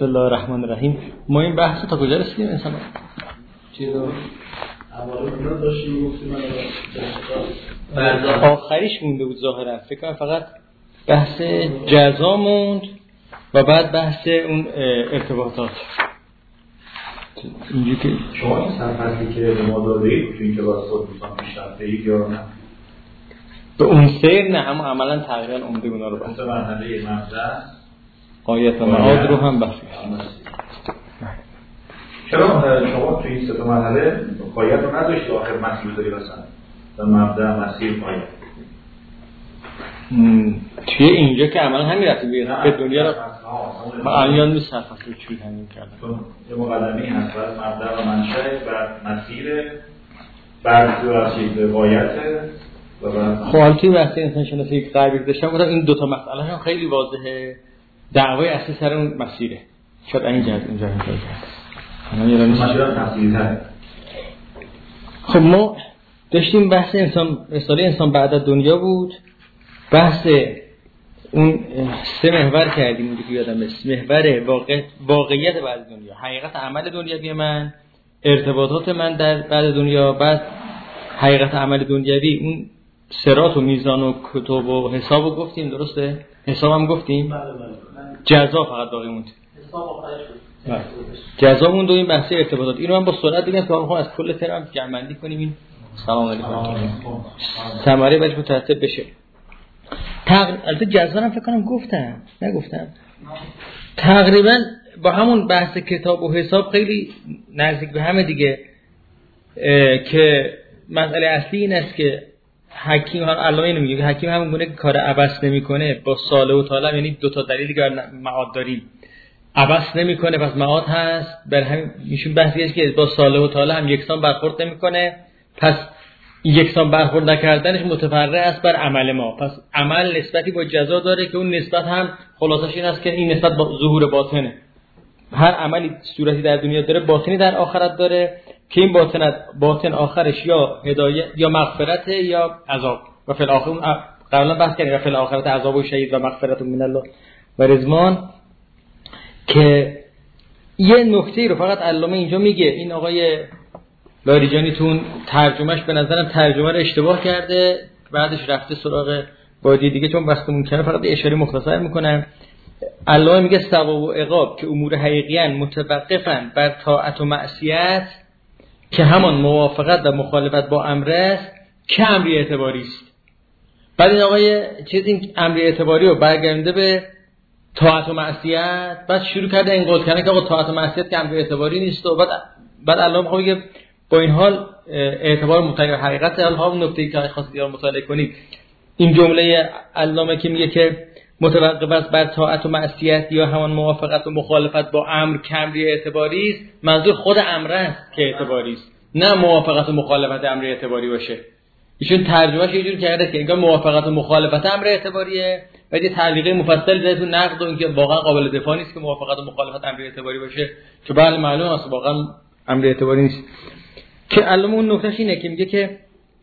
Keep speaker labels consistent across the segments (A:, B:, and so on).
A: بسم الله الرحمن الرحیم. ما این بحث تا کجا رسیدیم انسان؟
B: چیزو اول داشتیم گفتیم
A: آخریش مونده بود ظاهرا. فکر کنم فقط بحث جزا موند و بعد بحث اون ارتباطات. اینجوری که
B: شما این سرفصلی که به ما دادید تو این کلاس خودتون پیشرفتید یا نه؟
A: به اون سیر نه، اما عملا تقریبا عمده اونا رو بحث.
B: مثلا مرحله مبدأ
A: غایت و معاد رو هم بحث.
B: چرا شما تو این سه تا مرحله غایت رو نداشتید آخر مسیر رو داری مثلا؟ در مبدأ مسیر غایت.
A: توی اینجا که عملا همین رفتی به دنیا رو ما الان می سرفصل چوری همین کردم.
B: یه مقدمه هست از مبدأ و منشأ و مسیر بعد تو غایت و بعد
A: خب حالا توی بحث انسان شناسی غربی داشتم گفتم این دو تا مسئله هم خیلی واضحه. دعوای اصلی سر اون مسیره. شاید این جهت اینجا این کار کرد.
B: مسیر تفصیلی‌تره.
A: خب ما داشتیم بحث انسان، رساله انسان بعد از دنیا بود. بحث اون سه محور کردیم که یادم است. محور واقعیت بعد از دنیا، حقیقت عمل دنیوی من، ارتباطات من در بعد دنیا، بعد حقیقت عمل دنیوی، اون صراط و میزان و کتب و حساب رو گفتیم. درسته؟ حساب هم گفتیم؟
B: بله.
A: جزا فقط باقی موند.
B: حساب آخرش بود.
A: جزا موند و این بحث ارتباطات. اینو من با سرعت بگم تا بخوام از کل ترم جمع‌بندی کنیم. این سلام علیکم. ثمره بهش مترتب بشه. البته جزا هم فکر کنم نگفتم. تقریبا با همون بحث کتاب و حساب خیلی نزدیک به همه دیگه، که مسئله اصلی این است که حکیم، علامه اینو میگه، حکیم همون گونه که کار عبث نمیکنه با صالح و طالب، یعنی دو تا دلیلی که معاد داریم، عبث نمیکنه پس معاد هست. بر همین میشون بحثی است که با صالح و طالب هم یکسان برخورد نمیکنه، پس یکسان برخورد نکردنش متفرع است بر عمل ما. پس عمل نسبتی با جزا داره که اون نسبت هم خلاصش این است که این نسبت با ظهور باطنه. هر عملی صورتی در دنیا داره باطنی در آخرت داره که این باطن آخرش یا هدایت یا مغفرت یا عذاب. و فی الاخر قبلا بحث کردیم فی الاخرت عذاب و شهید و مغفرت من الله و رضوان. که یه نکته رو فقط علامه اینجا میگه، این آقای لاریجانی تون ترجمهش به نظرم ترجمه رو اشتباه کرده، بعدش رفته سراغ بادی دیگه چون وقتمون کنه فقط اشاره مختصر میکنم. علامه میگه ثواب و عقاب که امور حقیقیاً متوقفن بر طاعت و معصیت که همان موافقت و مخالفت با امر است که امر اعتباری است. بعد این آقای این امر اعتباری رو برگردونده به طاعت و معصیت، بعد شروع کرده انقاد کردن که آقا طاعت و معصیت که امر اعتباری نیست. و بعد علامه میگه با این حال اعتبار مطلق حقیقت ها اون نکته‌ای که خواستید مطالعه کنید. این جمله علامه که میگه که متوقف است بر طاعت و معصیت یا همان موافقت و مخالفت با امر که امر اعتباری است، منظور خود امر است که اعتباری است، نه موافقت و مخالفت امر اعتباری باشه. ایشون ترجمهش یه جوری کرده که انگار موافقت و مخالفت امر اعتباریه، بعد یه تعلیقه مفصل زده تو نقد و اینکه واقعا قابل دفاع نیست که موافقت و مخالفت امر اعتباری باشه، که بله معلومه است واقعا امر اعتباری نیست. که علامه اون نکتهش اینه که میگه که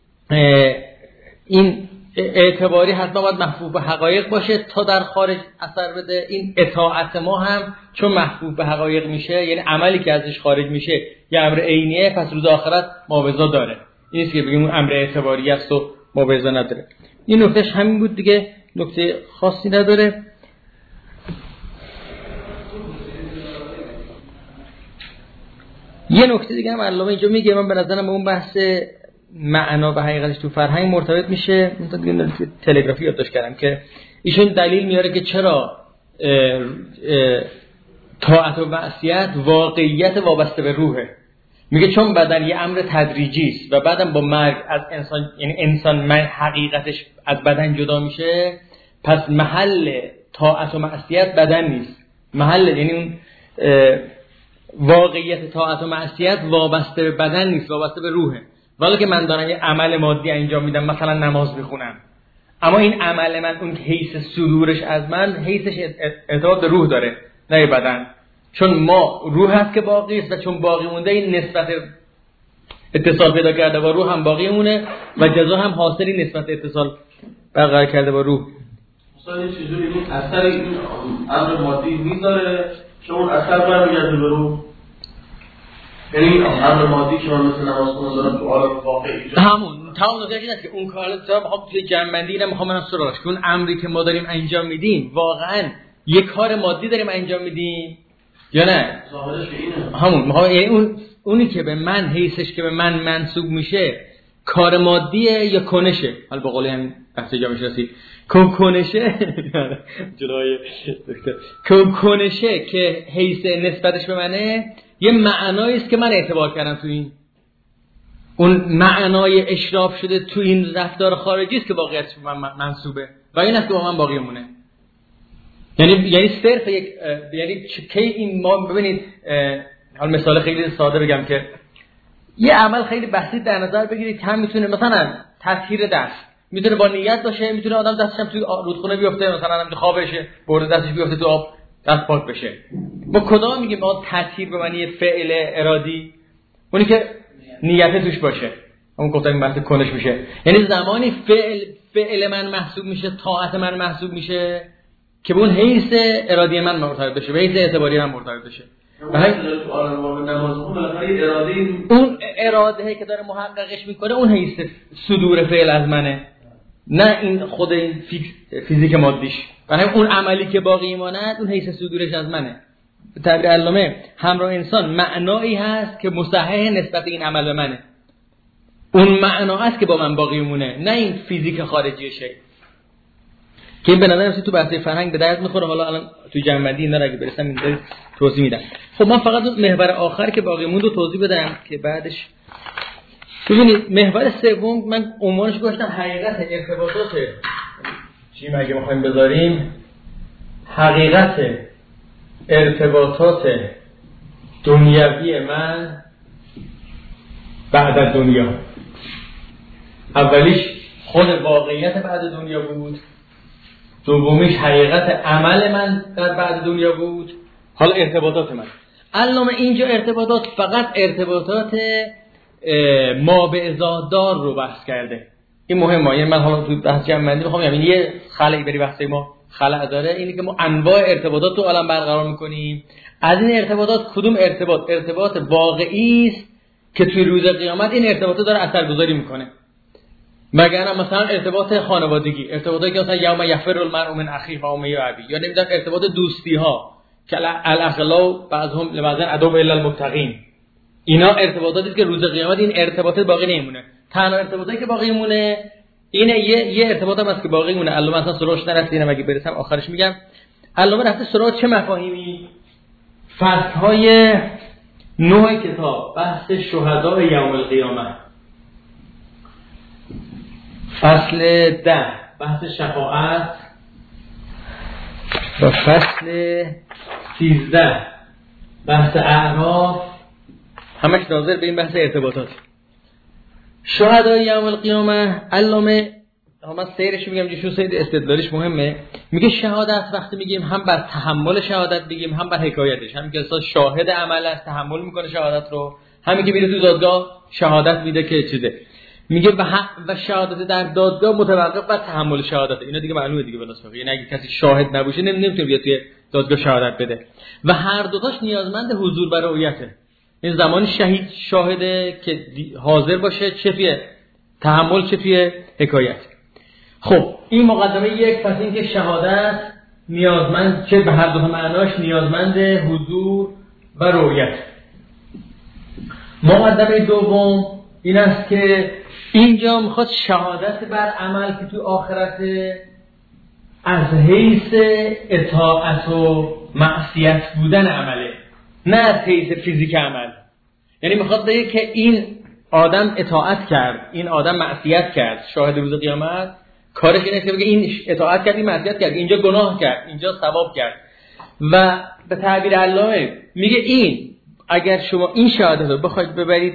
A: این اعتباری حتما باید محفوظ به حقایق باشه تا در خارج اثر بده. این اطاعت ما هم چون محفوظ به حقایق میشه، یعنی عملی که ازش خارج میشه یه امر عینیه، پس روز آخرت موعظه داره. این نیست که بگیم اون امر اعتباری است و موعظه نداره. این نکتهش همین بود دیگه، نکته خاصی نداره. یه نکته دیگه هم علامه اینجا میگه، من به نظرم اون بحث معنا و حقیقتش تو فرهنگ مرتبط میشه. مثلا دیگه تلگرافی یادداشت کردم که ایشون دلیل میاره که چرا طاعت و معصیت واقعیت وابسته به روحه. میگه چون بدن یه امر تدریجی است و بعدم با مرگ از انسان، یعنی انسان حقیقتش از بدن جدا میشه، پس محل طاعت و معصیت بدن نیست. محل یعنی اون واقعیت طاعت و معصیت وابسته به بدن نیست، وابسته به روحه. ولی که من دارم یه عمل مادی انجام میدم، مثلا نماز میخونم، اما این عمل من اون حیث صدورش از من حیثش ارتباط به روح داره نه بدن. چون ما روح هست که باقی است و چون باقی مونده این نسبت اتصال پیدا کرده با روح هم باقی مونه و جزا هم حاصلی نسبت اتصال برقرار کرده با روح.
B: مثلا چجوری این اثر این امر مادی میذاره
C: چون اثر برمیگرده به رو، یعنی امر مادی که من مثل نماز خوندن دارم تو عالم واقعی
A: همون تمام نکته اینه که اون کار رو میخوام توی جمع‌بندی اینو میخوام منم سراغش که اون امری که ما داریم انجام میدیم واقعا یک کار مادی داریم انجام میدیم یا نه؟
C: ظاهرش اینه.
A: همون میخوام یعنی اونی که به من حیثش که به من منسوب میشه کار مادیه یا کنشه. حالا به قول همین بحث جامعه شناسی کنشه جلوی دکتر کنشه که حیث نسبتش به منه یه معنایی است که من اعتبار کردم تو این، اون معنای اشراف شده تو این رفتار خارجی است که واقعیتش به من منسوبه و این است که واقعا باقی مونه. یعنی صرف یک یعنی کی این ما ببینید حالا مثال خیلی ساده بگم که یه عمل خیلی بسیط در نظر بگیرید هم میتونه مثلا تطهیر دست میتونه با نیت باشه، میتونه آدم دستش هم توی رودخونه بیفته مثلا هم خوابشه برده دستش بیفته تو آب دست پاک بشه. با کدام میگیم ما تطهیر به معنی فعل ارادی؟ اونی که نیت توش باشه، اون گفتم این بحث کنش میشه. یعنی زمانی فعل من محسوب میشه، طاعت من محسوب میشه که به اون حیث ارادی من مرتبط بشه، به حیث اعتباری من مرتبط بشه. اون اراده که داره محققش میکنه اون حیث صدور فعل از منه، نه این خود این فیزیک مادیش. برای اون عملی که باقی ماند اون حیث صدورش از منه. به تعبیر علامه همراه انسان معنایی هست که مصحح نسبت این عمل به منه، اون معنا هست که با من باقی مونه، نه این فیزیک خارجی شی که این به نظر میاد تو بحث فرهنگ به درد میخوره. حالا الان تو جمع‌بندی اینا رو اگه برسم این توضیح میدم. خب من فقط محور آخر که باقی مونده رو توضیح بدم که بعدش ببینید محور سوم من عنوانش گذاشتم حقیقت ارتباطات چی مگه میخوایم بذاریم حقیقت ارتباطات دنیوی من بعد از دنیا. اولیش خود واقعیت بعد دنیا بود، دومیش حقیقت عمل من در بعد دنیا بود، حالا ارتباطات من. علامه اینجا ارتباطات فقط ارتباطات ما به ازادار رو بحث کرده. این مهمه. یعنی من حالا تو بحث جمع‌بندی میخوام یعنی یه خلایی بری بحث ما خلأ داره، اینی که ما انواع ارتباطات تو عالم برقرار میکنیم. از این ارتباطات کدوم ارتباط واقعی است که توی روز قیامت این ارتباطات داره اثرگذاری میکنه. مگر مثلا ارتباط خانوادگی، ارتباطی که مثلا یوم یفر المرء من اخیه و امیه و ابی، یا نمیدونم ارتباط دوستی ها که الاخلاء بعضهم لبعض عدو الا المتقین. اینا ارتباطاتی که روز قیامت این ارتباطات باقی نمیمونه. تنها ارتباطی که باقی میمونه اینه یه ارتباط هم هست که باقی میمونه. علامه مثلا سراغش نرفتینم، اگه برسم آخرش میگم. علامه رفته سراغ چه مفاهیمی؟ فصل‌های 9 کتاب بحث شهداء یوم القیامه، فصل 10 بحث شفاعت و فصل 13 بحث اعراف، همش ناظر به این بحث ارتباطات. شهداء یوم القیامه علامه من سیرش میگم چون سید استدلالش مهمه. میگه شهادت وقتی میگیم هم بر تحمل شهادت بگیم هم بر حکایتش، همین که اصلا شاهد عمل است تحمل میکنه شهادت رو، همین که میره تو دادگاه شهادت میده که چیزه. میگه و شهادت در دادگاه متوقف بر تحمل شهادت. اینا دیگه معلومه دیگه بلاش میگه، یعنی اگه کسی شاهد نباشه نمیتونه بیاد توی دادگاه شهادت بده. و هر دوتاش نیازمند حضور و رؤیته. این زمانی شهید شاهده که حاضر باشه چه توی تحمل چه توی حکایت. خب این مقدمه یک. پس این که شهادت نیازمند چه به هر دو معناش نیازمند حضور و رؤیت. مقدمه دوم این است که اینجا میخواد شهادت بر عمل که تو آخرت از حیث اطاعت و معصیت بودن عمله، نه از حیث فیزیک عمل. یعنی میخواد بگه که این آدم اطاعت کرد، این آدم معصیت کرد، شاهد روز قیامت کارش اینه که بگه این اطاعت کرد، این معصیت کرد، اینجا گناه کرد، اینجا ثواب کرد. و به تعبیر علامه میگه این اگر شما این شهادت رو بخواید ببرید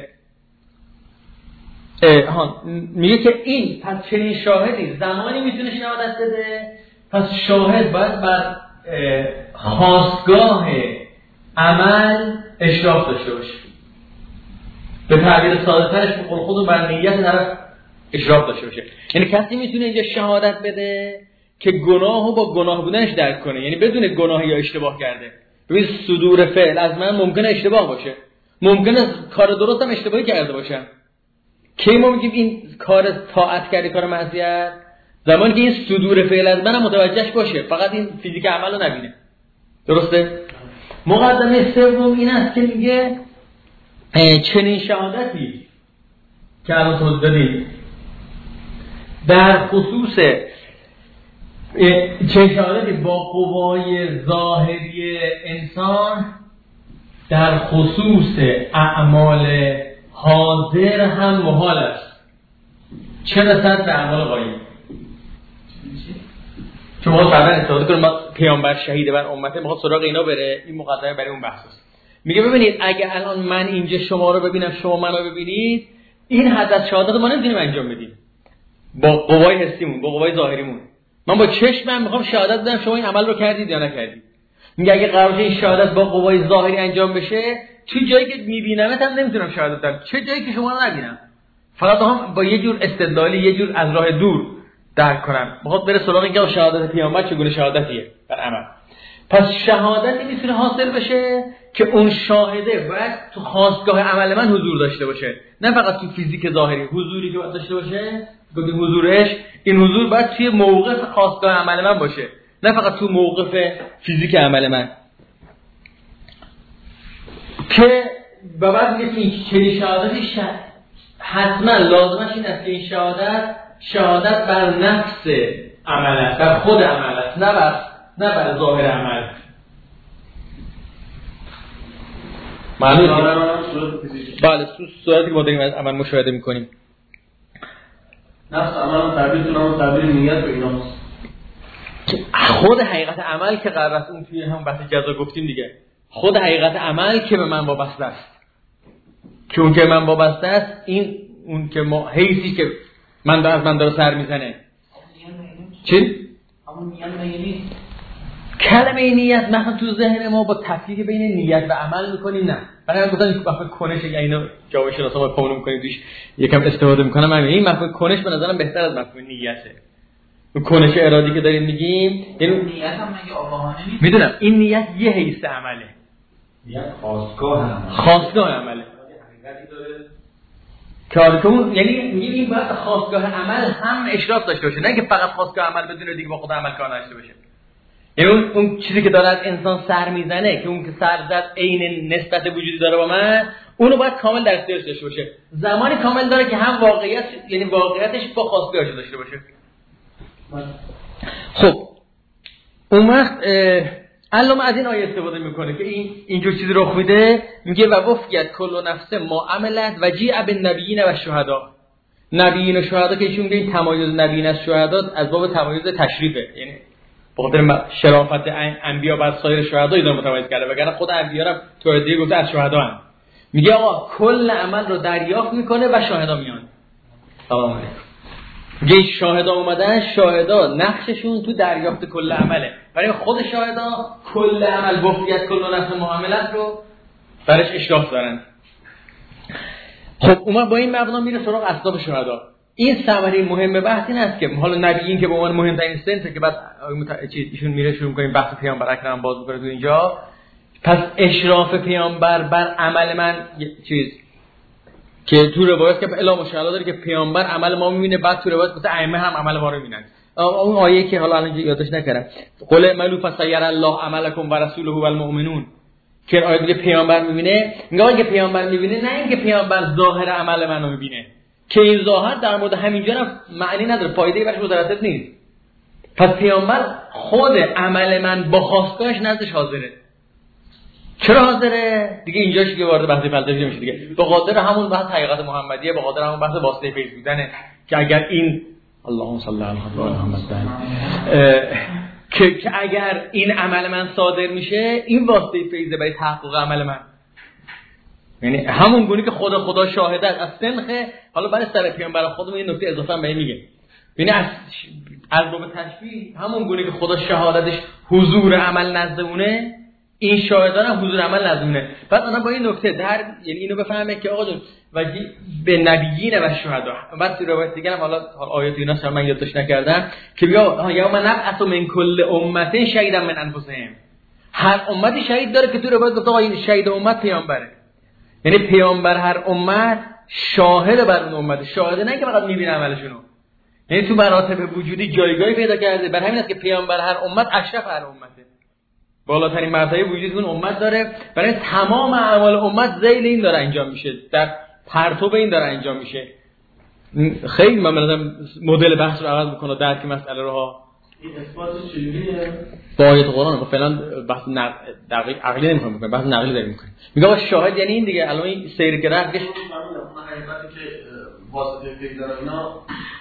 A: میگه که این پس چنین شاهدی زمانی میتونه شهادت بده، پس شاهد باید بر خاستگاه عمل اشراف داشته باشه. به تعبیر ساده‌ترش به قول خودمون بر نیت طرف اشراف داشته باشه. یعنی کسی میتونه اینجا شهادت بده که گناهو با گناه بودنش درک کنه، یعنی بدون گناه یا اشتباه کرده. ببین صدور فعل از من ممکنه اشتباه باشه، ممکنه کار درستم اشتباهی کرده باشم. کی ما میگیم این کار طاعت کردی کار معصیت؟ زمانی که این صدور فعل از منم متوجهش باشه، فقط این فیزیک عمل رو نبینه. درسته؟ مقدمه سوم این است که میگه چنین شهادتی که الان توضیح دادیم در خصوص چنین شهادتی با قوای ظاهری انسان در خصوص اعمال حاضر هم محال است، چه رسد به اعمال غایب. چون ما بعدا استفاده کنیم ما پیامبر شهید بر امته میخواد سراغ اینا بره، این مقدمه برای اون بحث است. میگه ببینید اگه الان من اینجا شما رو ببینم شما منو ببینید، این حد از شهادت ما نمیتونیم انجام بدیم با قوای حسیمون، با قوای ظاهریمون. من با چشمم میخوام شهادت بدم شما این عمل رو کردید یا نکردید. میگه اگه قراره این شهادت با قوای ظاهری انجام بشه، چه جایی که میبینمت هم نمیتونم شهادت بدم، چه جایی که شما رو نبینم. فقط هم با یه جور استدلالی، یه جور از راه دور درک کنم. میخواد بره سراغ اینکه شهادت پیامبر چگونه شهادتیه در عمل. پس شهادتی میتونه حاصل بشه که اون شاهده باید تو خاستگاه عمل من حضور داشته باشه، نه فقط تو فیزیک ظاهری. حضوری که باید داشته باشه بگیم حضورش، این حضور باید توی موقف خاستگاه عمل من باشه، نه فقط تو موقف فیزیک عمل من. که بعد میگه این چنین شهادتی حتما لازمش این است که این شهادت بر نفس عمل است، بر خود عمل است، نه بر ظاهر عمل. معنی بله صورتی که ما داریم از عمل مشاهده میکنیم.
C: نفس عمل تعبیرتون تعبیر نیت به ایناست.
A: خود حقیقت عمل که قرار است اون توی هم بحث جزا گفتیم دیگه، خود حقیقت عمل که به من وابسته است، که اون که من وابسته است، این اون که ما حیثی که من داره سر میزنه. چی؟
D: همون نیت
A: کلمه نیت مثلا تو ذهن ما با تفکیک بین نیت و عمل میکنیم، نه. برای من گفتم مفهوم کنش، یعنی اینو جامعه شناسا ما پاونو میکنیم توش یکم استفاده میکنم. این مفهوم کنش به نظرم بهتر از مفهوم نیته. اون کنش ارادی که داریم میگیم، یعنی
D: نیت هم مگه آگاهانه نیست؟
A: میدونم این نیت یه حیث عمله،
B: نیت خاستگاه
A: عمله کار کنون. یعنی میگیم این باید خاستگاه عمل هم اشراف داشته باشه، نه که فقط خاستگاه عمل بدون دیگه با خود عمل کار نداشته باشه. یعنی اون چیزی که داره از انسان سر میزنه، که اون که سر زد عین نسبت وجودی داره با من، اونو باید کامل در اختیارش داشته باشه. زمانی کامل داره که هم واقعیت، یعنی واقعیتش با خاستگاهش داشته باشه. خب اون وقت علامه از این آیه استفاده میکنه که اینجور چیزی رخ میده. میگه و وفیت کل نفس ما عملت و جیع بالنبیین و شهدا. نبیین و شهدا که ایشون میگه تمایز نبیین از شهدا از باب تمایز تشریفه، یعنی به خاطر شرافت انبیا بر سایر شهدا اینا متمایز کرده، وگرنه خود انبیا هم تو دیگه گفته از شهدا هم. میگه آقا کل عمل رو دریافت میکنه و شاهدا میان. سلام علیکم. میگه شاهدا اومدن، شاهدا نقششون تو دریافت کل عمله. برای خود شاهدا کل عمل وفیت کل نفس معاملت رو برش اشراف دارن. خب اومد با این مبنا میره سراغ اسباب شهدا. این ثمره مهم بحث این است که حالا نبیین که به عنوان مهمترین سنته که بعد ایشون میره شروع کنیم بحث پیامبر اکرم باز میکنه تو اینجا. پس اشراف پیامبر بر عمل من چیز که تو روایت که الا مشاهده داره که پیامبر عمل ما میبینه، بعد تو روایت گفته ائمه هم عمل ما رو میبینن. اون آیه که حالا الان یادش نکردم، قل اعملوا فسیر الله عملکم و رسوله و المؤمنون، که آیه میگه پیامبر میبینه. میگه اگه پیامبر میبینه، نه اینکه پیامبر ظاهر عمل منو میبینه، که این ظاهر در مورد همینجا هم معنی نداره، فایده‌ای براش مترتب نیست. پس پیامبر خود عمل من با خواستگاهش نزدش حاضره. چرا حاضره؟ دیگه اینجاش که وارد بحث فلسفی نمیشه دیگه. به خاطر همون بحث حقیقت محمدیه، به خاطر همون بحث واسطه فیض بودنه که اگر این اللهم صل علی محمد که اگر این عمل من صادر میشه، این واسطه فیضه برای تحقق عمل من. یعنی همون گونه که خدا شاهد است از سنخه. حالا برای سر پیامبر خودمون این نکته اضافه هم میگه، یعنی از باب تشبیه همون گونه که خدا شهادتش حضور عمل نزدونه، این شاهدان هم حضور عمل نزدونه. پس انا با این نکته یعنی اینو بفهمه که آقا جون وجی به نبیین و شهدا. بعد تو روایت دیگه هم حالا آیات اینا شما من یادداشت نکردم که بیا یوم نبعث من کل امه شهیدا من انفسهم. هر امتی شهید داره که تو روایت گفته آقا این شهید امت پیامبره. یعنی پیامبر هر امت شاهد بر اون امت، شاهد نه که فقط میبینه عملشونو، یعنی تو مراتب وجودی جایگاهی پیدا کرده. بر همین است که پیامبر هر امت اشرف هر امته، بالاترین مرتبه وجودی اون امت داره. برای تمام اعمال امت ذیل این داره انجام میشه، در پرتو این داره انجام میشه. خیلی من مثلا مدل بحث رو عوض میکنه درک مسئله رو ها.
C: این اثبات چجوریه؟
A: با آیات قرآن رو فعلا بحث دقیق عقلی نمیخوام بکنم، بحث نقلی داریم میکنیم. میگه با شاهد یعنی این دیگه، الان این سیر گرفتش
C: اون حقیقتی که واسطه پیدا اینا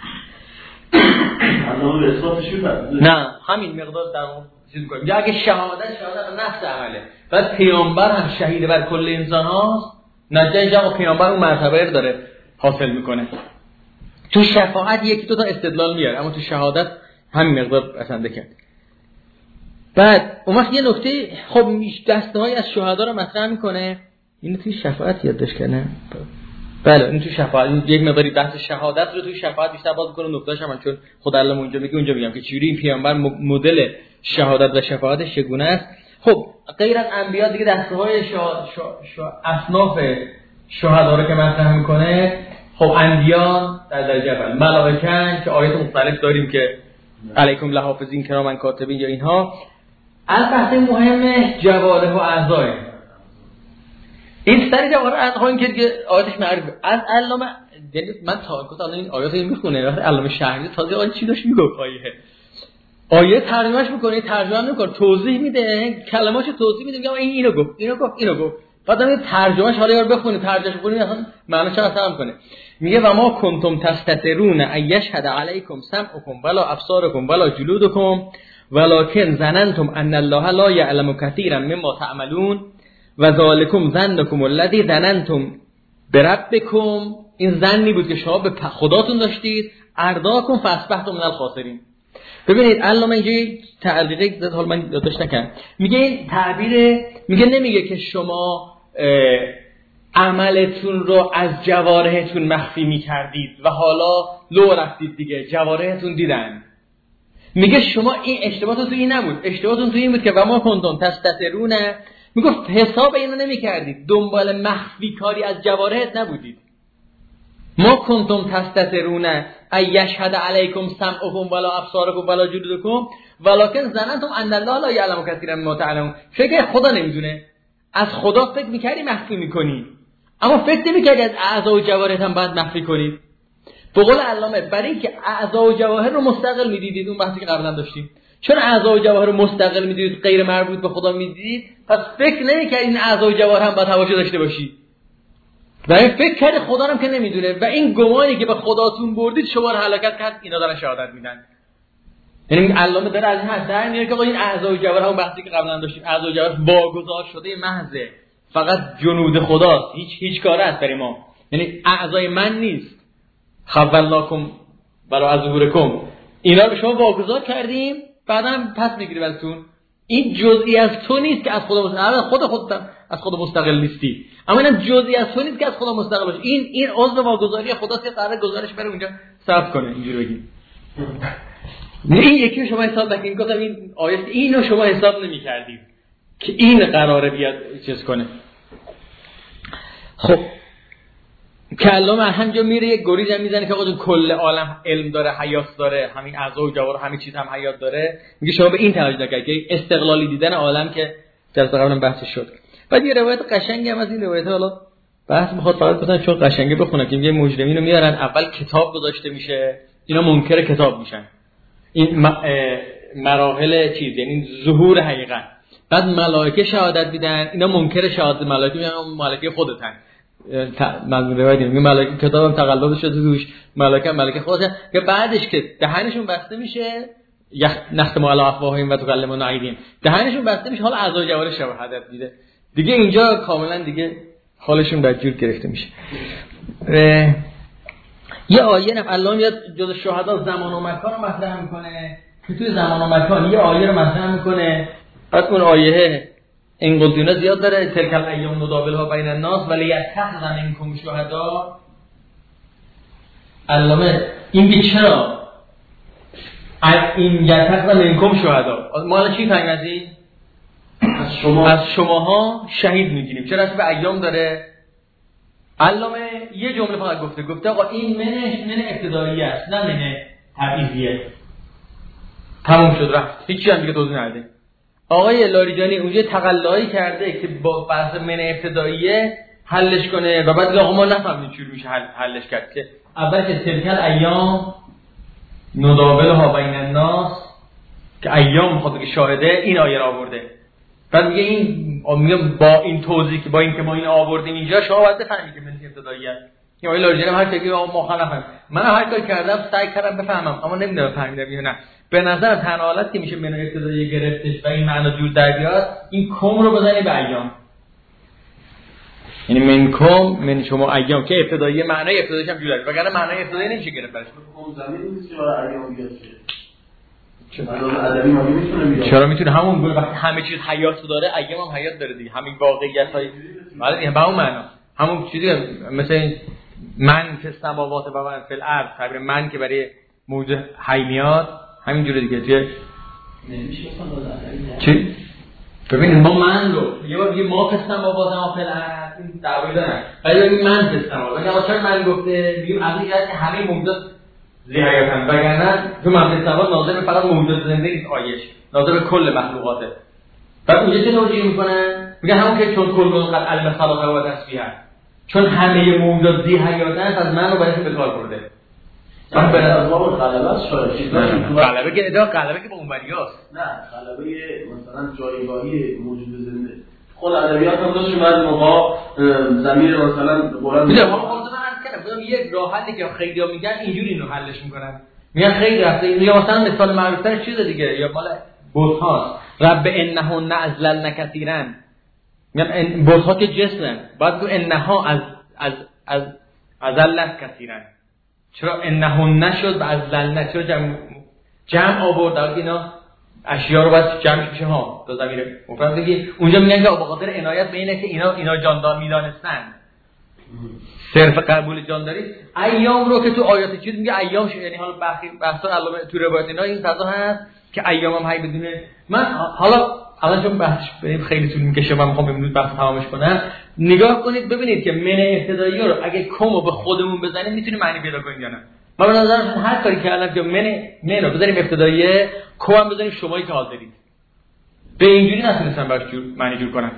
C: الان اثباتش میکنه.
A: نه همین مقدار در اون چیز میکنیم. یا اگه شهادت نفس عمله، بعد پیامبر هم شهید بر کل انسان هاست، نتیجه و پیامبر اون مرتبه رو داره حاصل میکنه. تو شفاعت یکی دو تا استدلال میاره، اما تو شهادت همین مقدار بسنده کرد. بعد اون وقت یه نکته، خب دسته‌های از شهدا رو مطرح میکنه. اینو توی شفاعت یادداشت کنه. بله این تو شفاعت یک مقداری بحث شهادت رو توی شفاعت بیشتر باز میکنه. نکتهش هم چون خود الله اونجا میگه، اونجا میگم که چجوری این پیامبر مدل شهادت و شفاعتش چگونه است. خب غیر از انبیا دیگه دسته‌های اصناف شهدا رو که مطرح میکنه، خب انبیاء در درجه اول، ملائکه که آیات مختلف داریم که علیکم لحافظین کرامن کاتبین یا اینها. البته مهمه جوارح و اعضای این سری جوارح و اعضا که آیاتش معرفه از علامه، یعنی من تا گفت الان این آیات میخونه وقتی علامه شهری تازه آیه چی داشت میگفت، آیه ترجمهش میکنه، ترجمه نمیکنه، توضیح میده، کلماتشو توضیح میده، میگم اینو گفت بعد این ترجمهش حالا یار بخونه، ترجمهش بخونید اصلا معنی چقدر فهم کنه. میگه و ما کنتم تستترون ایشهد علیکم سمعکم ولا ابصارکم ولا جلودکم ولکن ظننتم ان الله لا یعلم کثیرا مما تعملون و ذالکم ظنکم الذی ظننتم بربکم. این ظنی بود که شما به خداتون داشتید، ارداکم فاصبحتم من الخاسرین. ببینید علامه اینجا تعلیقی زد، حالا من یادداشت نکردم، میگه این تعبیر، میگه نمیگه که شما عملتون رو از جوارحتون مخفی میکردید و حالا لو رفتید دیگه جوارحتون دیدن. میگه شما این اشتباهتون تو این نبود، اشتباهتون تو این بود که و ما کنتم تستترون، میگفت حساب اینو نمیکردید، دنبال مخفی کاری از جوارحت نبودید. ما کنتم تستترون ایشهد علیکم سمعکم ولا ابصارکم ولا جلودکم ولکن ظننتم ان الله لا یعلم کثیرا مما تعملون. فکر خدا نمیدونه، از خدا فکر میکردی مخفی میکنی، اما فکر نمیکردی از اعضا و جوارح هم باید مخفی کنید. به قول علامه برای اینکه اعضا و جواهر رو مستقل میدیدید، اون بحثی که قبلا داشتیم، چون اعضا و جواهر رو مستقل میدیدید، غیر مربوط به خدا میدیدید، پس فکر نمیکردید این اعضا و جواهر هم باید حواشی داشته باشید. و این فکر کرده خدا هم که نمیدونه و این گمانی که به خداتون بردید شما رو هلاکت کرد. اینا دارن شهادت میدن. یعنی علامه داره از این حد در میاره که این اعضا و جواهر همون بحثی که قبلا داشتیم، اعضا و جواهر واگذار شده محضه، فقط جنود خداست، هیچ کاره است برای ما، یعنی اعضای من نیست. خولناکم برای از ظهورکم، اینا رو به شما واگذار کردیم بعدا پس میگیریم ازتون. این جزئی از تو نیست که از خدا مستقل، خودت از خدا مستقل نیستی، اما اینم جزئی از تو نیست که از خدا مستقل باشی. این عضو واگذاری خداست که قراره گزارش بره اونجا ثبت کنه. اینجوری بگیم این یکی شما حساب نکنید، گفتم این آیه اینو شما حساب نمی‌کردید که این قراره بیاد چیز کنه. خب کلام همینجا میره یک گریز هم میزنه که آقا کل عالم علم داره، حیات داره، همین اعضا و جوارح همین چیز هم حیات داره. میگه شما به این توجه نکنید که استقلالی دیدن عالم که جلسه قبلا بحث شد. بعد یه روایت قشنگی هم از این روایت حالا بحث میخواد فقط بزنم چون قشنگه بخونم که میگه مجرمین رو میارن، اول کتاب گذاشته میشه، اینا منکر کتاب میشن، این مراحل چیز یعنی ظهور حقیقت. بعد ملائکه شهادت میدن، اینا منکر شهادت ملائکه میگن ملائکه خودتن. من روایت میگم ملائکه کتابم تقلب شده توش، ملائکه خودتن. که بعدش که دهنشون بسته میشه، نختم علی افواههم و تکلمنا ایدیهم، دهنشون بسته میشه، حالا اعضای جوارح شهادت میده دیگه. اینجا کاملا دیگه حالشون بدجور گرفته میشه. یه آیه نف الله میاد جز شهدا زمان و مکان رو مطرح میکنه که توی زمان و مکان یه آیه رو مطرح میکنه. بعد اون آیه این قضیه زیاد داره، تلک الایام نداولها بین الناس ولی یتخذ منکم شهدا. علامه این بیچرا این یتخذ منکم شهدا مال چی تنگزی؟ از شماها شهید میگیریم. چرا اسم به ایام داره؟ علامه یه جمله فقط گفته آقا این من ابتدایی است نه من تبعیضیه. تموم شد رفت، هیچی هم دیگه توضیح نده. آقای لاریجانی اونجا تقلایی کرده که با بحث من ابتداییه حلش کنه و بعد آقا ما نفهمیم چجوری میشه حلش کرد. که اول که تلکل ایام نداولها بین الناس که ایام میخواد که شاهده این آیه را آورده. بعد میگه این با این توضیح که با این که ما این آوردیم اینجا شما باید بفهمید که من ابتداییه. یا آقای لاریجانی هر چیزی ما خلافم. من هر کاری کردم سعی کردم بفهمم اما نمیدونم فهمیدم یا نه. به نظر تنها حالت که میشه من ابتدایی گرفتش و این معنا جور در بیاد این کم رو بزنی به ایام. یعنی منکم من شما ایام که ابتدایی معنای ابتداییش هم جوره وگرنه معنای ابتدایی نمیشه گرفت برش.
C: کم زمین نیست که ایام بیاد چه؟
A: چرا میتونه همون وقتی همه چیز حیات داره ایام هم حیات داره دیگه. همین واقعیت‌های ولی دیگه به اون معنا همون چیزی مثلا من که سماوات و من فی الارض تعبیر من که برای موجود حی میاد همین جوره دیگه.
D: نمیشه مثلا
A: چی؟ ببینید ما من رو یه بار میگه ما فستم با بازم آفل این دعوی دارن ولی ببینید من فستم با بگم چرا من گفته میگیم عقلی که همه موجودات زیحیاتن وگرنه تو من فستم با ناظر به فقط موجود زنده نیست آیش ناظر به کل مخلوقاته. بعد اونجا چه توجیه میکنن؟ میگن همون که چون کل قد علم خلاقه و تصفیه چون همه موجودات زیحیاتن از من رو باید به کار برده.
C: من به نظر غلبه است شاید
A: غلبه که ادعا غلبه که به اونوریاست
C: نه غلبه مثلا جایگاهی موجود زنده خود ادبیات هم داشت بعد موقع ضمیر مثلا قرآن
A: میگه ما خودمون کردم یک راه حلی که خیلی‌ها میگن اینجوری اینو حلش میکنن. میگن خیلی رفته یا مثلا مثال معروف‌ترش چیز دیگه یا مال بت هاست رب انهن ازللن کثیرا. میگن بت ها که جسمن بعد تو انها از ازلت کثیرا. چرا انهن نشد و ازللن چرا جمع آورد در اینا اشیا رو بس جمعش میشه ها دو ضمیر مفرد دیگه. اونجا میگن که به خاطر عنایت به اینه که اینا جاندار میدانستن صرف قبول جانداری. ایام رو که تو آیات چیز میگه ایام یعنی حالا بحثا علامه تو روایت اینا این فضا هست که ایام هم هی بدونه. من حالا الان چون بحث خیلی طول میکشه من میخوام امروز بحث تمامش کنم. نگاه کنید ببینید که من ابتدایی رو اگه کمو به خودمون بزنیم میتونیم معنی پیدا کنیم یا نه. ما به نظرم هر کاری کردم که من رو بذاریم ابتداییه کم بذاریم شمایی که حاضرید به اینجوری نتونستم براش معنی جور کنم.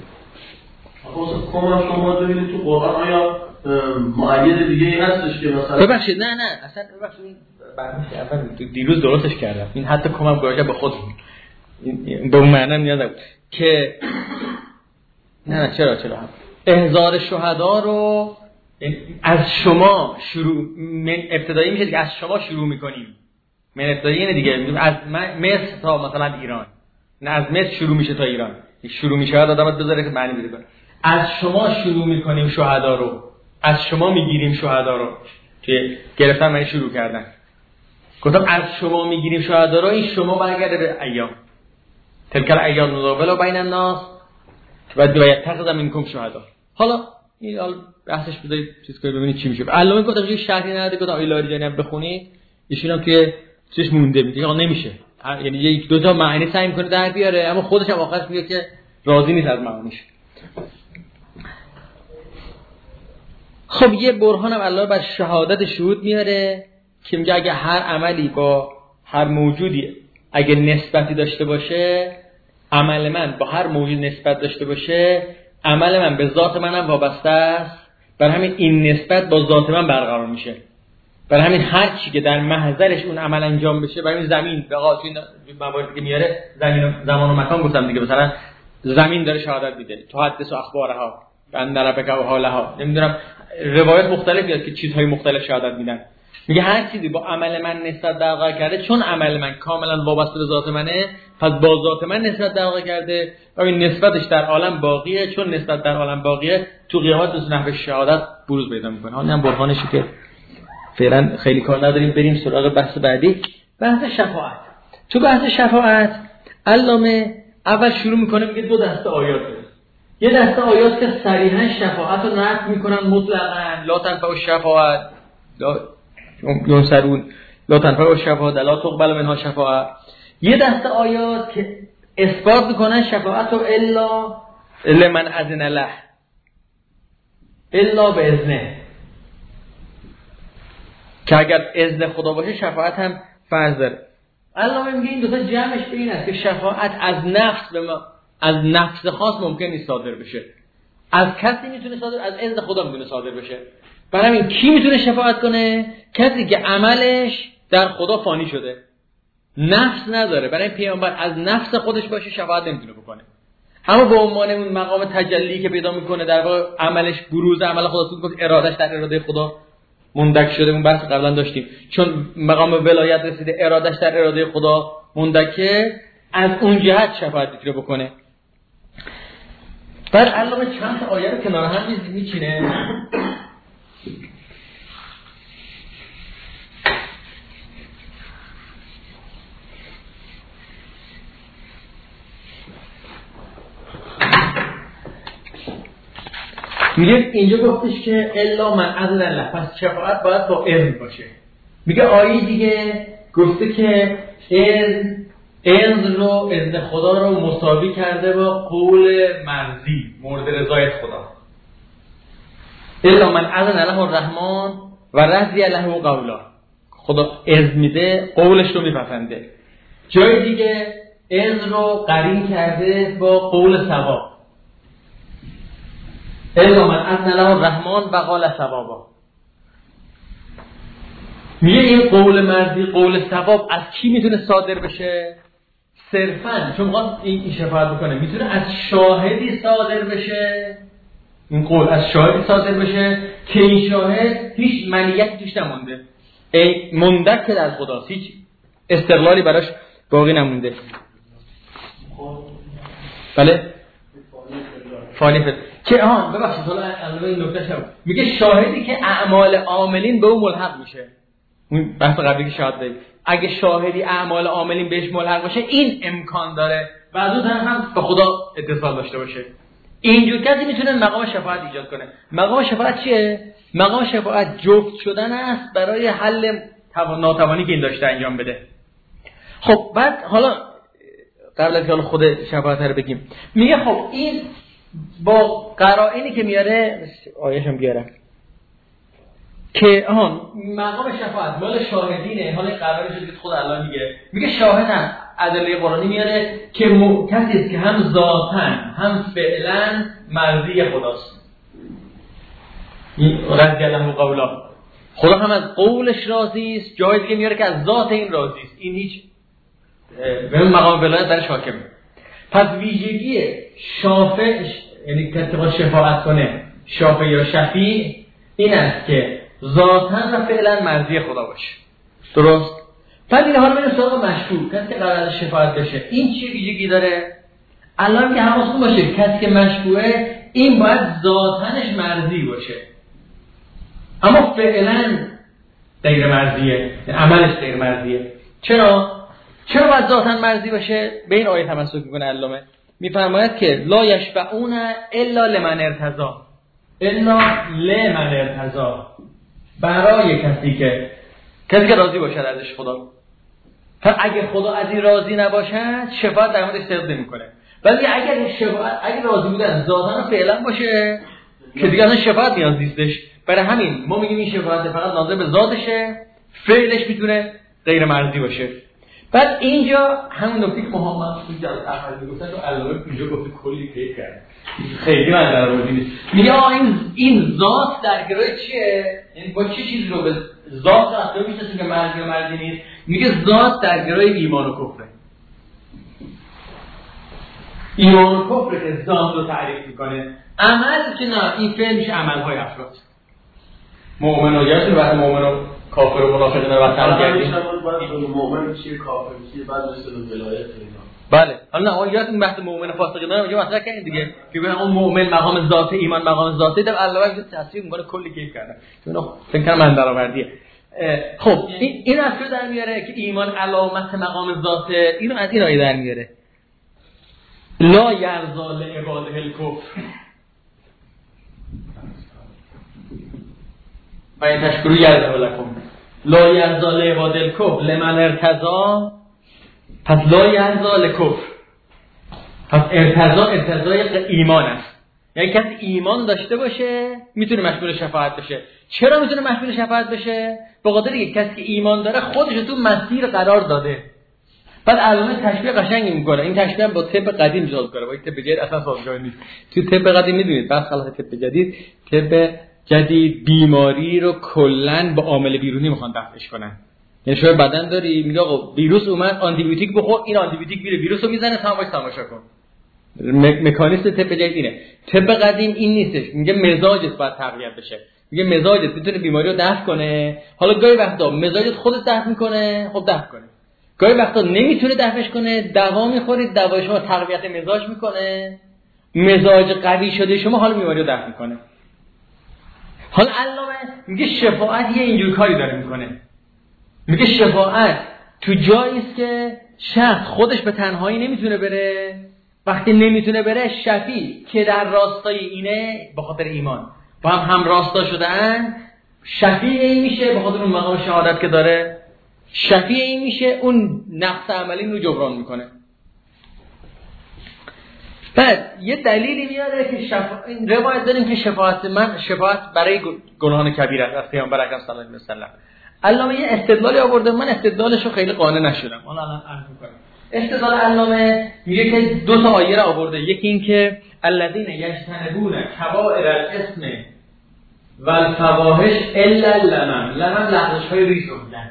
C: کم شما ببینید تو قرآن آیا مؤید دیگه ای هستش که مثلا
A: ببخشید نه اصلا ببخشید برمیشه اول دیروز درستش کردم این حتی کمم گویا به خودم به اون معنی نیاز بود که نه چرا هم احضار شهدا رو از شما شروع من ابتدایی میشه دیگه از شما شروع میکنیم. من ابتدایی اینه دیگه از مصر تا مثلا ایران نه از مصر شروع میشه تا ایران شروع میشه آدمت بذاره که معنی بده کنه. از شما شروع میکنیم شهدا رو از شما میگیریم شهدا رو که گرفتن معنی شروع کردن. گفتم از شما میگیریم شهدا رو این شما برگرده به ایام تلکل ایام نداولها بین الناس که بعد باید تخذ منکم شهدا. حالا این بحثش بذارید چیز کنید ببینید چی میشه. علامه گفتم یه شرحی نده گفتم آیه لاریجانی هم بخونید ایشون هم توی چیش مونده میگه آقا نمیشه یعنی یک دو تا معنی سعی میکنه در بیاره اما خودش هم آخرش میگه که راضی نیست از معنیش. خب یه برهان هم الله بر شهادت شهود میاره که میگه اگه هر عملی با هر موجودی اگه نسبتی داشته باشه عمل من با هر موجود نسبت داشته باشه عمل من به ذات منم وابسته است. برای همین این نسبت با ذات من برقرار میشه. برای همین هر چی که در محضرش اون عمل انجام بشه برای همین زمین به قاطی مواردی که میاره زمان و مکان گفتم دیگه مثلا زمین داره شهادت میده تو حدث و اخبارها بندر بک و حالها نمیدونم روایت مختلف میاد که چیزهای مختلف شهادت میدن. میگه هر چیزی با عمل من نسبت برقرار کرده چون عمل من کاملا وابسته به ذات منه پس با ذات من نسبت برقرار کرده و این نسبتش در عالم باقیه. چون نسبت در عالم باقیه تو قیامت از نحو شهادت بروز پیدا میکنه. حالا هم برهانشی که فعلا خیلی کار نداریم بریم سراغ بحث بعدی بحث شفاعت. تو بحث شفاعت علامه اول شروع میکنه میگه دو دسته آیات هست. یه دسته آیات که صریحا شفاعت رو نفی میکنن مطلقاً لا تنفع الشفاعت ینصرون لا تنفع الشفاعت لا تقبل منها شفاعت. یه دسته آیات که اثبات میکنن شفاعت رو الا لمن اذن له، الا به اذنه، که اگر اذن خدا باشه شفاعت هم فرض داره. علامه میگه این دوتا جمعش به این است که شفاعت از نفس خاص ممکن نیست صادر بشه، از کسی میتونه صادر، از اذن خدا میتونه صادر بشه. برای همین کی میتونه شفاعت کنه؟ کسی که عملش در خدا فانی شده، نفس نداره. برای پیامبر از نفس خودش باشه شفاعت نمیتونه بکنه، اما به عنوان اون مقام تجلی که پیدا میکنه در واقع عملش بروز عمل خدا بود، ارادش در اراده خدا مندک شده. اون بحث قبلا داشتیم، چون مقام ولایت رسیده، ارادش در اراده خدا مندکه، از اون جهت شفاعت میتونه بکنه. بعد علامه چند تا آیه رو کنار هم میچینه. میگه اینجا گفتش که الا من اذن له، پس شفاعت باید با اذن باشه. میگه آیه دیگه گفته که اذن خدا رو مساوی کرده با قول مرضی مورد رضایت خدا. الا من اذن له الرحمن و رضی له قولا، خدا اذن میده قولش رو میپسنده. جای دیگه اذن رو قرین کرده با قول ثواب، الا من اذن له الرحمن و قال ثوابا. میگه این قول مرضی، قول ثواب از کی میتونه صادر بشه؟ صرفاً چون میخواد این شفاعت بکنه میتونه از شاهدی صادر بشه. این قول از شاهدی صادر بشه که این شاهد هیچ منیتی توش نمونده، مندک در خداست، هیچ استقلالی براش باقی نمونده. بله فانی فد که ببخشید حالا الان این نکته شد. میگه شاهدی که اعمال عاملین به اون ملحق میشه. اون بحث قبلی که شاهد داریم، اگه شاهدی اعمال عاملین بهش ملحق باشه این امکان داره و از اون هم به خدا اتصال داشته باشه. اینجور کسی میتونه مقام شفاعت ایجاد کنه. مقام شفاعت چیه؟ مقام شفاعت جفت شدن است برای حل ناتوانی که این داشته انجام بده. خب بعد حالا قبل از که خود شفاعت رو بگیم، میگه خب این با قرائنی که میاره، آیه‌شم بیارم که مقام شفاعت مال شاهدینه. حالا قرارش رو خود الله میگه شاهدن ادله قرآنی میاره که کسی است که هم ذاتاً هم فعلاً مرضی خداست. این رضی الله قولا، خدا هم از قولش راضی است. جای دیگه میاره که از ذات این راضی است. این هیچ به اون مقام ولایت درش حاکمه. پس ویژگی شافع، یعنی کسی که شفاعت کنه، شافع یا شفیع، این است که ذاتاً و فعلاً مرضی خدا باشه. درست؟ پس این حالا بریم سراغ مشفوع، کسی که قرار شفاعت بشه این چه ویژگی داره؟ الان که حواستون باشه کسی که مشفوعه این باید ذاتاًش مرضی باشه، اما فعلاً غیر مرضیه، عملش غیر مرضیه. چرا باید ذاتاً مرضی باشه؟ به این آیه تمسک میکنه علامه، میفرماید که لا یشفعون الا لمن ارتضی، الا لمن ارتضی، برای کسی که راضی باشه ازش خدا. پس اگه خدا از این راضی نباشد شفاعت در موردش صدق نمیکنه. ولی اگه راضی بودن ذاتاً فعلا باشه که دیگه اصلا شفاعت نیاز نیستش. برای همین ما میگیم این شفاعت فقط ناظر به ذاتشه، فعلش میتونه غیر مرضی باشه. بعد اینجا همون نکته که محمد اینجا اول میگفتن تو علامه اینجا گفته کلی کیف کرد، خیلی من در آوردی نیست. میگه این ذات درگرای چیه؟ یعنی با چه چیزی رو به ذات رفته میشناسیم که مرضی و مرضی نیست؟ میگه ذات درگرای ایمان و کفره. ایمان و کفره که ذات رو تعریف میکنه. عمل که نه، این فعل میشه عملهای افراد. مؤمن و یادتون وقت مؤمن و کافر و منافق نه وقت هم کردیم.
C: مؤمن چیه، کافر چیه، بعد مثل ولایت اینا.
A: بله، حالا نه یادتون بحث مؤمن فاسق نه اونجا مطرح کردیم دیگه که ببین اون مؤمن مقام ذاته، ایمان مقام ذاته، در علاوه بر تصویر میکنه کلی کیف کردن. چون فکر کنم من درآوردیه. خب این از چه در میاره که ایمان علامت مقام ذاته؟ اینو از این آیه در میاره. لا یرضا لعباده الکفر و این تشکرو یرضا لکم. لا یرضا لعباده الکفر لمن ارتضی، پس لا یرضا لکفر، پس ارتضای ایمان است. یعنی کسی ایمان داشته باشه میتونه مشمول شفاعت بشه. چرا میتونه مشمول شفاعت بشه؟ به خاطر اینکه کسی که ایمان داره خودش تو مسیر قرار داده. بعد علامه تشبیه قشنگی میکنه. این تشبیه با طب قدیم جاز کنه، با طب جدید اصلا سازگار نیست. تو طب قدیم میدونید بس خلاص طب جدید، طب جدید بیماری رو کلا با عامل بیرونی میخوان دفعش کنن. یعنی شما بدن داری میگه آقا ویروس اومد آنتی بیوتیک بخور، این آنتی بیوتیک میره ویروس رو میزنه، تماشا کن. مکانیزم طب جدید اینه. طب قدیم این نیستش، میگه مزاجت باید تقویت بشه. میگه مزاجت میتونه بیماری رو دفع کنه. حالا گاهی وقتا مزاجت خودت دفع میکنه، خب دفع کنه. گاهی وقتا نمیتونه دفعش کنه، دوا میخورید، دوای شما تقویت مزاج میکنه، مزاج قوی شده شما حالا بیماری رو دفع میکنه. حالا علامه میگه شفاعت یه اینجور کاری داره میکنه. میگه شفاعت تو جایی است که شخص خودش به تنهایی نمیتونه بره، وقتی نمیتونه بره شفیع که در راستای اینه به خاطر ایمان با هم راستا شدن، شفیع این میشه به خاطر اون مقام شهادت که داره، شفیع این میشه اون نقص عملی رو جبران میکنه. بعد یه دلیلی میاره که روایت داریم که شفاعت برای گناهان کبیره است از پیامبر اکرم صلی الله علیه و سلم. علامه یه استدلالی آورده، من استدلالشو خیلی قانع نشدم. حالا الان عرض می‌کنم. استدلال علامه میگه که دو تا آیه را آورده. یکی این که الذین یجتنبون کبائر الاثم والفواحش الا اللمم لغزش‌های ریز رو میگن.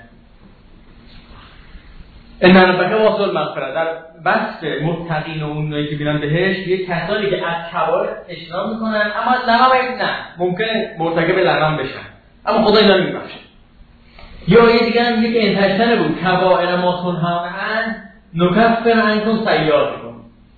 A: ان ربک واسع المغفرة، در بحث متقین و اونایی که میرن بهش، یه کسانی که از کبائر اجتناب میکنن اما لغم نه، ممکنه مرتکب لغم بشن اما خدا اینا رو میبخشه. یا یه دیگه هم میگه که انتشتن بود کبائر ما تنهون عنه نکفر عنکم سیئاتکم.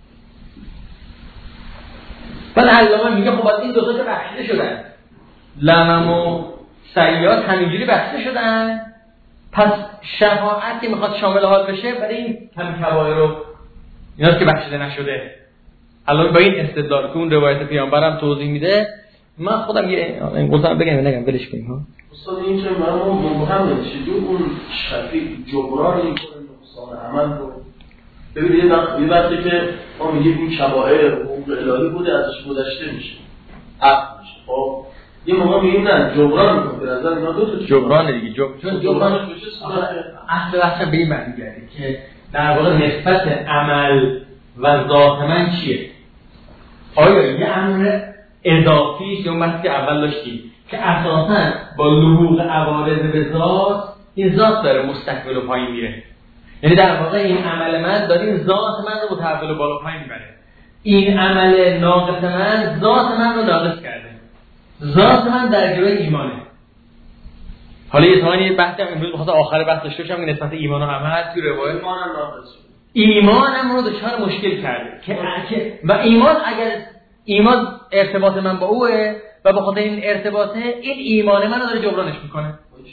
A: بعد علامه میگه خب این دو تا که بخشیده شدن، لغم و سیئات همینجوری بخشیده شدن، پس شفاعت که میخواد شامل حال بشه برای این هم کبائر رو اینا که بخشیده نشده. الان با این استدلال که اون روایت پیامبرم توضیح میده، من خودم یه گفتم بگم نگم ولش کنیم ها.
C: استاد این چه برام مهمه چه اون شفیع جبران میکنه نقصان عمل رو. ببینید یه وقتی که ما میگیم این کبائر حقوق الهی بوده ازش گذشته میشه، عفو میشه. خب یه موقع میگیم نه جبران میکنه. به نظر اینا دو تا
A: جبران دیگه چون
C: جبرانش میشه
A: اصل به این معنی گردی که در واقع نسبت عمل و ذات من چیه؟ آیا یه امر اضافی که اون بحثی که اول داشتیم که اساساً با لحوق عوارض به ذات این ذات داره مستقبل و پایین میره، یعنی در واقع این عمل من داره این ذات من رو متحول و بالا پایین میبره. این عمل ناقص من ذات من رو ناقص کرده، ذات من در جلوی ایمانه. حالا یه زمانی بحث امروز بخاطر آخر بحث داشته باشم که نسبت ایمان و عمل تو روایت
C: ایمانم ناقص شد،
A: ایمانم رو دچار مشکل کرده که و ایمان اگر ایمان ارتباط من با اوه و به خاطر این ارتباطه این ایمان من رو داره جبرانش میکنه.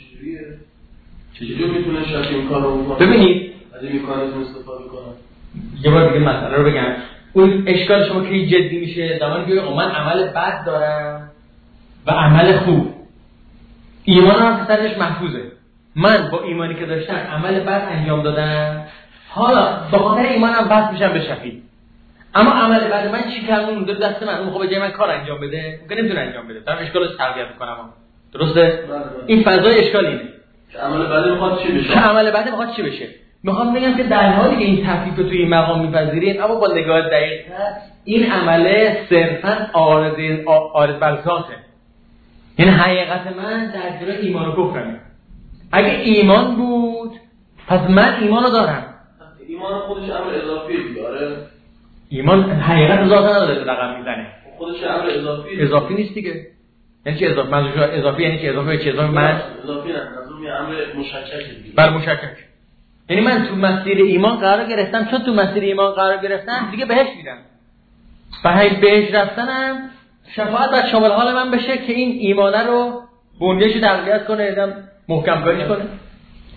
C: چجوری میتونه شفیع این کار رو بکنه؟
A: ببینید
C: از این مکانیزم استفاده کنه.
A: یه بار دیگه مسئله رو بگم. اون اشکال شما که جدی میشه زمانی که من عمل بد دارم و عمل خوب، ایمانم هم سرش محفوظه، من با ایمانی که داشتم عمل بد انجام دادم، حالا به خاطر ایمانم بس میشم به شفیع، اما عمل بد من چی کردم اون دست من، اون خب به جای من کار انجام بده ممکن نمیتونه انجام بده، دارم اشکالش تقویت میکنم. درسته؟ این فضای اشکال اینه
C: که عمل بد میخواد چی بشه؟
A: عمل بد میخواد چی بشه؟ میخوام بگم که در حالی که این تفکیک رو توی این مقام میپذیرید اما با نگاه دقیق‌تر این عمله صرفاً عارض بر ذاته، یعنی حقیقت من در جلوی ایمان و کفرمه. اگه ایمان بود پس من ایمان رو دارم.
C: ایمان خودش امر اضافیه دیگه. آره
A: ایمان حقیقت ذات نداره رقم میزنه،
C: خودش امر اضافیه.
A: اضافی نیست دیگه. یعنی چی اضافی؟ منظور اضافی یعنی چی؟ اضافی من
C: اضافی نه، منظور امر مشکک دیگه.
A: بر مشکک. یعنی من تو مسیر ایمان قرار گرفتم، چون تو مسیر ایمان قرار گرفتم دیگه بهش میرم. بهش رفتنم شفاعت باید شامل حال من بشه که این ایمانه رو بنیه‌شو تقویت کنه، ادم محکم کاریش کنه.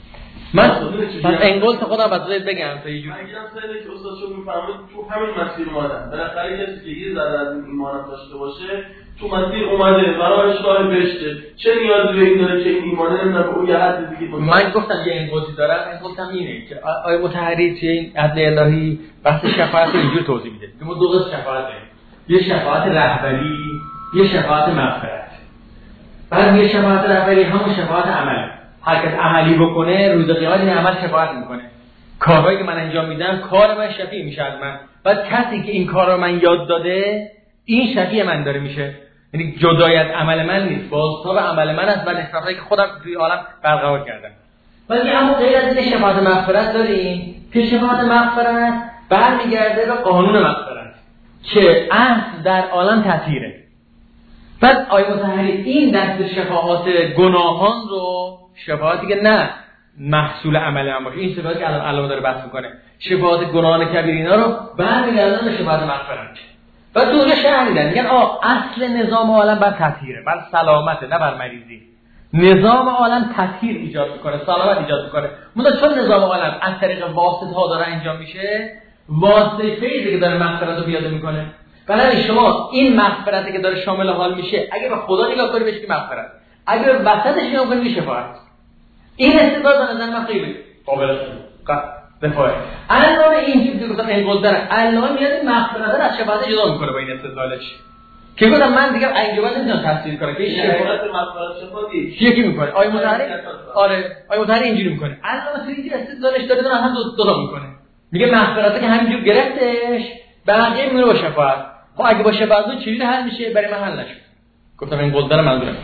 A: من انگل تا خودم بذارید بگم تا یه جوری
C: اگرم سایده که استاد چون میفهمید تو همین مسیر اومدن بالاخره کسی که یه ذره از این ایمانم داشته باشه تو مسیر اومده برای راه بهشته چه نیازی به این داره که این ایمانه نمیدونه اون یه حد دیگه
A: من گفتم یه انگلتی دارم این گفتم اینه که آیه مطهری توی این عدل الهی بحث شفاعت رو اینجور توضیح میده که ما دو قسم شفاعت داریم یه شفاعت رهبری یه شفاعت مغفرت بعد یه شفاعت رهبری همون شفاعت عمل هر کس عملی بکنه روز قیامت این عمل شفاعت میکنه کارهایی که من انجام میدم کار من شفیع میشه از من بعد کسی که این کار رو من یاد داده این شفیع من داره میشه یعنی جدای از عمل من نیست بازتاب عمل من است و نسبتایی که خودم توی عالم برقرار کردم ولی اما غیر از این شفاعت مغفرت داریم که شفاعت مغفرت برمیگرده به قانون مغفرت که اصل در عالم تطهیره بعد آیه مطهری این دست شفاعت گناهان رو شفاعتی که نه محصول عمل من باشه این شفاعتی که الان علامه داره بحث میکنه شفاعت گناهان کبیر اینا رو برمیگردن به شفاعت مغفرت و تو اونجا شرح میدن میگن اصل نظام عالم بر تطهیره بر سلامته نه بر مریضی نظام عالم تطهیر ایجاد میکنه سلامت ایجاد میکنه مثلا چون نظام عالم از طریق واسطه ها داره انجام میشه واسطه فیضی که داره مغفرت رو پیاده میکنه بنابراین شما این مغفرتی که داره شامل حال میشه اگه به خدا نگاه کنی بهش که مغفرت اگه به وسطش نگاه کنی میشه شفاعت این استدلال به نظر من خیلی قابل دفاعه الان این چیزی که گفتم این قدرت الان میاد مغفرت رو از شفاعت جدا میکنه با این استدلالش که گفتم من دیگه اینجوری نمیتونم تفسیر کنم که
C: شفاعت مغفرت شفاعتی
A: یکی میکنه آیه مطهری آره آیه مطهری اینجوری میکنه الان تو این استدلالش داره دونه هم دو میکنه میگه مغفرت که همینجور گرفتش بقیه میره با شفاعت خب اگه با شفاعت چجوری حل میشه برای من حل نشد گفتم این قدرت منظورم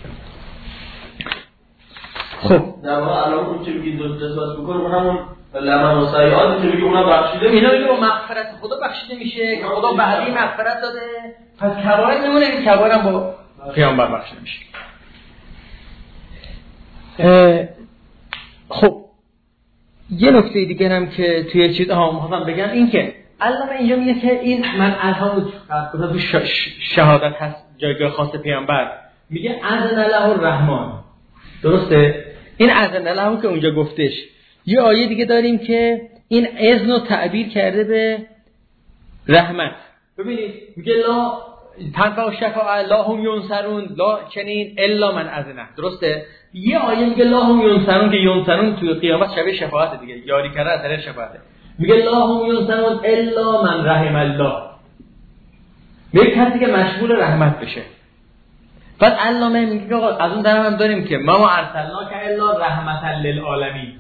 C: خب در واقع الان اون چه میگید جزاس بکنه اون همون لمن و سیئات که میگه اونا بخشیده
A: اینا میگه با مغفرت خدا بخشیده میشه که خدا بعدی مغفرت داده پس کبایر نمونه این کبایر هم با پیامبر بخشیده میشه خب یه نکته دیگه هم که توی چیز می‌خواستم بگم این که علامه اینجا میگه که این من الان تو شهادت هست جایگاه خاص پیامبر میگه اذن له الرحمن درسته این اذن له که اونجا گفتش یه آیه دیگه داریم که این اذن رو تعبیر کرده به رحمت ببینید میگه لا تنفع الشفاعة لا هم ینصرون لا چنین الا من اذنه درسته یه آیه میگه لا هم ینصرون که ینصرون توی قیامت شبیه شفاعت دیگه یاری کرده از طریق شفاعته میگه لا هم ینصرون الا من رحم الله میگه کسی که مشمول رحمت بشه بعد علامه میگه آقا از اون طرف هم داریم که ما ارسلناک الا رحمتا للعالمین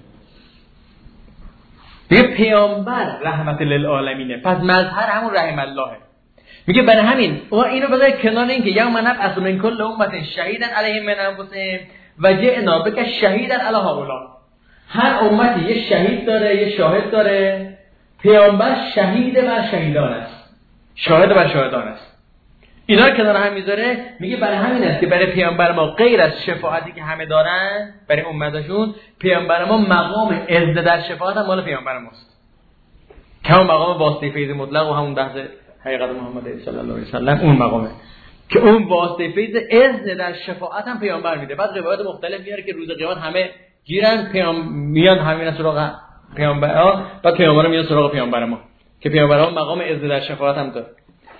A: میگه پیامبر رحمت للعالمینه پس مظهر همون رحم اللهه میگه برای همین ما اینو بذارید کنار این که یوم نبعث من کل امت شهیدا علیهم من انفسهم و جئنا بک شهیدا علی هؤلاء هر امتی یه شهید داره یه شاهد داره پیامبر شهید بر شهیدان است شاهد بر شاهدان است اینا رو کنار هم میذاره میگه برای همین است که برای پیامبر ما غیر از شفاعتی که همه دارن برای امتشون پیامبر ما مقام عزت در شفاعت هم مال پیامبر ماست که اون مقام واسطه فیض مطلق و همون بحث حقیقت محمد صلی الله علیه و سلم اون مقامه که اون واسطه فیض عزت در شفاعت هم پیامبر میده بعد روایت مختلف میاره که روز قیامت همه گیرن میان همین سراغ پیامبرها بعد پیامبر میاد سراغ پیامبر ما که پیامبر ما مقام عزت در شفاعت هم داره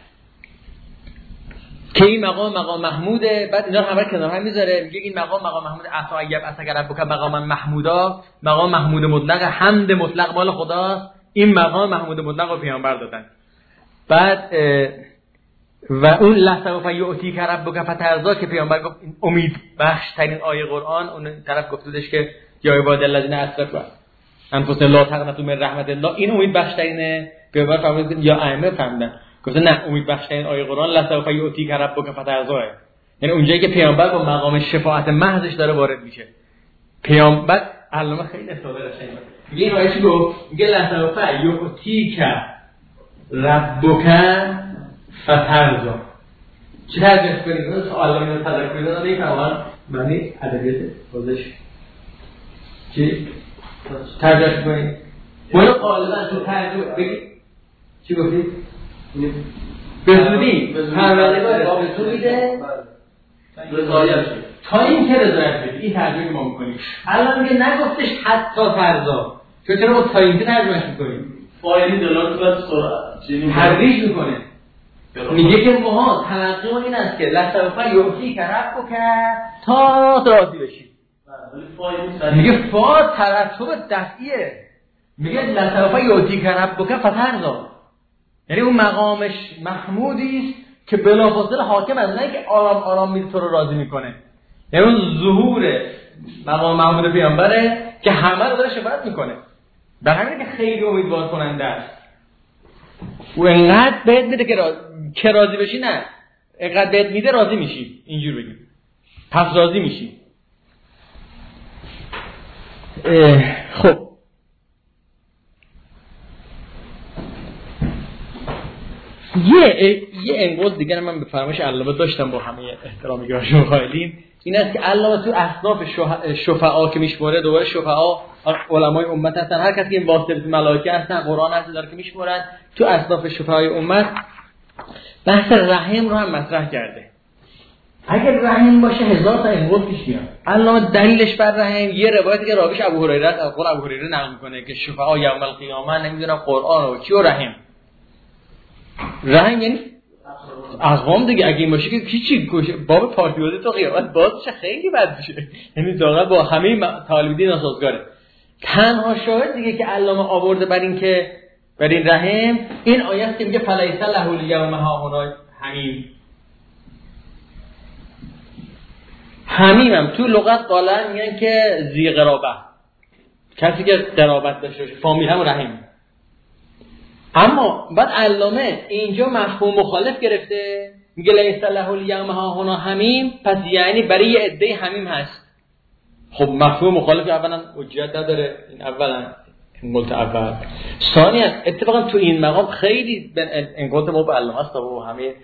A: که این مقام محموده بعد اینا همه کنار هم میذاره میگه این مقام محمود عطا ایب اگر ربک مقام محمودا مقام محمود مطلق حمد مطلق مال خداست این مقام محمود مطلق رو پیامبر دادن بعد و اون لسوف یؤتیک ربک فترضا که پیامبر گفت امید بخش ترین آیه قرآن اون طرف گفتودش که یا عباد الذین اسرفوا انفسهم لا تقنطوا من رحمت الله این امید بخش ترینه پیامبر فرمود یا ائمه فهمیدن گفت نه امید بخش ترین آیه قرآن لسوف یؤتیک ربک فترضا یعنی اونجایی که پیامبر با مقام شفاعت محضش داره وارد میشه پیامبر علامه خیلی استفاده داشته میگه این آیه چی گفت میگه لسوف یؤتیک ربک فترضا چی ترجمه کنید؟ سوال رو تذکر دادن نمی‌فهمن معنی ادبیات بازش چی ترجمه کنید؟ ولی غالبا تو ترجمه بگید چی گفتید؟ به زودی پروردگار به تو میده رضایت تا این که رضایت بدی. این ترجمه ما میکنیم. الان میگه نگفتش حتی فرضا. چرا ما تا این که ترجمهش میکنیم؟
C: فاعلی دلالت بر سرعت
A: ترویج میکنه. میگه که ما تلقی اون این است که لسوف یعطیک ربک تا راضی بشی. میگه فا ترتب دفعیه. میگه لسوف یعطیک ربک فترضا. یعنی اون مقامش محمودی است که بلافاصله حاکم از نه که آرام آرام میره تو رو راضی میکنه. یعنی اون ظهور مقام محمود پیامبره که همه رو داره شفاعت میکنه. در همین که خیلی امیدوار کننده است. و انقدر بهت میده که راضی بشی، نه انقدر بهت میده راضی میشی، اینجور بگیم پس راضی میشی. خب یه انگوز دیگر من به فرمایش علامه داشتم با همه احترامی که باشون قائلیم، این است که علامه تو اصناف شفعا که میشماره، دوباره شفعا علمای امت هستن، هر کسی که واسطه ملائکه هستن، قرآن هست داره که میشمارن، تو اصناف شفعای امت بحث رحم رو هم مطرح کرده. اگر رحم باشه 1000 تا انگوز پیش میاد. علامه دلیلش بر رحم یه روایتی که راویش ابو هریره از قول ابو هریره نقل میکنه که شفعا یوم القیامه نمیدونم قرآن و چی و رحم یعنی اقوام دیگه. اگه این باشه که هیچی باب پارتیوزه تو قیامت بازش خیلی بد میشه، یعنی واقعا با همه طالبین ناسازگاره. تنها شاهد دیگه که علامه آورده بر این که بر این رحم این آیه است که میگه فلیس له الیوم هاهنا حمیم هم تو لغت قالا میگن که ذی قرابه، کسی که قرابت داشته باشه، فامیل هم رحم. اما بعد علامه اینجا مفهوم مخالف گرفته، میگه لیس له الیوم هاهنا حمیم، پس یعنی برای یه عده حمیم هست. خب مفهوم مخالف اولا حجت نداره، این اولا انقلت اول. ثانیا اتفاقا تو این مقام خیلی انقلت ما به علامه است و همه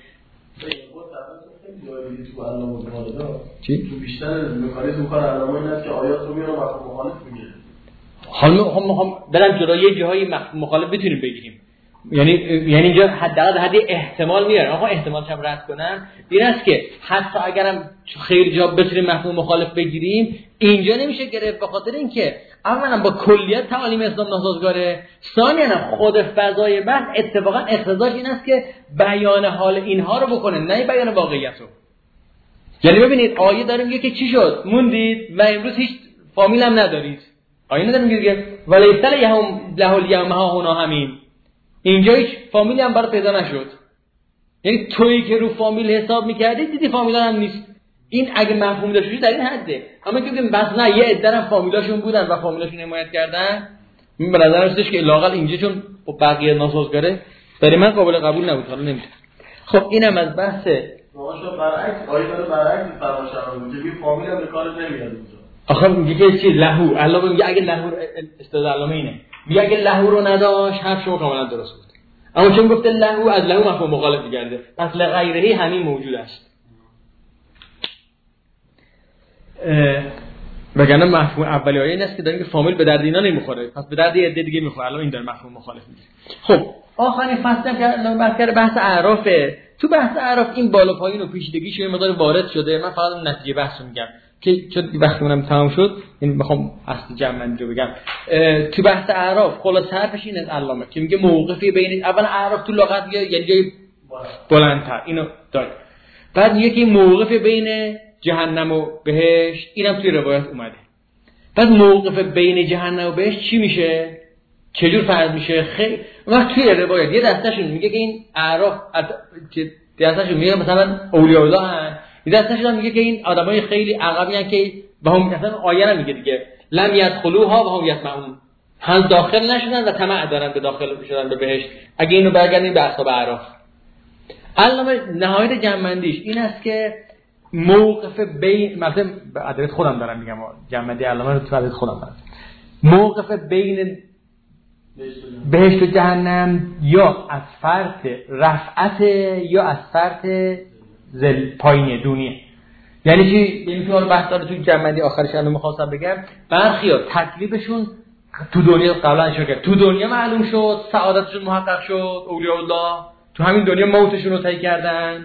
C: تو علامه
A: چی؟
C: تو بیشتر مکانیزم کار علامه این است که آیات رو میاره مفهوم مخالف میگیره.
A: حالا برام جلوی یه جاهای مفهوم مخالف بتونیم بگیریم. یعنی اینجا حداقل حد احتمال میاره. آقا احتمالش هم رد کنن. این است که حتی اگرم خیلی جا بتونیم مفهوم مخالف بگیریم، اینجا نمیشه گرفت، به خاطر اینکه اولا با کلیت تعالیم اسلام ناسازگاره، ثانیاً خود فضای بحث اتفاقا اقتضاش این است که بیان حال اینها رو بکنه، نه بیان واقعیت رو. یعنی ببینید آیه داره میگه که چی شد؟ موندید و امروز هیچ فامیل هم ندارید. آیه نداره میگه ولیس له الیوم هاهنا حمیم. اینجا هیچ فامیلی هم برای پیدا نشد. یعنی تویی که رو فامیل حساب میکردی دیدی فامیلا هم نیست. این اگه مفهوم داشته در این حده. اما که بگیم بس نه، یه عده هم فامیلاشون بودن و فامیلاشون حمایت کردن، من به نظر میاد که لااقل اینجا چون بقیه ناسازگاره برای من قابل قبول نبود. حالا نمیدونم. خب اینم از بحث
C: ماشا برعکس آیه داره برعکس فرماشران میگه که فامیل هم به کار نمیاد اونجا.
A: آخه میگه چی لهو، الله میگه اگه لهو استدلال علامه اینه. میگه اگه لهو رو نداشت حرف شما کاملا درست بود. اما چون گفته لهو از لهو مفهوم مخالف می‌گرده، پس لغیرهی همین موجود است. وگرنه مفهوم اولی آیه این است که داریم که فامیل به درد اینا نمیخوره، پس به درد یه عده دیگه میخوره. الان این داره مفهوم مخالف میگه. خب آخرین فصل که بحث اعرافه. تو بحث اعراف این بالا پایین و پیچیدگیش یه مقدار وارد شده. من فقط نتیجه بحثو میگم که چون وقتمون تمام شد، یعنی میخوام اصل جمع‌بندی رو بگم. تو بحث اعراف خلاص حرفش این از علامه که میگه موقفی بین اول اعراف تو لغت یعنی جای بلندتر اینو داره. بعد میگه که موقف بین جهنم و بهشت، اینم توی روایت اومده. بعد موقف بین جهنم و بهشت چی میشه؟ چجور فرض میشه؟ خیلی وقت توی روایت یه دستشون میگه که این اعراف دستشون میگه مثلا اولیاء الله هست، یه دستشون میگه که این آدمای خیلی عقبی ان که به هم مثلا آیه میگه دیگه لم يدخلوها و هم یسمعون، هم داخل نشدن و طمع دارن به داخل شدن به بهشت. اگه اینو برگردیم به اصحاب اعراف، علامه نهایت جمع‌بندیش این است که موقف بین، مثلا ادرس خودم دارم میگم، جمع‌بندی علامه رو تو ادرس خودم دارم، موقف بین بهشت و جهنم یا از فرط رفعت یا از فرط پایین دونیه. یعنی چی؟ یعنی که بحث داره تو جمع‌بندی آخرش الان می‌خواستم بگم برخیا تکلیفشون تو دنیا قبلا اشاره کرد، تو دنیا معلوم شد، سعادتشون محقق شد، اولیاء الله تو همین دنیا موتشون رو طی کردن،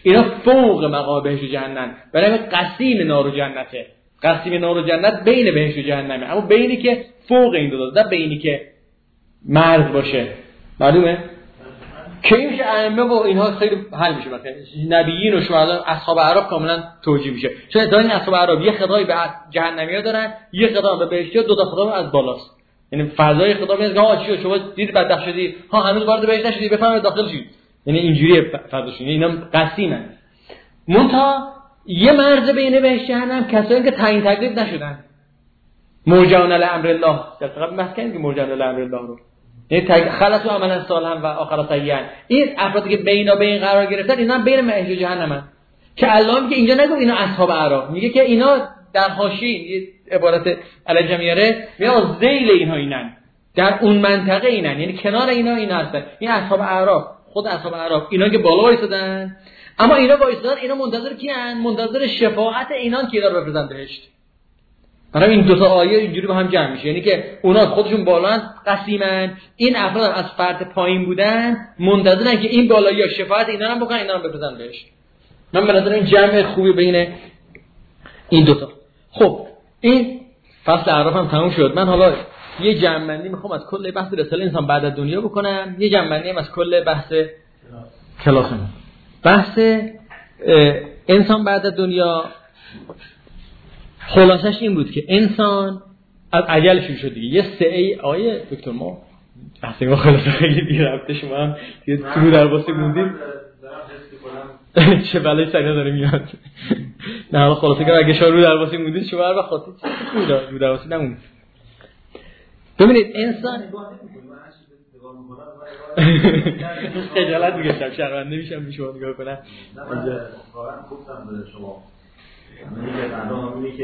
A: اینا فوق مقام بهشت و جهنم، برای قسیم نار و جنته. قسیم نار و جنت بین بهشت و جهنمه، اما بینی که فوق این دو تا، بینی که مرز باشه. معلومه؟ که این میشه ائمه و اینها خیلی حل میشه. مثلا نبیین و شهدا اصحاب اعراف کاملا توجیه میشه، چون این اصحاب اعراف یه خطابی به جهنمیا دارن، یه خطاب به بهشتیا، دو تا خطاب از بالاست. یعنی فضای خطاب میگه ها چی شما دید بدبخت شدی، ها هنوز وارد بهشت نشدی، بفهمید داخل شید. یعنی اینجوری فضاشون، اینا قسیمن. منتها یه مرز بین بهشت جهنم کسایی که تعیین تکلیف نشدن، مرجعون لامر الله. فقط بحث کردیم که مرجعون لامر الله رو، یعنی خلصوا عملا صالحا و آخر سیئا. این افرادی که بینا بین قرار گرفتن اینا بین بهشت و جهنمن. که الله میگه اینجا نگو اینا اصحاب اعراف، میگه که اینا در حاشیه، عبارت علی جمیره میگه ذیل اینها اینن، در اون منطقه اینن، یعنی کنار اینا هستن. این اصحاب اعراف، خود اصحاب اعراف اینا که بالا وایسادن، اما اینا وایسادن، اینا منتظر کیان؟ منتظر شفاعت اینان که اینا رو بفرستن بهشت. برای این دو تا آیه اینجوری با هم جمع میشه، یعنی که اونا خودشون بالان قسیمن، این افراد از فرد پایین بودن منتظرن که این بالایی‌ها شفاعت اینا رو بکنن، اینا رو بفرستن بهشت. من به نظر این جمع خوبی بین این دو تا. خب این فصل اعراف هم تموم شد. من حالا یه جمع‌بندی میخوام از کل بحث رساله انسان بعد از دنیا بکنم، یه جمع‌بندی هم از کل بحث کلاسمون. بحث انسان بعد از دنیا خلاصش این بود که انسان از اجل شروع شد دیگه. یه سعی آیه دکتر ما بحث ما خلاصه خیلی بی‌ربطه، شما هم یه تو درواسی موندید چه بلایی سریع داره میاد. نه حالا خلاصه که اگه شما رو درواسی موندید شما هر وقت خاطر رو درواسی نمونید. ببینید انسان خجالت می‌کشم، شرمنده میشم شما نگاه کنم.
B: واقعا گفتم به شما میگه الان همونی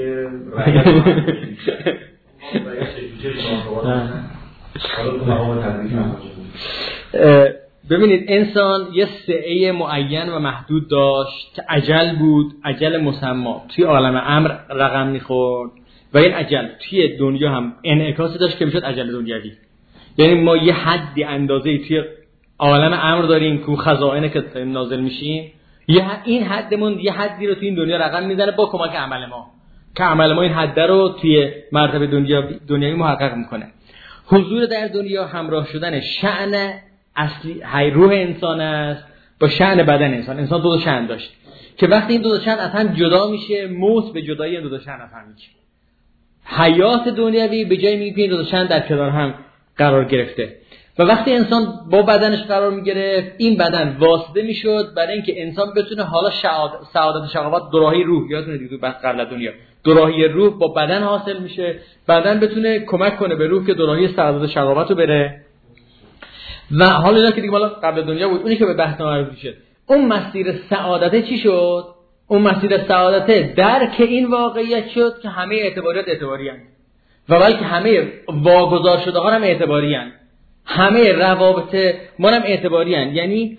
B: که
A: ببینید انسان یه سعی معین و محدود داشت که اجل بود، اجل مسمى توی عالم امر رقم میخورد و این اجل توی دنیا هم انعکاسی داشت که میشد اجل دنیوی. یعنی ما یه حدی اندازه‌ای توی عالم امر داریم که خزائن که نازل میشیم، این حدمون یه حدی رو توی این دنیا رقم میزنه با کمک عمل ما، که عمل ما این حد رو توی مرتبه دنیوی محقق میکنه. حضور در دنیا همراه شدن شأن اصلی روح انسان است با شأن بدن انسان. انسان دو شأن داشت که وقتی این دو شأن از هم جدا میشه، موت به جدایی این دو شأن از هم میشه. حیات دنیوی به جای میگه این دو شأن در کنار هم قرار گرفته و وقتی انسان با بدنش قرار میگرفت، این بدن واسطه میشد برای اینکه انسان بتونه حالا سعادت شقاوت دوراهی روح، یادتونه دیگه بعد قبل دنیا دوراهی روح با بدن حاصل میشه، بدن بتونه کمک کنه به روح که دوراهی سعادت شقاوت رو بره. و حالا اینا که دیگه مالا قبل دنیا بود، اونی که به بحث معرفی شد، اون مسیر سعادت چی شد؟ اون مسیر سعادت درک این واقعیت شد که همه اعتباریات اعتباری هستند و بلکه همه واگذار شده ها هم اعتباری هستند، همه روابط ما هم اعتباری هستند. یعنی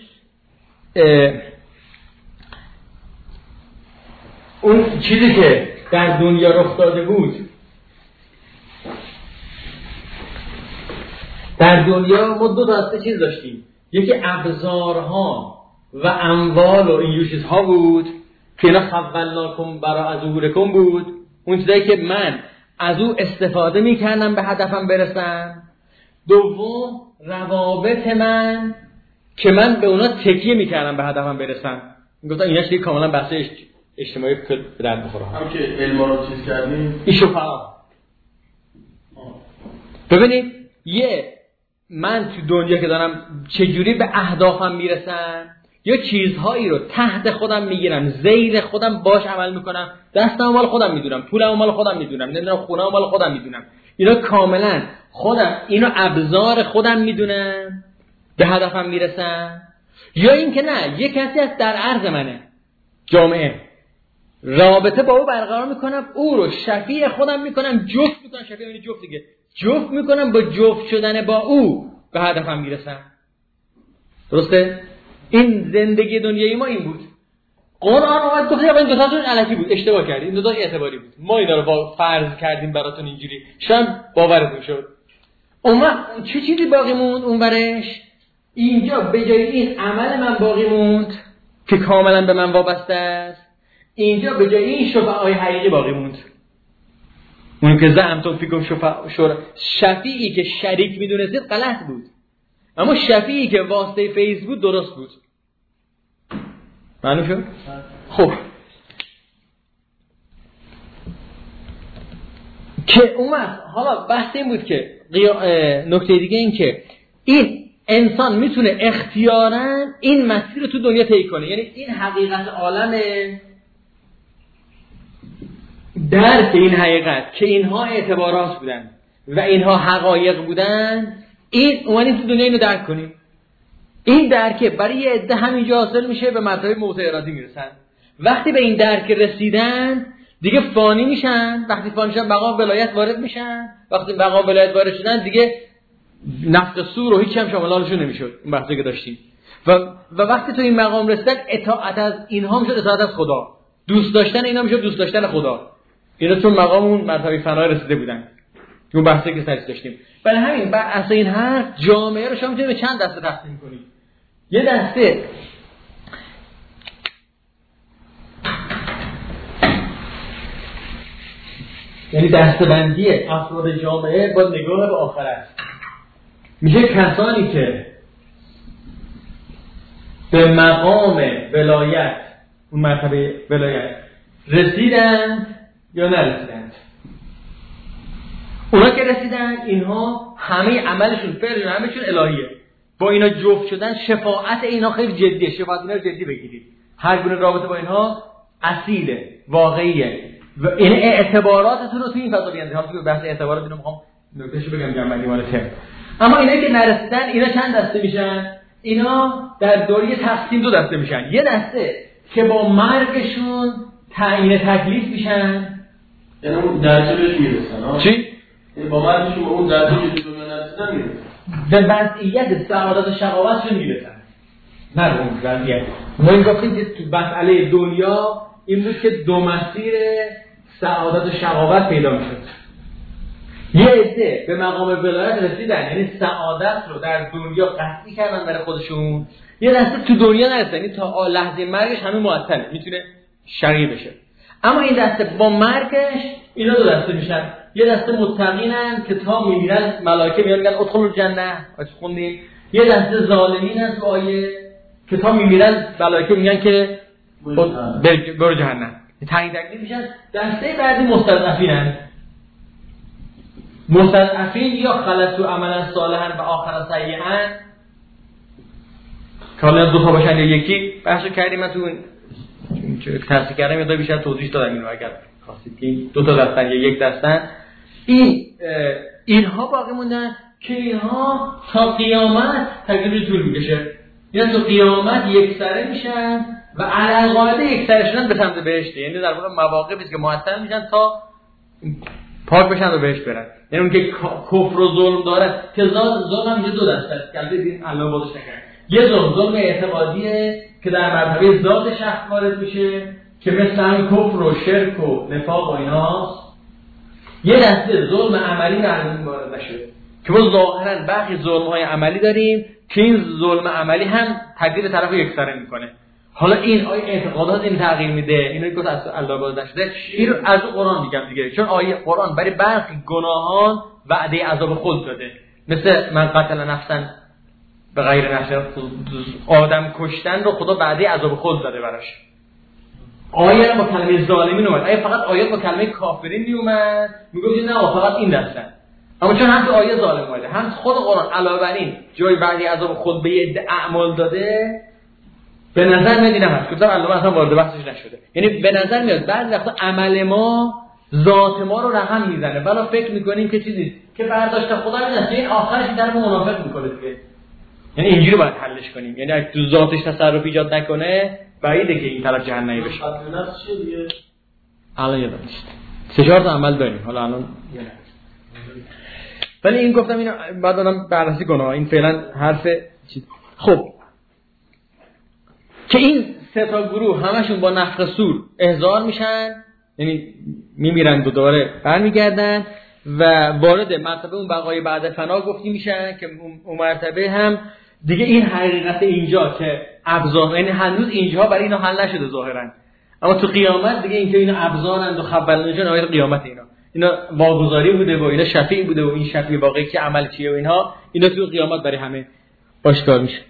A: اون چیزی که در دنیا رخ داده بود، در دنیا ما دو تا چیز داشتیم، یکی ابزارها و اموال و این چیزها بود که اینا خولناکم برای ظهورکم بود، اون چیزایی که من از او استفاده میکردم به هدفم برسم. دوم روابط من که من به اونا تکیه میکردم به هدفم برسم. میگفتم اینا چیزی کاملا بحث اجتماعی به درد بخوره.
C: هم که علم رو چیز کردیم
A: ایشوفا. ببینید من تو دنیا که دارم چجوری به اهدافم میرسم، یا چیزهایی رو تحت خودم میگیرم، زیر خودم باش عمل میکنم، دستم مال خودم میدونم، پولم مال خودم میدونم، نمیدونم خونم مال خودم میدونم، اینا کاملا خودم، اینا ابزار خودم میدونم، به هدفم میرسم. یا این که نه، یه کسی از در عرض منه، جامعه، رابطه با او برقرار میکنم، او رو شفیع خودم میکنم، جفت میکنم، شفیع یعنی جفت دیگه، جفت میکنم، با جفت شدن با او به هدفم میرسم. درسته؟ این زندگی دنیایی ما این بود. قرآن اومد گفت این دو تاشون الکی بود، اشتباه کردید، این دو تا اعتباری بود، ما اینا رو فرض کردیم براتون اینجوری، شاید باورتون شد. چه چیزی باقی موند اون برش؟ اینجا به جای این عمل من باقی موند که کاملا به من وابسته است، اینجا به جای این شفعای حقیقی باقی موند. اون که زعمتم فیکم شفیعی که شریک میدونستید غلط بود، اما شفیعی که واسطه فیض بود درست بود. معلوم شد؟ خب که اومد حالا بحث این بود که نکته دیگه این که این انسان میتونه اختیاراً این مسیر رو تو دنیا طی کنه. یعنی این حقیقت عالمه، درک این حقیقت که اینها اعتبارات بودن و اینها حقایق بودن، این اومدیم تو دنیا اینو درک کنیم. این درک برای یه عده همینجا حاصل میشه، به مرتبه موت ارادی میرسن. وقتی به این درک رسیدن دیگه فانی میشن، وقتی فانی شدن مقام ولایت وارد میشن، وقتی مقام ولایت وارد شدن دیگه نفس سور و هیچ هم شامل حالشون نمیشد. اون بحثی که داشتیم و وقتی تو این مقام رسیدن اطاعت از اینها میشد اطاعت از خدا، دوست داشتن اینا میشد دوست داشتن خدا. اینا چون مقام اون مرتبه فنا رسیده بودن. اون بحثی که سرش داشتیم. ولی همین بر اساس این حرف جامعه رو شما میتونید به چند دسته تقسیم کنید. یه دسته یعنی دسته‌بندی افراد جامعه با نگاه به آخرت میشه کسانی که به مقام ولایت، اون مرتبه ولایت رسیدند یا نرسیدند. اونا که رسیدن اینها همه عملشون فعلشون همهشون الهیه. با اینا جفت شدن شفاعت اینا خیلی جدیه. شفاعت اینا رو جدی بگیرید. هر گونه رابطه با اینها اصیله، واقعیه و این اعتباراتتون رو توی این فضا بیاندید. حالا تو بحث اعتبارات اینو میخوام نکتهشو بگم جنبندی مال تم. اما اینایی که نرسیدن اینا چند دسته میشن؟ اینا در دوره تقسیم دو دسته میشن. یه دسته که با مرگشون تعیین تکلیف میشن،
C: یعنی اون درجه بهش میرسن.
A: چی؟
C: با مرگشون اون درجه که دنیا نرسیدن میرسن،
A: به وضعیت سعادت و شقاوتشون میرسن. نه اون وضعیت. ما این گفتیم که تو مسئله دنیا این بود که دو مسیر سعادت و شقاوت پیدا میشد. یه عده به مقام ولایت رسیدن، یعنی سعادت رو در دنیا قطعی کردن برای خودشون. یه دسته تو دنیا نرسیدن، یعنی تا لحظه مرگش همه معطله، میتونه شقی بشه. اما این دسته با مرگش اینا دو دسته میشن. یه دسته متقینن که تا میمیرن ملائکه میان میگن ادخلوا الجنه، خوندیم. یه دسته ظالمینن تو آیه که تا میمیرن ملائکه میگن که برو جهنم، تعیین تکلیف میشن. دسته بعدی مستضعفینن. مستضعفین یا خلصوا عملا صالحا و آخر سیئا، کاملا دو تا باشن یا یکی. بحث کردیم من تو تحصیل کردم یا بیشتر توضیح دادم اینو اگر خواستید که دو تا دستن یا یک دستن. اینها باقی موندن که اینها تا قیامت تقریبا طول میکشه. اینا تا قیامت یک سره میشن و علی قاعده یک سره شدن به سمت بهشت. یعنی در واقع مواقعی که معطل میشن تا پاک بشن و بهشت برن. یعنی اون که کفر و ظلم داره که ظلم هم یه دو دسته است که دین الله بازش نکنه. یه ظلم اعتقادیه که در مرتبه ذات شخص وارد میشه که مثل همین کفر و شرک و نفاق و ایناست. یه دسته ظلم عملی معلوم وارد نشه که ما ظاهرا برخی ظلم‌های عملی داریم که این ظلم عملی هم تقدیر طرف یکسره میکنه. حالا این آیه اعتقادات این تغییر میده، اینو که از الله باز نشده. این رو از قرآن میگم دیگه، چون آیه قرآن برای برخی گناهان وعده عذاب خلد داده. مثل من قتل نفسا به غیر نفس، آدم کشتن رو خدا وعده عذاب خلد داده براش. آیه با کلمه ظالمین اومد. آیه فقط آیه با کلمه کافرین میومد، میگفت نه فقط این دستن. اما چون هم تو آیه ظالم اومده، هم خود قرآن علاوه بر این جای وعده عذاب خلد به یه اعمال داده، به نظر میاد اینم هست. گفتم الله اصلا وارد بحثش نشده. یعنی به نظر میاد بعضی وقتا عمل ما ذات ما رو رقم میزنه، ولی فکر میکنیم که چیزی که برداشت خدا نیست. این آخرش طرف منافق میکنه دیگه. یعنی اینجوری باید حلش کنیم. یعنی اگه تو ذاتش تصرف ایجاد نکنه بعیده که این طرف جهنمی بشه. الان یادم نیست. 3-4 تا عمل داریم. حالا الان ولی این گفتم اینو بعد دادم بررسی کنم. این فعلا حرف چیز. خب که این 3 تا گروه همشون با نفخ صور احضار میشن، یعنی میمیرن و دوباره برمیگردن و وارد مرتبه اون بقای بعد فنا گفتی میشن که اون مرتبه هم دیگه این حقیقت اینجا که ابزار، یعنی هنوز اینجا برای اینا حل نشده ظاهرا، اما تو قیامت دیگه اینکه اینا ابزارند و خبرنجان آیه قیامت اینا واگذاری بوده و اینا شفیع بوده و این شفیع واقعی که عمل چیه و اینا تو قیامت برای همه آشکار میشه.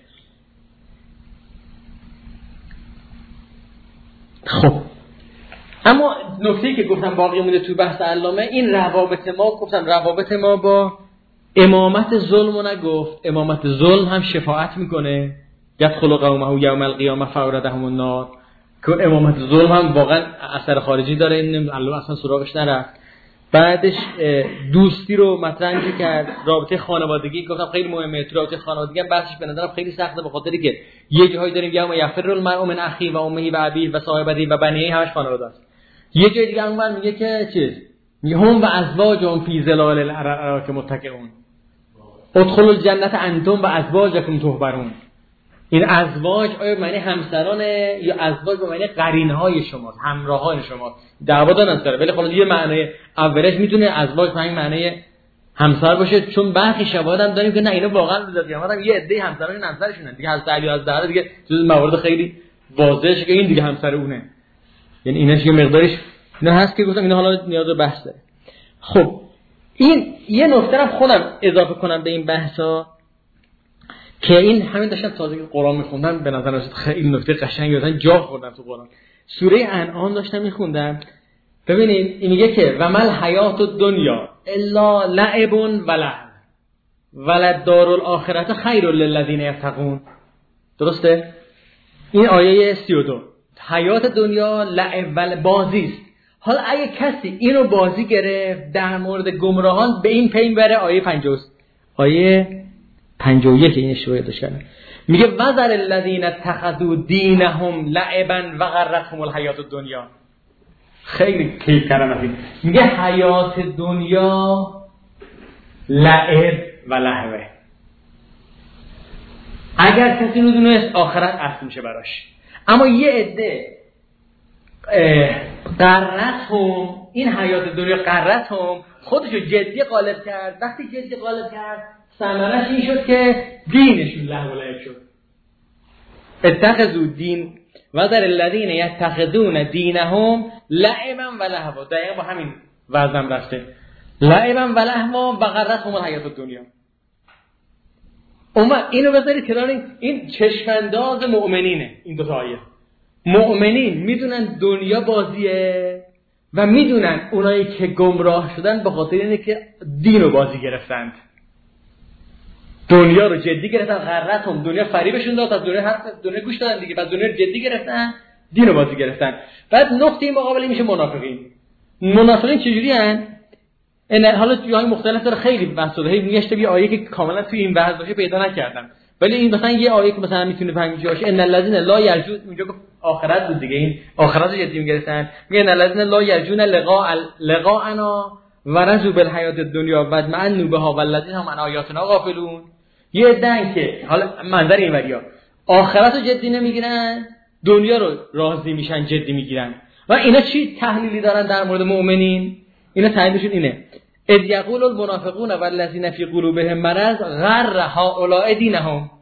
A: خب اما نکته‌ای که گفتم باقی مونده تو بحث علامه، این روابط ما با امامت ظلم رو نگفت. امامت ظلم هم شفاعت میکنه، یدخل قومه یوم القیامه فاوردهم النار، که امامت ظلم هم واقعا اثر خارجی داره، این علامه اصلا سراغش نرفت. بعدش دوستی رو مطرح کرد، رابطه خانوادگی گفتم خیلی مهمه. تو رابطه خانوادگی هم بحثش به نظرم خیلی سخته، به خاطری که یه جایی داریم یوم یفر المرء من اخیه و امه و ابیه و صاحبته و بنیه، همش خانواده است. یه جای دیگه اونور میگه که چیز میگه هم و ازواجهم فی ظلال الارائک متکئون ادخلوا الجنه انتم و ازواجکم تحبرون. این ازواج آیا معنی همسرانه یا ازواج به معنی قرینهای شماست، همراهان شما؟ دعوا دارن سر، ولی خلاص یه معنی اولش میتونه ازواج به معنی همسر باشه، چون برخی شواهد هم داریم که نه اینا واقعا به قیامت هم یه عده همسران همسرشونن دیگه. حضرت علی از زهرا دیگه جز موارد خیلی واضحه که این دیگه همسر اونه، یعنی ایناش یه مقدارش اینا هست که گفتم اینا حالا نیاز به بحث داره. خب این یه نکته رو خودم اضافه کنم به این بحثا که این همین داشتم تازه قرآن میخوندم به نظر رسید خیلی نکته قشنگی مثلا جا خوردم تو قرآن. سوره انعام داشتم میخوندم، ببینید این میگه که و مل حیات الدنیا الا لعب و لهو وللدار الاخره خیر للذین یتقون. درسته؟ این آیه 32 حیات دنیا لعب و بازی است. حالا اگه کسی اینو بازی گرفت در مورد گمراهان به این پی بره آیه 50 آیه 51 این اشاره داشتن، میگه وذر الذین اتخذوا دینهم لعبا و غرتهم الحیات الدنیا. خیلی کیف کردم. میگه حیات دنیا لعب و لهوه. اگر کسی رو دونه آخرت اصل میشه براش، اما یه عده قرتهم، این حیات دنیا قرتهم خودشو جدی غالب کرد. وقتی جدی غالب کرد ثمرش این شد که دینشون لهو و لعب شد. اتخذوا دین و در الذین یتخذون دینهم لعبا و لهوا، دقیقا با همین وزن رفته، لعبا و لهوا و غرتهم الحیات الدنیا. اینو بذارید کنار، این چشمانداز مؤمنینه. این دو تا آیه مؤمنین میدونن دنیا بازیه و میدونن اونایی که گمراه شدن به خاطر اینه که دین رو بازی گرفتند، دنیا رو جدی گرفتن. غرتهم، دنیا فریبشون داد، از دنیا گوش دادن دیگه، بعد دنیا رو جدی گرفتن، دین رو بازی گرفتن. بعد نقطه این مقابله میشه منافقین چجوری ان؟ حالا جاهای مختلف داره، خیلی بحث شده، هی میگشته یه آیه که کاملا توی این بحث باشه پیدا نکردم، ولی این مثلا یه آیه که مثلا میتونه فهمید باشه ان الذين لا یرجون، اینجا آخرت بود دیگه، این آخرت رو جدی میگرفتن. میگه ان الذين لا یرجون لقاءنا ورزوا بالحیات الدنیا و اطمئنوا بها والذین هم عن آیاتنا غافلون. یه دن که حالا منظر این وریا آخرت رو جدی نمیگیرن، دنیا رو راضی میشن جدی میگیرن. و اینا چی تحلیلی دارن در مورد مؤمنین؟ اینا تحلیلشون اینه: اذ یقول المنافقون والذین فی قلوبهم مرض غر هؤلاء دینهم.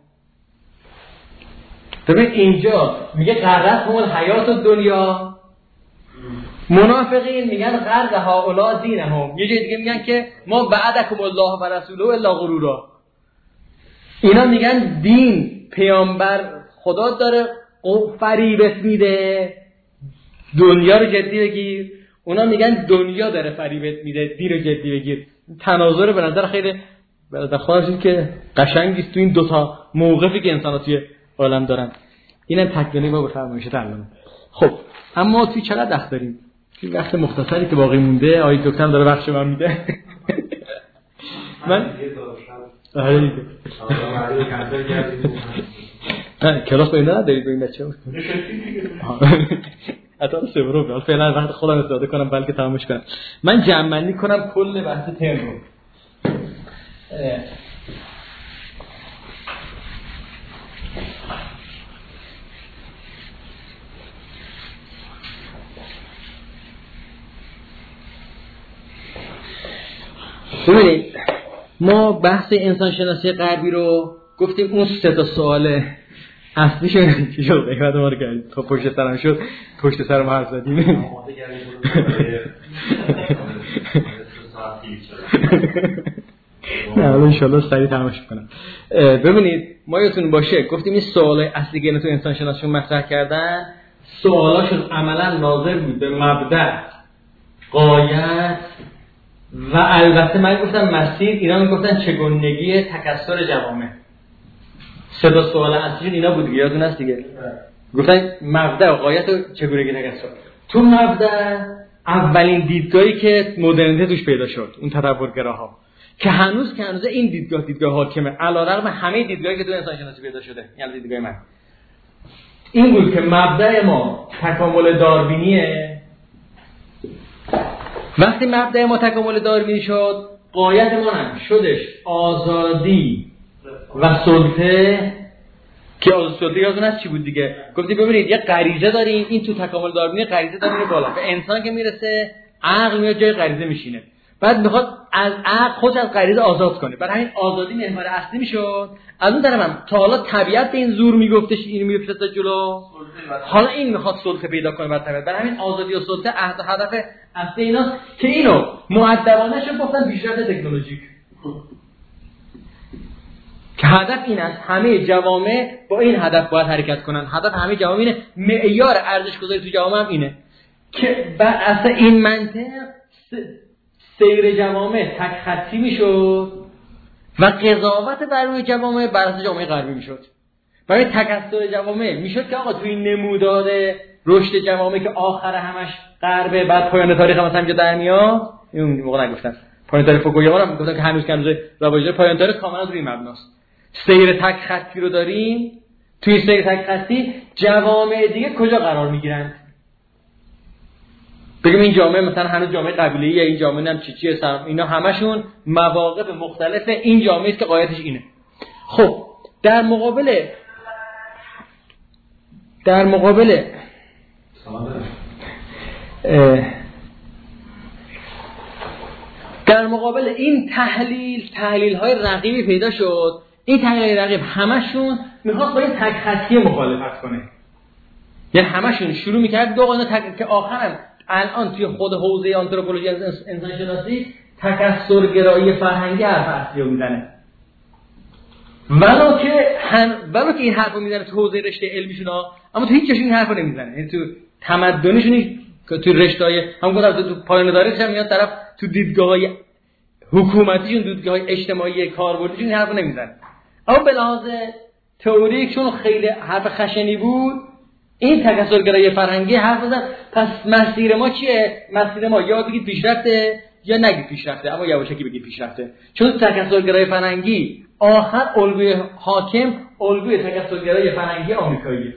A: ببین اینجا میگه غرتهم الحیات الدنیا، منافقین میگن غر هؤلاء دینهم. یه جای دیگه میگن که ما بعدکم الله و رسوله الا غرورا. اینا میگن دین، پیامبر، خدا داره فریبت میده، دنیا رو جدی بگیر. اونا میگن دنیا داره فریبت میده، دین رو جدی بگیر. تناظر به نظر خیلی به نظر خودم که قشنگی است تو این دو تا موقفی که انسان‌ها توی عالم دارن. اینم تکمیلی با فرمایش تعلم. خب اما توی چقدر وقت داریم؟ این وقت مختصری که باقی مونده آقای دکتر داره وقت من میده. من کلاس باید ندارید با این بچه ها؟ حتی سه برو فعلا وقت خودم استفاده کنم بلکه تمامش کنم. من جمع‌بندی کنم کل بحث ترم رو. ببینید ما بحث انسان شناسی غربی رو گفتیم اون 3 تا سوال اصلی شد که شد قیمت ما رو کردیم تا پشت سرم شد پشت سرم حرف زدیم. نه انشالله سریع تماشا کنم. ببینید ما یادتون باشه گفتیم این سوالای اصلی که تو انسان شناسیشون مطرح کردن سوالاشون عملا ناظر بود به مبدأ، غایت و البته من گفتم مسیر، اینا میگفتن چگونگی تکثر جوامع. 3 تا سوال اصلیشون اینا بود دیگه، یادتون هست دیگه. گفتن مبدأ و غایت و چگونگی تکثر. تو مبدأ اولین دیدگاهی که مدرنیته توش پیدا شد اون تطورگراها که هنوز این دیدگاه حاکمه علیرغم همه دیدگاهی که تو انسان شناسی پیدا شده. یعنی دیدگاه من این بود که مبدأ ما تکامل داروینیه. وقتی مبدأ ما تکامل داروینی شد غایت ما هم شدش آزادی و سلطه که سلطه یادتون هست چی بود دیگه. گفتیم ببینید یه غریزه داریم، این تو تکامل داروینی غریزه داره میره بالا و انسان که میرسه عقل میاد جای غریزه میشینه، بعد میخواد از عقل خودش از غریزه آزاد کنه. برای همین آزادی محور اصلی میشد. از اون طرف هم تا حالا طبیعت به این زور میگفتش اینو میفرسته جلو، حالا این میخواد سلطه پیدا کنه بر طبیعت. برای همین آزادی و سلطه هدف اصلی ایناست که اینو مؤدبانه شو گفتن پیشرفت تکنولوژیک که هدف این است همه جوامع با این هدف باید حرکت کنن. هدف همه جوامع اینه، معیار ارزش گذاری تو جوامع هم اینه که بر اساس این منطق سیر جوامع تک خطی میشد و قضاوت بر روی جوامع بر اساس جامعه غربی میشد. برای تکثر جوامع میشد که آقا توی نمودار رشد جوامع که آخر همش غربه، بعد پایان تاریخ مثلا اینجا در میاد. اون موقع نگفتن پایان تاریخ فوکویاما هم گفتن که هنوز رواج داره. پایان تاریخ کاملا روی مبناست. سیر تک خطی رو داریم. توی سیر تک خطی جوامع دیگه کجا قرار میگیرند؟ بگیم این جامعه مثلا هنوز جامعه قبیله‌ای یا این جامعه هم چیچی هستن، اینا همشون مواقف مختلف این جامعه است که غایتش اینه. خب در مقابل این تحلیل‌های رقیبی پیدا شد. این تحلیل رقیب همشون میخواد با این تک خطی مخالفت کنه. یعنی همشون شروع میکرد دو قانون که آخرن الان توی خود حوزه آنتروپولوژی انسان شناسی تکثرگرایی فرهنگی حرف اصلی رو میزنه. ولو که این حرف رو میزنه تو حوزه رشته علمیشون ها، اما تو هیچ جاشون این حرف رو نمیزنه. یعنی تو تمدنشون که تو رشته‌های هم گفتم تو پایان تاریخش هم میاد طرف تو دیدگاه‌های حکومتیشون، دیدگاه‌های اجتماعی کاربردیشون این حرف رو نمیزنه. اما به لحاظ تئوریک چون خیلی حرف خشنی بود این تکثرگرایی فرهنگی حرف زد. پس مسیر ما چیه؟ مسیر ما یا بگید پیشرفته یا نگید پیشرفته، اما یواشکی بگید پیشرفته. چون تکثرگرایی فرهنگی آخر الگوی حاکم الگوی تکثرگرایی فرهنگی آمریکاییه.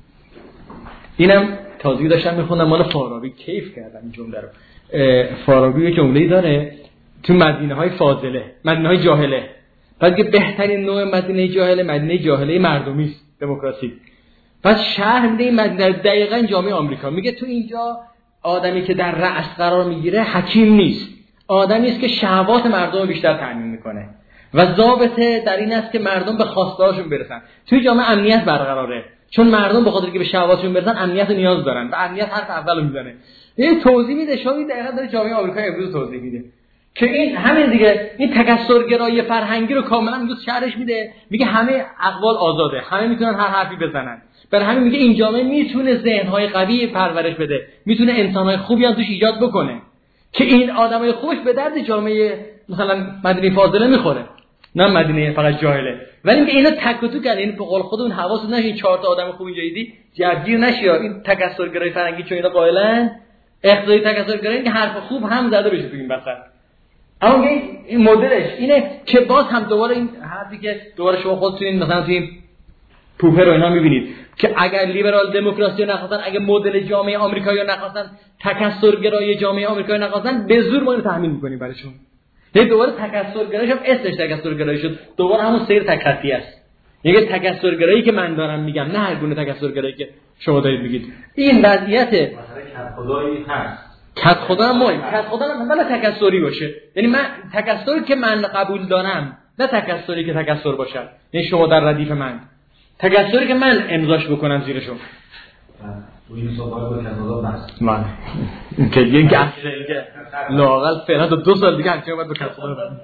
A: اینم تازگی داشتم میخوندم مال فارابی، کیف کردم این جمله رو. فارابی یه جمله‌ای داره تو مدینه‌های فاضله، مدینه‌های جاهله، بعد که بهترین نوع مدینه جاهله مردمی است، دموکراسی. پس شرح میده این مدینه دقیقاً جامعه آمریکا. میگه تو اینجا آدمی که در رأس قرار میگیره حکیم نیست، آدمی است که شهوات مردم رو بیشتر تامین میکنه و ضابطه در این است که مردم به خواسته‌هاشون برسن. توی جامعه امنیت برقراره، چون مردم به خاطر که به شهواتشون برسن امنیت رو نیاز دارن و امنیت حرف اولو میزنه. این توضیح میده، شما دقیقاً داره جامعه آمریکا امروز توضیح میده که این همین دیگه، این تکثرگرایی فرهنگی رو کاملا امروز شرحش میده. میگه همه اقوال آزاده، همه میتونن هر حرفی بزنن. برای همین میگه این جامعه میتونه ذهن‌های قوی پرورش بده، میتونه انسان‌های خوبی هم توش ایجاد بکنه که این آدمای خوش به درد جامعه مثلا مدینه فاضله میخوره، نه مدینه فقط جاهله. ولی میگه اینا تک و تو کردن، این به قول خودمون حواست نشه این 4 تا آدم خوب اینجا دیدی جوگیر نشی. این تکثرگرایی فرهنگی چون اینا قائلن اقتضای تکثرگرایی که حرف خوب هم زده بشه تو این وسط. اما این مدلش اینه که باز هم دوباره این حرفی که دوباره شما خودتون مثلا تو این پوپر و اینا میبینید که اگر لیبرال دموکراسی رو نخواستن، اگر مدل جامعه آمریکایی رو نخواستن، تکثرگرایی جامعه آمریکایی نخواستن، به زور ما اینو تحمیل میکنیم براشون. یعنی دوباره تکثرگرایش هم اسمش تکثرگرایی شد، دوباره همون سیر تکخطی است. یعنی تکثرگرایی که من دارم میگم، نه هر گونه تکثرگرایی که شما دارید میگید. این وضعیت
B: مثلا خدایی هست،
A: خدا هم تکثری باشه. یعنی من تکثری که من قبول دارم نه تکثری که تکثر باشد، یعنی شما در ردیف من، تکثری که من امضاش بکنم زیرشو.
B: تو این صحبت با کانادا بس
A: من که یک اصل که لااقل فعلا 2 سال دیگه همچنین باید به کانادا برم.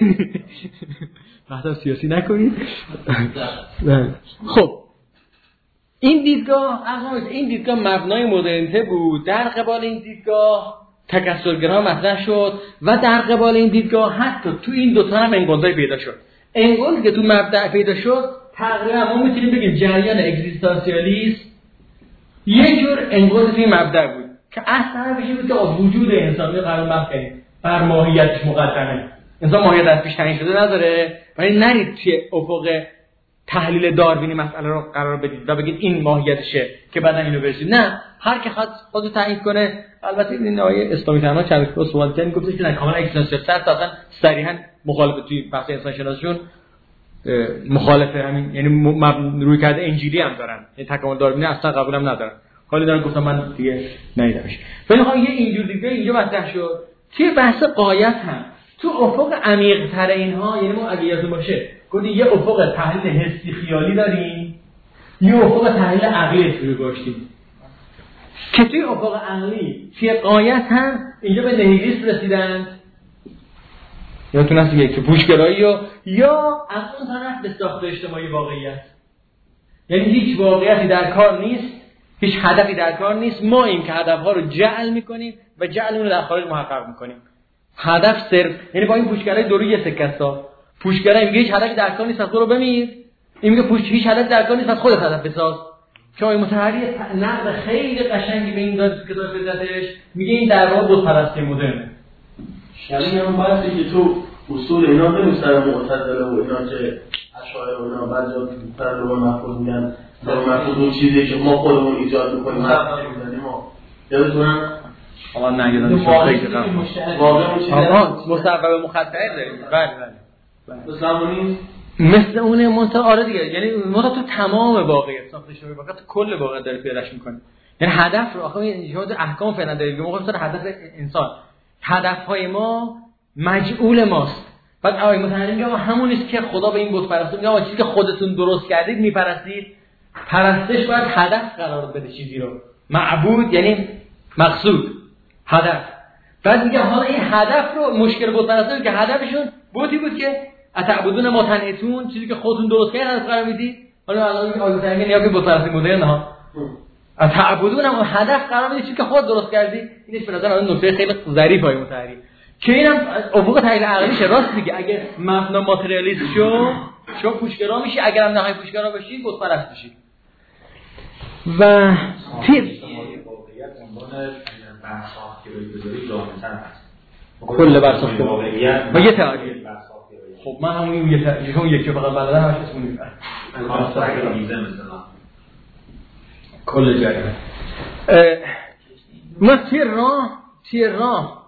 A: بحث سیاسی نکنید. خب این دیدگاه مبنای مدرنیته بود. در قبال این دیدگاه تکثرگرا مطرح شد و در قبال این دیدگاه حتی تو این دو تا هم انگلزای پیدا شد. انگلز که تو مبدأ پیدا شد تقریبا ما میتونیم بگیم جریان اگزیستانسیالیسم یه جور انگلز توی مبدأ بود که اصلا بشه بود که وجود انسانی قرار مفکنیم بر ماهیتش مقدمه. انسان ماهیت از پیش تعیین شده نداره، ولی نرید توی افق تحلیل داروینی مسئله رو قرار بدید و بگید این ماهیتشه که بعدا اینو برسید. نه، هر کی خودو تعیین کنه. البته این آیه اسلامی تنها چند تا سوال کردن گفتش که کاملا اگزیستانسیال اصلا صریحا مخالف توی بحث انسان شناسیشون مخالف همین، یعنی روی کرده انجیلی هم دارن، این تکامل داروینی اصلا قبولم ندارن. حالا دارن گفتم من دیگه ندیدمش. ولی خب یه اینجور دیگه اینجا مطرح شد توی بحث غایت هم تو افق عمیق تر اینها، یعنی ما اگه یادتون باشه گفتیم یه افق تحلیل حسی خیالی داریم، یه افق تحلیل عقلی رو گذاشتیم که توی افق عقلی توی غایت هم اینجا به نهیلیسم رسیدن. یادتون هست که پوشگرایی یا از اون طرف به ساخت اجتماعی واقعیت، یعنی هیچ واقعیتی در کار نیست، هیچ هدفی در کار نیست، ما این که هدفها رو جعل میکنیم و جعل اون رو در خارج محقق میکنیم. هدف صرف، یعنی با این پوشگرای دورو یه سکه است. پوشگرای میگه هیچ هدفی در کار نیست، از تو رو بمیر. این میگه هیچ هدفی در کار نیست، از خودت هدف بساز. که آقای مطهری نقد خیلی قشنگی به این داد که کتاب بذاتش، میگه این در واقع بت‌پرستی مدرنه.
C: یعنی هم باید که تو اصول اینا بنویسن معتدله و اینا که اشاعره و اینا بعضیا در رو محفوظ میگن در محفوظ اون چیزی که ما خودمون ایجاد میکنیم ما یادتونم
A: آقا نگیدن
C: واقعا چیزی
A: مصوب مخدر داریم. بله
C: زمانی
A: مثل اونه منتها آره دیگه، یعنی ما تو تمام واقعیت ساخته شده فقط کل واقعیت داره پیداش میکنه. یعنی هدف رو آخه ایجاد احکام فعلا داریم که ما مثلا هدف انسان، هدفهای ما مجعول ماست. بعد آقای متحری میگه همون نیست که خدا به این بت پرستی میگه چیزی که خودتون درست کردید میپرستید. پرستش باید هدف قرار بده چیزی رو. معبود یعنی مقصود، هدف. بعد میگه حالا این هدف رو مشکل بت پرستی که هدفشون بوتی بود که اتعبدون ما تنحتون، چیزی که خودتون درست کردید هدف قرار میدید. حالا الان میگه آقای متحری میگه بت پرستی مدرن ها اتعبدون هم هدف قرار میدید چیزی که خود درست کردی. اینش به نظر من نکته خیلی ظریفه های متحری که اینم افق تحلیل عقلیشه. راست میگه اگه مبنا ماتریالیسم شو پوشگرا میشی، اگر هم نهایی پوشگرا باشی بت پرست میشی. و تیر کل برساخت واقعیت و یه تعریف. خب من همون یکی فقط بلدم همش اسمو نمیدونم کل جریان. ما تیر راه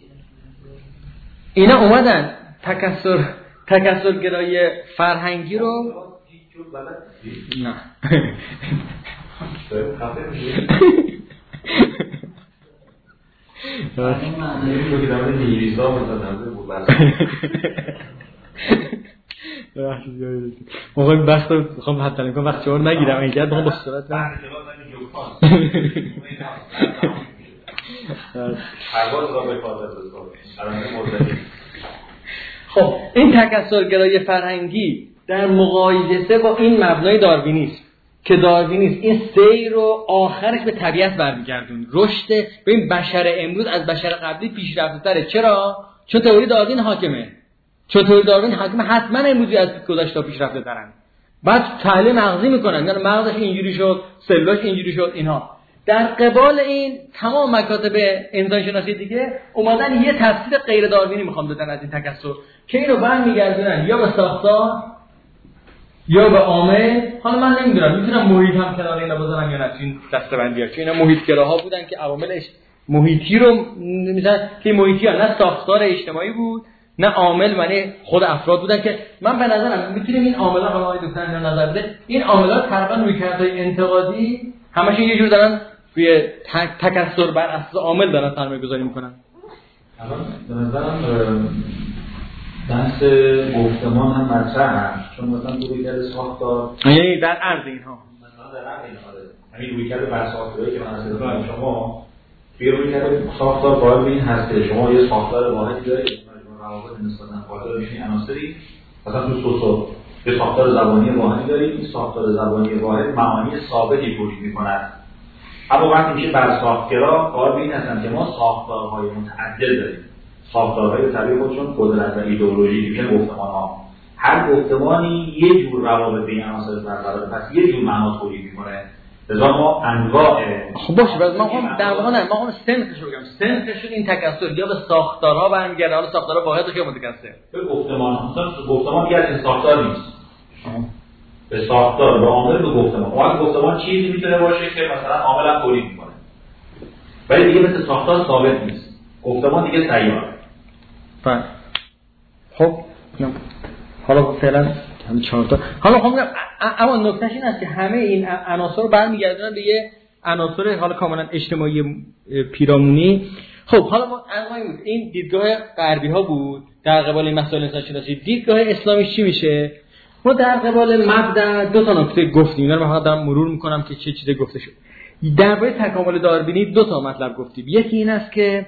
A: اینا اومدن تکثرگرایی فرهنگی رو نه موقع بخت رو بخوام حتی نکنم وقت چهار نگیرم این کرد بخوام با صورت خب این تکثرگرایی فرهنگی در مقایسه با این مبنای داروینیسم که داروینیسم این سیر رو آخرش به طبیعت برمیگردون، رشد به این بشر امروز از بشر قبلی پیشرفته‌تره. چرا؟ چون تئوری داروین حاکمه. حتما امروزی از گذشته پیشرفته‌ترن. بعد تحلیل مغزی میکنن، یعنی مغزش اینجوری شد، سلولاش اینجوری شد. اینها در قبال این تمام مکاتب انسان شناسی دیگه اومدن یه تفسیر غیر داروینی میخوام بدن از این تکثر که اینو برمیگردونن یا به ساختار یا به عامل. حالا من نمیدونم میتونم محیط هم کنار اینا بذارم یا نه، این دسته‌بندی‌ها چون اینا محیط گراها بودن که عوامل محیطی رو مثلا که محیطی ها نه ساختار اجتماعی بود نه عامل، معنی خود افراد بودن که من به نظرم میتونیم این عامل‌ها حالا آقای دکتر نظر بده این عامل‌ها تقریبا رویکردهای انتقادی همشون یه جور دارن روی تکثر بر اساس عامل دارن سرمایه‌گذاری میکنن.
B: الان به نظرم بحث گفتمان هم مطرح هست، چون مثلا رویکرد ساختار
A: یعنی در عرض اینها
B: مثلا در عرض اینها همین رویکرد برساختاری که من از ادامه شما توی رویکرد ساختار باید این هست که شما یه ساختار واحدی دارید مجموعه روابط نسبتاً فاضل میشین عناصری، مثلا تو سوسو یه ساختار زبانی واحدی دارید، این ساختار زبانی واحد معانی ثابتی تولید می‌کند. اما وقتی میشه برساختگرا کار به این هستن که ما ساختارهای متعدد داریم، ساختارهای طبیعی خودشون قدرت و ایدئولوژی میشن گفتمان‌ها. هر گفتمانی یه جور روابط بین عناصر برقرار، پس یه جور معنا تولید میکنه. لذا ما انواع
A: خب باشه، بعد ما هم در واقع نه، ما هم سنسش رو بگم، سنسشون این تکثر یا به ساختارها برمیگرده، حالا ساختارها واحد که متکثر
B: به گفتمان، مثلا گفتمان دیگه از ساختار نیست. به ساختار به عامل به گفتمان. اون گفتمان چیزی میتونه باشه که مثلا عاملا تولید میکنه. ولی دیگه مثل ساختار ثابت نیست. گفتمان دیگه سیاره.
A: بله. خب حالا فعلا هم 4 تا. حالا خب میگم اما نکتهش این است که همه این عناصر رو برمیگردونن به یه عناصر حالا کاملا اجتماعی پیرامونی. خب حالا ما این دیدگاه غربی ها بود در قبال مسائل انسان شناسی. دیدگاه اسلامی چی میشه؟ ما در قبال مبدأ 2 تا نکته گفتیم، اینا رو من فقط دارم مرور میکنم که چه چیزی گفته شد. درباره تکامل داروینی 2 تا مطلب گفتیم. یکی این است که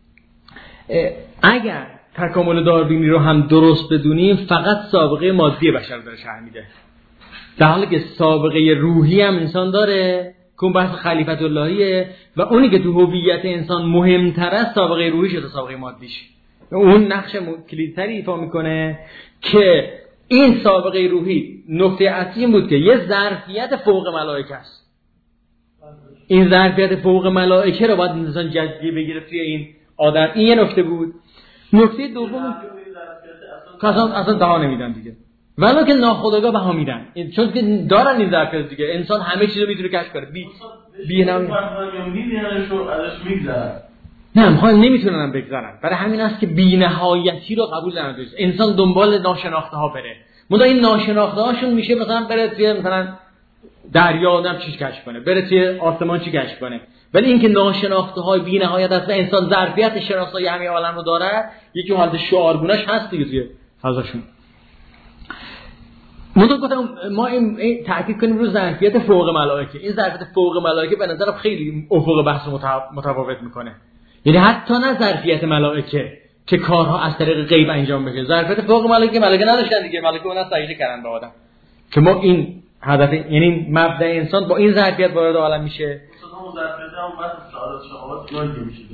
A: اگر تکامل داروینی رو هم درست بدونیم فقط سابقه مادی بشر داره شرح میده، در حالی که سابقه روحی هم انسان داره که اون بحث خلیفت اللهیه و اونی که تو هویت انسان مهمتر است سابقه روحیش تا سابقه مادیش. اون نقش کلیدتری ایفا میکنه که این سابقه روحی نکته اصلی این بود که یه ظرفیت فوق ملائکه است. این ظرفیت فوق ملائکه رو باید انسان جدی بگیره توی این آدم. این یه نکته بود. نکته دوم اصلا بها نمیدن دیگه، ولی که ناخودآگاه بها میدن، چون که دارن این ظرفیت دیگه. انسان همه چیزو میتونه کشف کنه. بی نمی نه نمیتونن بگذارن. برای همین است که بی‌نهایتی رو قبول ندارن. انسان دنبال ناشناخته ها بره. مدا این ناشناخته هاشون میشه مثلا بره توی مثلا دریا آدم چی کشف کنه، بره توی آسمان چی کشف کنه. ولی اینکه ناشناخته های بی‌نهایت است و انسان ظرفیت شناسایی همه عالم رو داره، یکی حالت شعارگونه‌اش هست دیگه توی فضاشون. مدا گفتم ما این تاکید کنیم رو ظرفیت فوق ملائکه. این ظرفیت فوق ملائکه به نظرم خیلی افق بحث متفاوت میکنه. یعنی حتی نه ظرفیت ملائکه که کارها از طریق غیب انجام بشه، ظرفیت فوق ملائکه نداشتن دیگه، ملائکه اون سجده کردن به آدم. که ما این هدف، یعنی مبدأ انسان با این ظرفیت وارد عالم میشه.
C: اون ظرفیت هم بحث شهادت ایمان که میشه،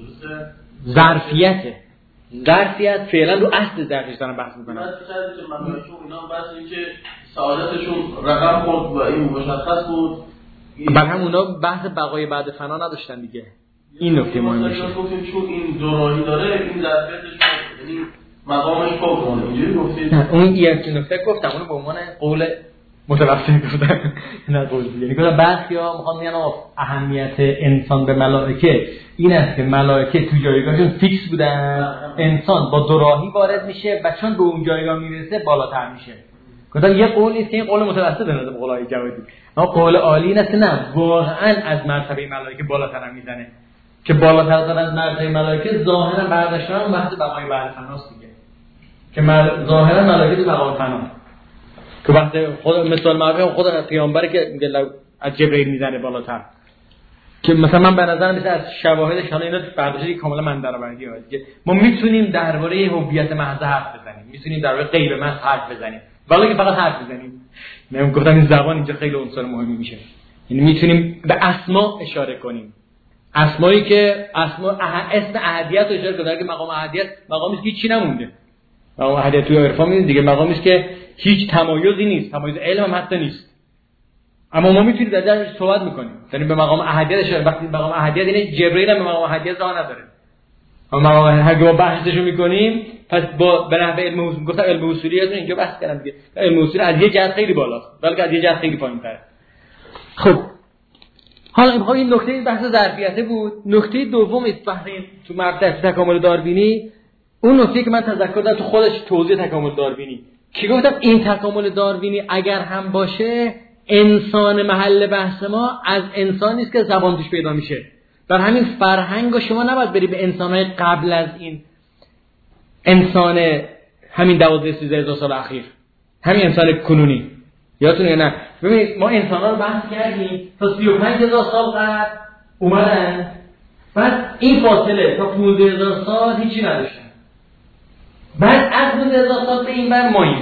C: درسته؟
A: ظرفیت فعلا رو اصل ظرفیت دارن بحث میکنن.
C: بحث کردیم که ملائکه اینا بحث این که سعادتشون رقم خورد و این مشخص بود.
A: بعد هم اونا بحث بقای بعد فنا نداشتن دیگه. این نکته مهمه.
C: چون این دوراهی داره، این ظرفیتش یعنی مقامش فوق اونه. اینجوری گفتید؟
A: نه اون یک نکته گفتم، اونو به عنوان قول متوسط گفتم، نه قول. یعنی گفتم برخیا میخوان میگن اهمیت انسان به ملائکه این است که ملائکه تو جایگاهشون فیکس بودن، انسان با دوراهی وارد میشه و چون به اون جایگاه میرسه بالاتر میشه. گفتم یه قول نیست که این قول متوسط نظر قولای جوادی، اما قول عالی این است که نه واقعا از مرتبه ملائکه بالاتر میزنه، که بالاتر از مرتبه ملائکه ظاهرا برداشتن بحث بقای بعد فناست دیگه، که ظاهرا ملائکه تو بقای فنا، که وقتی خود مثال معروف خود پیامبره که میگه از جبرئیل میزنه بالاتر، که مثلا من به نظر میاد از شواهدش حالا اینا برداشتی کاملا من درآوردی ها دیگه، ما میتونیم درباره هویت محض حرف بزنیم، میتونیم درباره غیب محض حرف بزنیم، ولی که فقط حرف بزنیم. من گفتم این زبان اینجا خیلی عنصر مهمی میشه، یعنی میتونیم به اسما اشاره کنیم، اسمایی که اسم احدیت رو اشاره کنیم، که مقام احدیت مقامی است که هیچی نمونده. مقام احدیت توی عرفان میدونید دیگه، مقامی است که هیچ تمایزی نیست، تمایز علم هم حتی نیست، اما ما میتونیم در درش صحبت میکنیم، یعنی به مقام احدیت اشاره. وقتی مقام احدیت یعنی جبرئیل هم به مقام احدیت راه نداره، اما مقام احدیت ما بحثشو میکنیم، پس با به نحو علم اصول گفتم علم اصولی از اینجا بحث کردم دیگه، علم اصولی از یه جهت خیلی بالاست بلکه از یه جهت خیلی پایین‌تره. خب حالا این نکته بحث ظرفیت بود. نکته دوم بحث تو مبدأ تکامل داروینی، اون نکته که من تذکر دادم تو خودش توضیح تکامل داروینی، که گفتم این تکامل داروینی اگر هم باشه، انسان محل بحث ما از انسانی است که زبان توش پیدا میشه. بر همین فرهنگ شما نباید بری به انسان‌های قبل از این انسان همین 12-13 سال اخیر، همین انسان کنونی. یادتونه نه؟ ببینید ما انسان‌ها رو بحث کردیم تا 35,000 سال قبل اومدن، بعد این فاصله تا 15,000 سال هیچی نداشتن، بعد از 15,000 سال به این بر ماییم.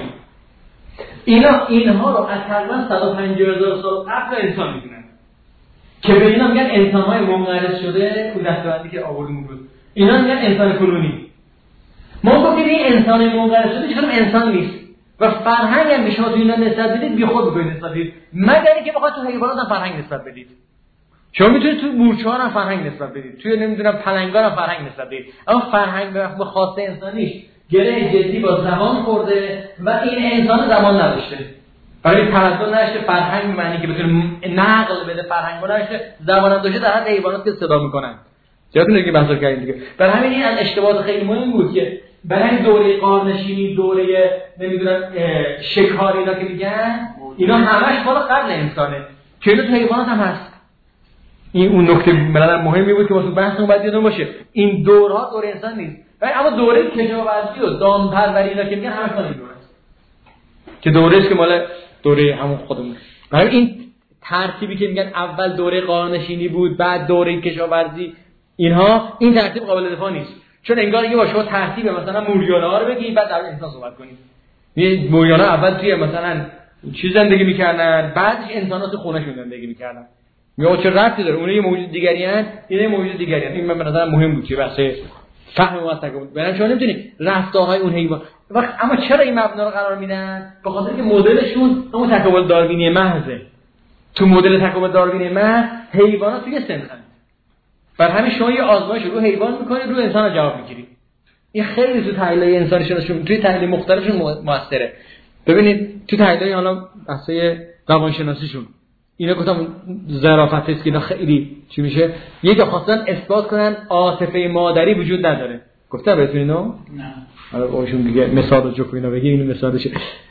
A: اینها رو از تقریبا 150,000 سال قبل انسان میدونن که به اینا میگن انسان‌های منقرض شده. اون دستبندی که آوردیم بود اینا میگن انسان کنونی. ما گفتیم این انسان منقرض شده چون انسان نیست و فرهنگ هم به شما تو اینا نسبت بدید بی خود می‌کنید نسبت بدید، مگر اینکه بخواید تو حیوانات هم فرهنگ نسبت بدید. شما میتونید تو مورچه‌ها هم فرهنگ نسبت بدید، توی نمیدونم پلنگا هم فرهنگ نسبت بدید، اما فرهنگ به خاص انسانیش گره جدی با زمان خورده و این انسان زمان نداشته، برای تمدن نداشته، فرهنگ معنی که بتونه نقل بده فرهنگو نداشته، زبان هم داشته، در حد حیوانات که صدا میکنن. یادتونه که بحث کردیم دیگه. برای همین این از اشتباهات خیلی مهم بود که برای دوره قارنشینی، دوره نمیدونم شکار اینا که میگن اینا همش مال قبل انسانه که اینا تو حیوانات هم هست. این اون نکته مثلا مهمی بود که واسه بحثمون باید یادمون باشه، این دورها دور انسان نیست، ولی اما دوره کشاورزی و دامپروری اینا که میگن همش مال این دوره است که دوره است که مال دوره همون خودمون. برای این ترتیبی که میگن اول دوره قارنشینی بود بعد دوره کشاورزی، اینها این ترتیب قابل دفاع نیست، چون انگار اینکه با شما ترتیب مثلا موریانا رو بگید بعد در انسان صحبت کنید. این موریانا اول توی مثلا چیز زندگی میکردن، بعدش انسان‌ها تو خونه‌شون زندگی میکردن. میگه چه ربطی داره؟ اونها یه موجود دیگری ان، اینا موجود دیگری ان. این من به نظر مهم بود که بحث فهم و تکامل. برای شما نمی‌تونید رفتارهای اون حیوان وقت، اما چرا این مبنا رو قرار میدن؟ به خاطر اینکه مدلشون همون تکامل داروینی محضه. تو مدل تکامل داروینی محض حیوانات توی سنخن. بر همین شما یه آزمایش رو حیوان می‌کنید، رو انسان جواب می‌گیرید. این خیلی تو تحلیل انسانی شناسیشون توی تحلیل مختلفشون موثره. ببینید تو تحلیل حالا بحثای روانشناسیشون اینا گفتم ظرافت است که اینا خیلی چی میشه، یه جا خواستن اثبات کنن عاطفه مادری وجود نداره. گفتم بهتون اینو؟ نه. حالا باشون دیگه مثال جو اینا بگی اینو مثالشه.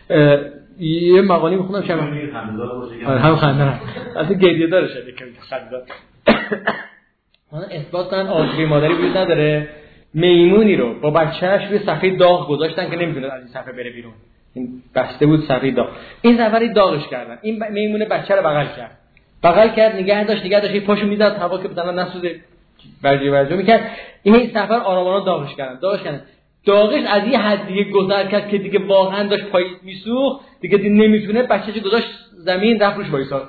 A: یه مقاله میخونم شب هم خندن اصلا گریه داره شده که خندان. اونا اثبات کنن عاطفه مادری وجود نداره. میمونی رو با بچه‌اش روی صفحه داغ گذاشتن که نمیتونه از این صفحه بره بیرون. این بسته بود صفحه داغ. این صفحه داغش کردن. این میمونه بچه رو بغل کرد نگه داشت پاشو میزد هوا که مثلا نسوزه برجه میکرد. این صفحه آرام داغش کردن. داغش از یه حد دیگه گذر کرد که دیگه واقعا داشت پای میسوخت، دیگه نمیتونه، بچه‌ش گذاشت زمین رفت روش وایساد.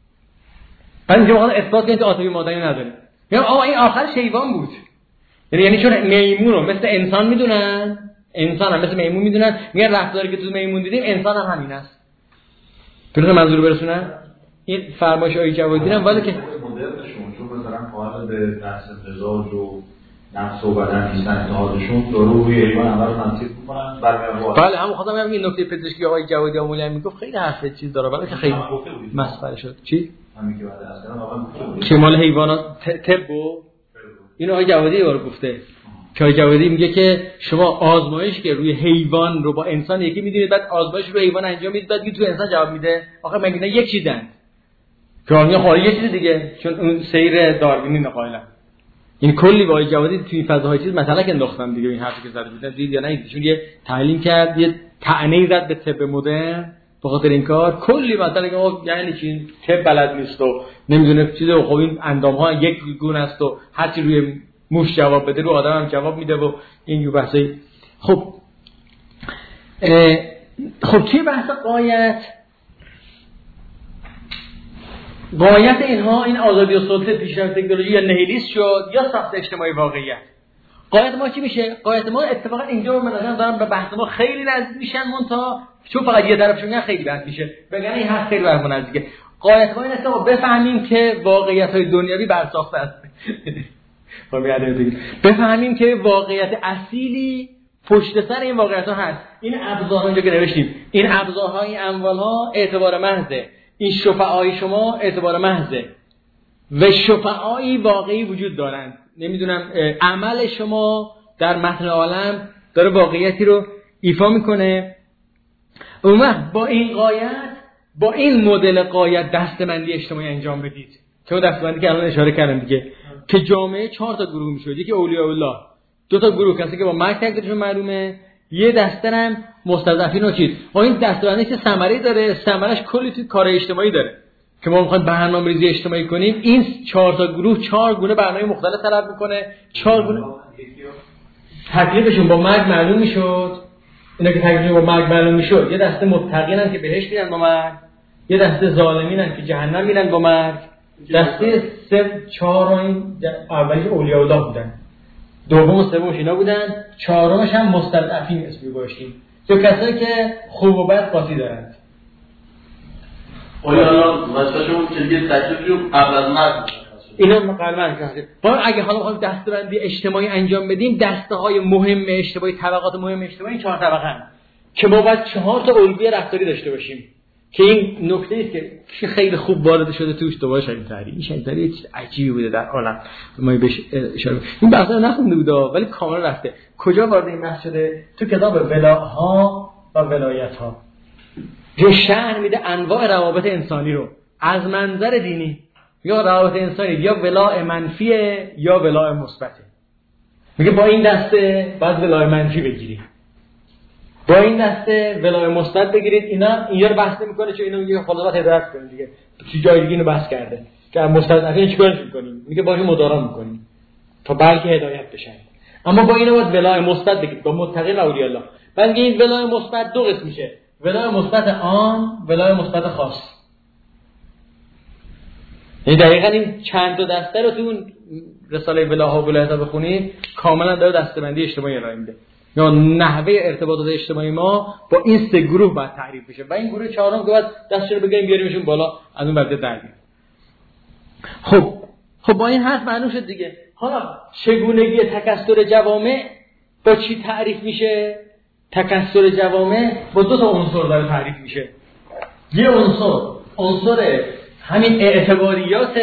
A: بعد اینجا واقعا اثبات کنه که عاطفه مادری نداره. میگم آقا این آخر حیوان بود. یعنی چون میمون رو مثل انسان میدونن، انسان هم مثل میمون میدونن، میگن رفتاری که تو میمون دیدیم انسان هم همین است. درست منظور برسونن؟ این فرمایش آقای جوادی هم ولی که
B: مدرنشون چون مثلا قائل به بحث مزاج و نفس و بدن نیستن اتحادشون روی حیوان اول تنصیب میکنن برمیاد.
A: بله همون خودم میگم این نکته پزشکی آقای جوادی آمولی میگفت خیلی حرف چیز داره ولی که خیلی مسخره شد. چی؟
B: همین که بعد از کردن واقعا گفته
A: که مال حیوانات طب و این آقای جوادی یه بار گفته. که آقای جوادی میگه که شما آزمایش که روی حیوان رو با انسان یکی میدونید، بعد آزمایش روی حیوان انجام میدید، بعد تو انسان جواب میده. آخه مگه نه یک چیزن؟ که خواهی یه چیز دیگه، چون اون سیر داروینی نقایلا. این کلی با آقای جوادی توی فضاهای چیز مثلا که انداختم دیگه این حرفی که زده بودن دید یا نه، چون یه تحلیل کرد، یه طعنه‌ای زد به طب مدرن به خاطر این کار. کلی مثلا که یعنی چی طب بلد نیست و نمیدونه چیزه، خب این اندام‌ها یک گونه است و هر چی روی موش جواب بده رو آدم هم جواب میده و این یه بحثی. خب چی بحث قایت اینها این آزادی و سلطه پیشرفت تکنولوژی یا نهیلیست شد یا ساخت اجتماعی واقعیت. قایت ما چی میشه؟ قایت ما اتفاقا اینجا من نظرم دارم به بحث ما خیلی نزدیک میشن، منتها چون فقط یه طرفشون میگن خیلی بحث میشه، بگن این حرف خیلی برام نزدیکه. قایت ما این است که بفهمیم که واقعیت‌های دنیوی برساخته است. بفهمیم که واقعیت اصیلی پشت سر این واقعیت‌ها هست. این ابزارها اینجا که نوشتیم، این ابزارهای اموال‌ها اعتبار محضه، این شفعای شما اعتبار محضه و شفعایی واقعی وجود دارند. نمیدونم عمل شما در متن عالم داره واقعیتی رو ایفا میکنه. اون وقت با این قایت، با این مدل قایت دستمندی اجتماعی انجام بدید که اون دستمندی که الان اشاره کردم دیگه، که جامعه 4 تا گروه میشد. یکی اولیاء الله، 2 تا گروه کسی که با مرگ تقدیرشون معلومه، یه دسته هم مستضعفین و چیز. این دسته‌بندی که ثمره داره، ثمرش کلی تو کار اجتماعی داره که ما می‌خوایم برنامه‌ریزی اجتماعی کنیم. این 4 تا گروه 4 گونه برنامه مختلف طلب می‌کنه. 4 گونه تکلیفشون با مرگ معلوم میشد. اینا که تکلیفشون با مرگ معلوم میشد، یه دسته متقینن که بهشت میرن با مرگ، یه دسته ظالمینن که جهنم میرن با مرگ. دسته 3-4 این اولی اولیاء الله بودن، دوم و سومش اینا بودن، چهارمش هم مستضعفین اسمی گذاشتیم، تو کسایی که خوب و بد قاطی دارند.
C: اولیاء الله واسهشون که دیگه تکلیفشون قبل از مرگ
A: اینا قلمن کرده. باید اگه حالا بخوایم دسته‌بندی اجتماعی انجام بدیم، دسته‌های مهم اجتماعی، طبقات مهم اجتماعی 4 طبقه هستند که ما باید 4 تا الگوی رفتاری داشته باشیم که این نکته است که خیلی خوب وارد شده توش. دوباره شاید تحریم یه چیز عجیبی بوده در عالم، ما بهش اشاره این بحثا نخونده بود ولی کاملا رفته. کجا وارد این بحث شده؟ تو کتاب ولاها و ولایت‌ها که شرح میده انواع روابط انسانی رو از منظر دینی، یا روابط انسانی یا ولاء منفیه یا ولاء مثبته. میگه با این دسته بعد ولاء منفی بگیرید، با این دسته ولاء مثبت بگیرید. اینا رو بحث نمی‌کنه چون اینو میگه خداوند هدایت کنه دیگه، چه جای دیگه اینو بحث کرده که مستضعفین چیکارش می‌کنیم، میگه باشون مدارا می‌کنیم تا بلکه هدایت بشن. اما با اینو باید ولاء مثبت بگیرید با متقین و اولیاء الله. بعد این ولاء مثبت دو قسم میشه، ولاء مثبت عام، ولاء مثبت خاص. این دقیقاً این چند تا دسته رو تو اون رساله ولاها و ولایت‌ها بخونید کاملا داره دسته‌بندی اجتماعی ارائه میده، یا نحوه ارتباطات اجتماعی ما با این 3 گروه باید تعریف بشه و این گروه چهارم که باید دستشون رو بگیریم بیاریمشون بالا از اون بعد در بیاریم. خب با این حرف معلوم شد دیگه. حالا چگونگی تکثر جوامع با چی تعریف میشه؟ تکثر جوامع با 2 تا عنصر داره تعریف میشه. یه عنصر همین اعتباریات،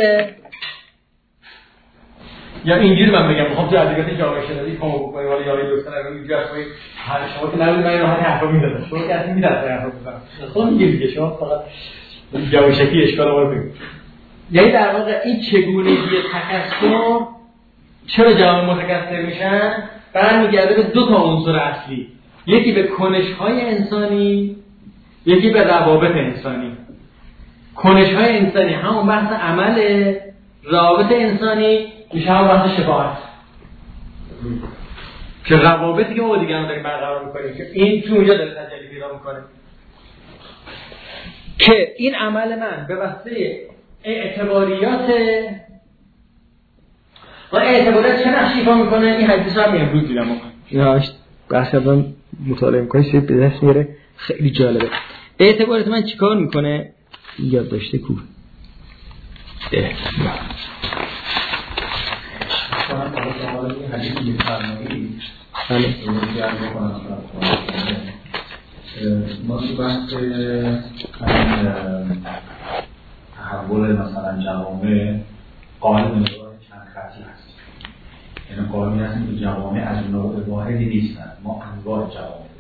A: یا اینجوری من بگم میخوام تو ادبیات جامعه شناسی کمک بکنم، ولی یاری دکتر رو اینجوری اسمش هر شما که نمیدونید من راحت حرفا میزدم، شما که اصلا میدونید حرفا بزنم خب میگید دیگه، شما فقط جوشکی اشکال رو بگید. یعنی در واقع این چگونگی تکثر، چرا جوامع متکثر میشن، برمیگرده به 2 تا عنصر اصلی، یکی به کنش‌های انسانی، یکی به روابط انسانی. کنش‌های انسانی همون بحث عمل، روابط انسانی میشه همون بحث شفاعت که روابطی که ما دیگران داریم برقرار میکنیم که این تو اونجا داره تجلی پیدا میکنه که این عمل من به واسطه اعتباریات و اعتباریات چه نقشی ایفا میکنه. این حدیث رو هم امروز دیدم اینهاش بحث کردم مطالعه میکنی سید به دست میاره، خیلی جالبه. اعتباریات من چیکار میکنه؟ یاد داشته کو
B: ما تو بحث تحول مثلا جوامع قائل به نگاه چند خطی هست، یعنی قائل هستیم که جوامع از نوع واحدی نیستند، ما انواع جوامع.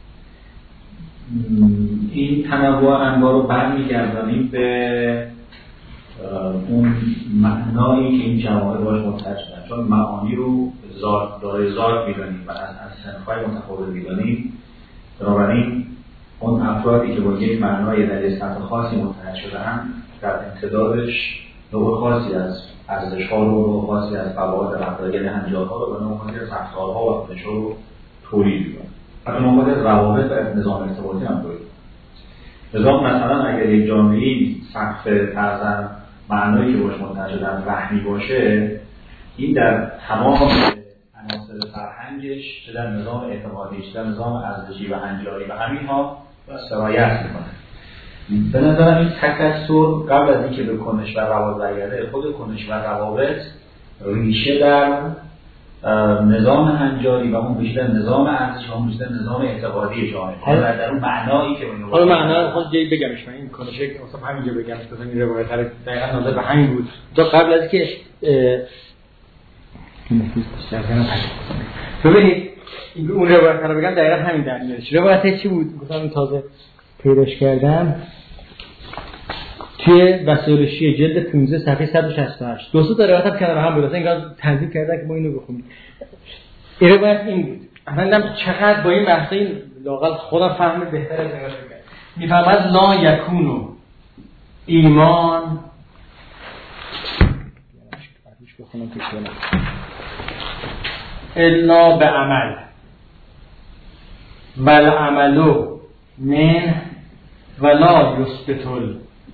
B: این تنوع انواع رو برمیگردانیم به اون معنایی که این جوامع باش متحد شدن، چون معانی رو دارای ذات می‌دانیم و از صنف‌های متفاوت می‌دانیم. بنابراین اون افرادی که با یک معنای در سطح خاصی متحد شدن در امتدادش نوع خاصی از ارزش‌ها رو، نوع خاصی از فواید رفتاری هنجارها رو و نوع خاصی از رفتارها و ارزش‌ها رو تولید می‌کنن. حتی نوع خاصی از روابط و نظام ارتباطی هم تولید می‌کنن. نظام مثلا اگر یک جامعه‌ای سقف فرضاً معنایی که باش متحد شدن رحمی باشه، این در تمام عناصر فرهنگش، چه در نظام اعتقادی، چه در نظام ارزشی و هنجاری و همینها سرایت میکنه. به نظرم این تکثر قبل از اینکه به کنش و روابط برگرده، خود کنش و روابط ریشه در نظام هنجاری و اون بیشتر نظام ارزشی و اون بیشتر نظام اعتقادی جامعه در اون معنایی که اون
A: حالا معنا خود جایی بگمش، من این کنشه که مثلا همینجا بگم مثلا این روایت رو دقیقاً نظر به همین بود. تا قبل از که ببینید اون روایت رو بگم دقیقاً همین در میادش. روایت چی بود؟ گفتم تازه پیداش کردم توی وسایل شیعه جلد 15 صفحه 168. دو تا روایت هم کنار هم بود، اصلا انگار تنظیم کردن که ما اینو بخونیم. این روایت این بود: اصلا چقدر با این بحث این لااقل خودم فهم بهتر از نگاه میکنم. میفهمد لا یکونو ایمان بخونم که کنم الا به عمل والعملو من ولا یثبتل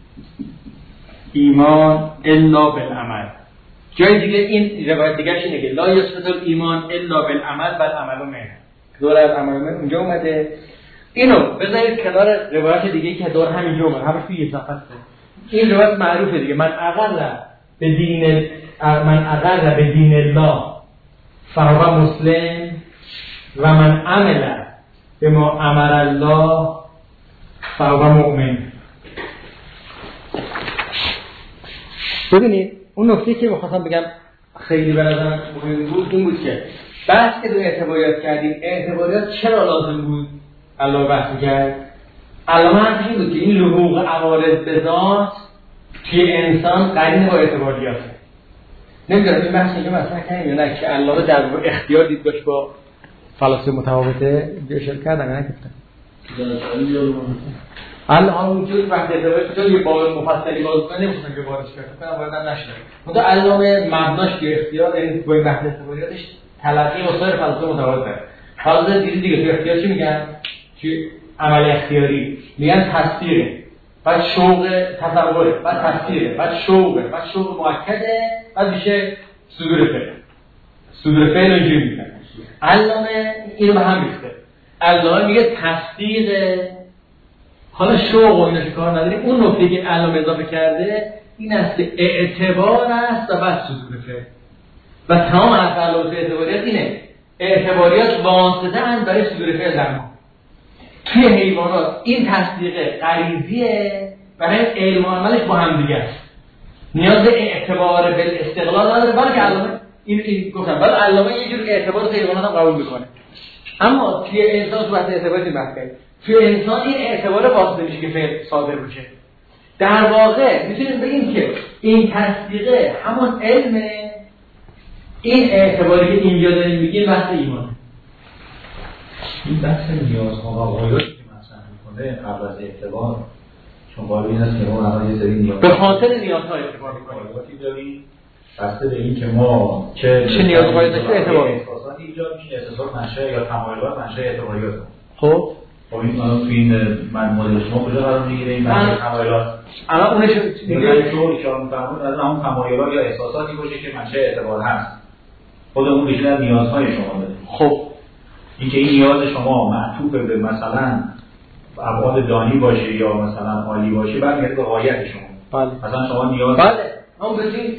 A: ایمان الا بالعمل. جای دیگه این روایت دیگه اینه که لا یثبتل ایمان الا بالعمل والعملو من. دور از عمل من اونجا اومده. اینو بذارید کنار روایت دیگه که دور همینجا اومده، همش توی اضافه است. این روایت معروفه دیگه، من اقر به دین الله فهو مسلم و من عمل بما امر الله فهو مؤمن. ببینید اون نکته که می‌خواستم بگم خیلی به نظرم مهم بود این بود که بحث که روی اعتباریات کردیم، اعتباریات چرا لازم بود الله بحث کرد؟ علامه هم این بود که این لحوق عوارض به ذات که انسان قرین با اعتباریاته. نمیدونم این بحث اینجا مثلا کنیم یا نه که علاوه در اختیار دیدگاهش با فلاسفه متفاوته اشاره کردم یا نکردم؟ الان اونجوری وقت اعتباری که یه باب مفصلی باز کنه نمی‌خوام که بارش کنم واردم نشه. منتها علامه مبناش که اختیار یعنی با این بحث اعتباریاتش تلقی وسایل فلسفه متفاوته. حالا دیگه تو اختیار چی میگن؟ که عمل اختیاری میگن تصدیقه، بعد شوق تصوره، بعد تصدیقه، بعد شوقه، بعد شوق مؤکده، بعد میشه صدور فعل اینجوری میگن. علامه اینو به هم ریخته. علامه میگه تصدیقه، حالا شوق و اینو کار نداریم. اون نکته که علامه اضافه کرده این است که اعتبار است و بعد صدور فعل و تمام اصل اعتباریات اینه. اعتباریات واسطه اند برای صدور فعل در ما. توی حیوانات این تصدیق غریزیه برای علم و عملش با هم دیگه است. نیاز به اعتبار بالاستقلال نداره، بلکه علامه این گفتم ولی علامه یه جور اعتبار توی حیوانات هم قبول میکنه. اما توی انسان وقتی اعتباری بحث کنیم، توی انسان این اعتبار واسطه میشه که فعل صادر بشه. در واقع میتونیم بگیم که این تصدیقه همون علمه، این اعتباری که اینجا داریم میگیم بحث ایمانه.
B: این بحث نیازها و غایاتی که مطرح میکنه قبل از اعتبار، چون باید این است که ما الان یه سری نیاز
A: به خاطر نیازها اعتبار میکنیم،
B: غایاتی داریم بسته به این که ما چه
A: نیازهایی داشته اعتبار
B: احساساتی ایجاد میشه، احساسات منشأ یا تمایلات منشأ اعتباریات.
A: خب
B: این الان تو این مدل شما کجا قرار میگیره این منشأ تمایلات؟
A: الان اونش
B: دیگه شو اشاره می‌فرمایید از اون تمایلات یا احساساتی باشه که منشأ اعتبار هست. خود اون بیشتر نیازهای شما داره.
A: خب
B: اینکه این نیاز شما معطوف به مثلا ابعاد دانی باشه یا مثلا عالی باشه، بعد میاد به غایت شما.
A: بله.
B: مثلا شما نیاز
A: اون ببین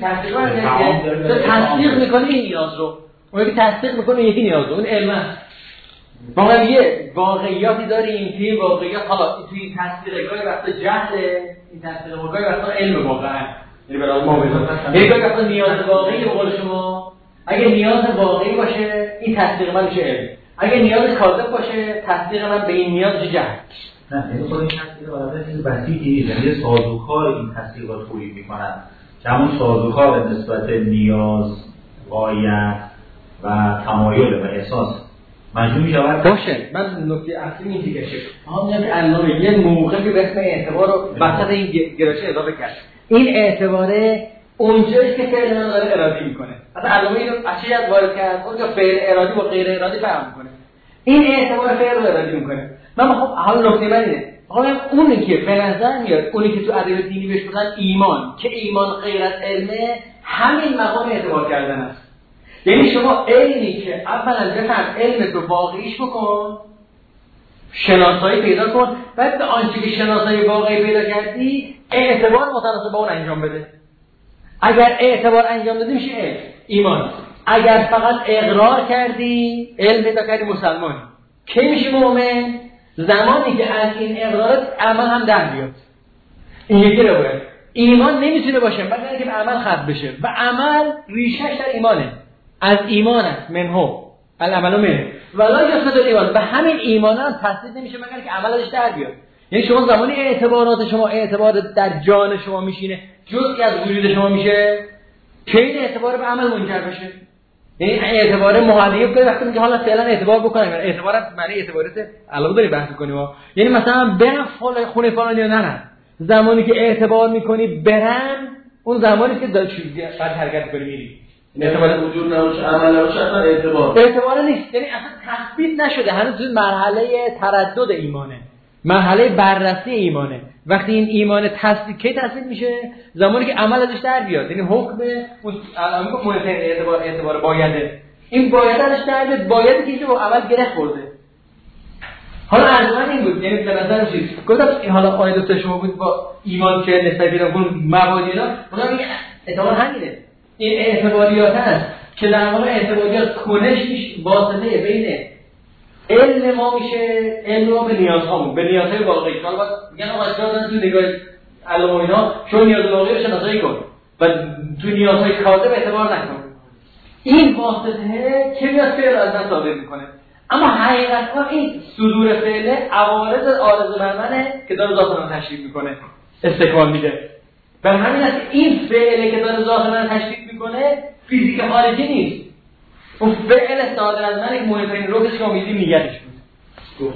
A: تصدیق میکنه این نیاز رو، اون یکی تصدیق میکنه یکی نیاز رو، اون علمه. واقعا یه واقعیاتی داریم که این واقعیت حالا توی تصدیق گاهی وقتا جهله، این تصدیق گاهی وقتا علم واقعا. یعنی برای ما بزنیم گاهی وقتا نیاز واقعی به قول شما، اگه نیاز واقعی باشه این تصدیق من میشه علم، اگه نیاز کاذب باشه تصدیق من به این نیاز میشه جهل.
B: نه این خود این تصدیق البته چیز بسیطی نیست، یعنی سازوکار این تصدیق رو تولید میکنن که همون سازوکار نسبت نیاز، غایت و تمایل و احساس مجموع میشود.
A: باشه من نکته اصلی این دیگه شه میگم که علامه یه موقعی به اسم اعتبار رو وسط این گرایش اضافه کرد. این اعتباره اونجایی که فعل من داره ارادی میکنه. مثلا علامه اینو اشیاء وارد کرد، اونجا فعل ارادی با غیر ارادی فرق میکنه. این اعتبار فعل رو ارادی میکنه. من خب حالا نکته من اینه، آقا اونی که به نظر میاد اونی که تو ادبیات دینی بهش میگن ایمان، که ایمان غیر از علمه، همین مقام اعتبار کردن است. یعنی شما علمی که اولا بفهم علم تو واقعیش بکن، شناسایی پیدا کن، بعد به آنچه که شناسایی واقعی پیدا کردی اعتبار متناسب با اون انجام بده. اگر اعتبار انجام دادی میشه ایمان. اگر فقط اقرار کردی، علم پیدا کردی، مسلمانی. کی میشه مؤمن؟ زمانی که از این اقرارات عمل هم در بیاد. این یکی روایت. ایمان نمیتونه باشه مگر اینکه به عمل ختم بشه و عمل ریشش در ایمانه. از ایمان است، منه العمل منه ولا یثبت ایمان. به همین ایمان هم تصدیق نمیشه مگر اینکه عملش در بیاد. یعنی شما زمانی اعتبارات شما اعتبار در جان شما میشینه، جزئی از وجود شما میشه که این اعتبار به عمل منجر بشه. یعنی اعتبار محلیه که وقتی میگه حالا فعلا اعتبار بکنیم، اعتبار معنی اعتبارات علاوه داری بحث کنیم ها. یعنی مثلا برن خونه فلان یا نه، زمانی که اعتبار میکنی برن اون زمانی که داری چیزی بعد حرکت کنی میری.
C: اعتبار وجود نباشه، عمل نباشه، اصلا اعتبار
A: نیست، یعنی اصلا تثبیت نشده، هنوز توی مرحله تردد ایمانه، مرحله بررسی ایمانه. وقتی این ایمان تصدیق کی تصدیق میشه؟ زمانی که عمل ازش در بیاد، یعنی حکم اون الان میگم مونتین اعتبار بایده، این باید ازش در بیاد، بایدی که با عمل گره خورده. حالا ارزمان این بود، یعنی به نظر چیز گفتم این حالا آیه شما بود با ایمان که نسبت به اون مبادی اینا، اونا میگن اعتبار همینه. این اعتباریات هست که در واقع اعتباریات کنشش واسطه بین علم ما میشه، علم ما به نیازهامون، به نیازهای واقعی. حالا باید میگن آقا اصلا تو نگاه علم اینا چون نیاز واقعی رو شناسایی کن و تو نیازهای کاذب اعتبار نکن. این واسطه که میاد فعل از من ثابت میکنه، اما حقیقتا این صدور فعل عوارض عارض بر منه که داره ذات من تشریح میکنه، استکمال میده. بر همین است این فعلی که داره ذات من تشریح میکنه فیزیک خارجی نیست، اون فعل صادر از من یک مهمترین روکش که امیدی نیتش بود.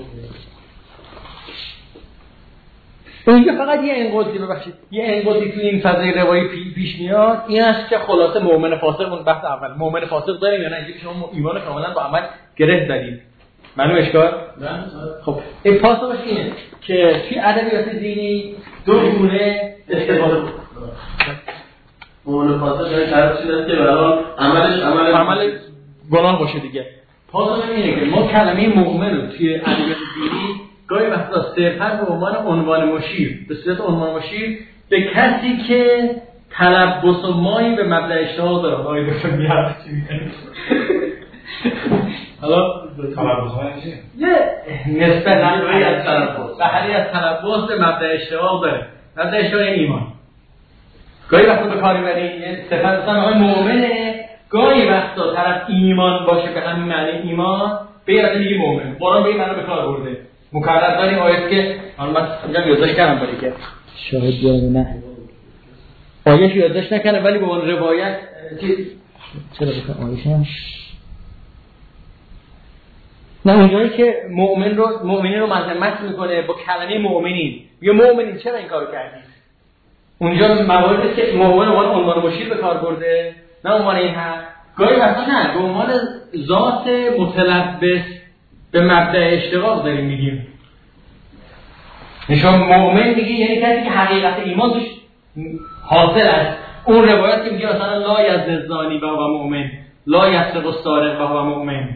A: اینجا فقط یه انقاضی ببخشید، یه انقاضی تو این فضای روایی پیش میاد، این است که خلاصه مؤمن فاسق، اون بحث اول مؤمن فاسق داریم یا نه، اینجا شما ایمان کاملا با عمل گره زدید. معلوم اشکال؟ خب این پاسخش اینه که توی ادبیات دینی دو گونه استفاده بود.
C: مؤمن فاسق یعنی طرف چیزی که برای عمل
A: گناه باشه دیگه. پاسخ اینه که ما کلمه مؤمن رو توی ادبیات دینی گاهی وقتا صرفاً به عنوان مشیر، به صورت عنوان مشیر به کسی که تلبس و مایی به مبدأ اشتباه داره. آقای دکتر میاد چی میگه؟ حالا
B: تلبس های چیه؟
A: یه نسبت بحری از تلبس به مبدأ اشتباه داره. مبدأ اشتباه یعنی ایمان. گاهی وقتا به کاری برید یه صفت مثلا آقای مؤمنه، گاهی وقتا طرف ایمان باشه به همین معنی ایمان به یه میگه مؤمن. قرآن به این معنی به کار برده. مکرر داریم آیت که من اینجا یادداشت کردم ولی که شاهد بیارم نه آیه‌اش یادداشت نکنه ولی به اون روایت چرا بکنم آیه‌اش نه اونجایی که مؤمنین رو مذمت میکنه با کلمه مؤمنین، میگه مؤمنین چرا این کارو کردید؟ اونجا مواردی که مؤمن عنوان مشیر به کار برده، نه عنوان این حق. گاهی وقتا نه به عنوان ذات متلبس به مبدأ اشتقاق داریم میگیم. نشان مؤمن میگه یعنی کسی که حقیقت ایمان توش حاصل است. اون روایت که میگه مثلا لا یزنی الزانی و هو مؤمن، لا یسرق السارق و هو مؤمن.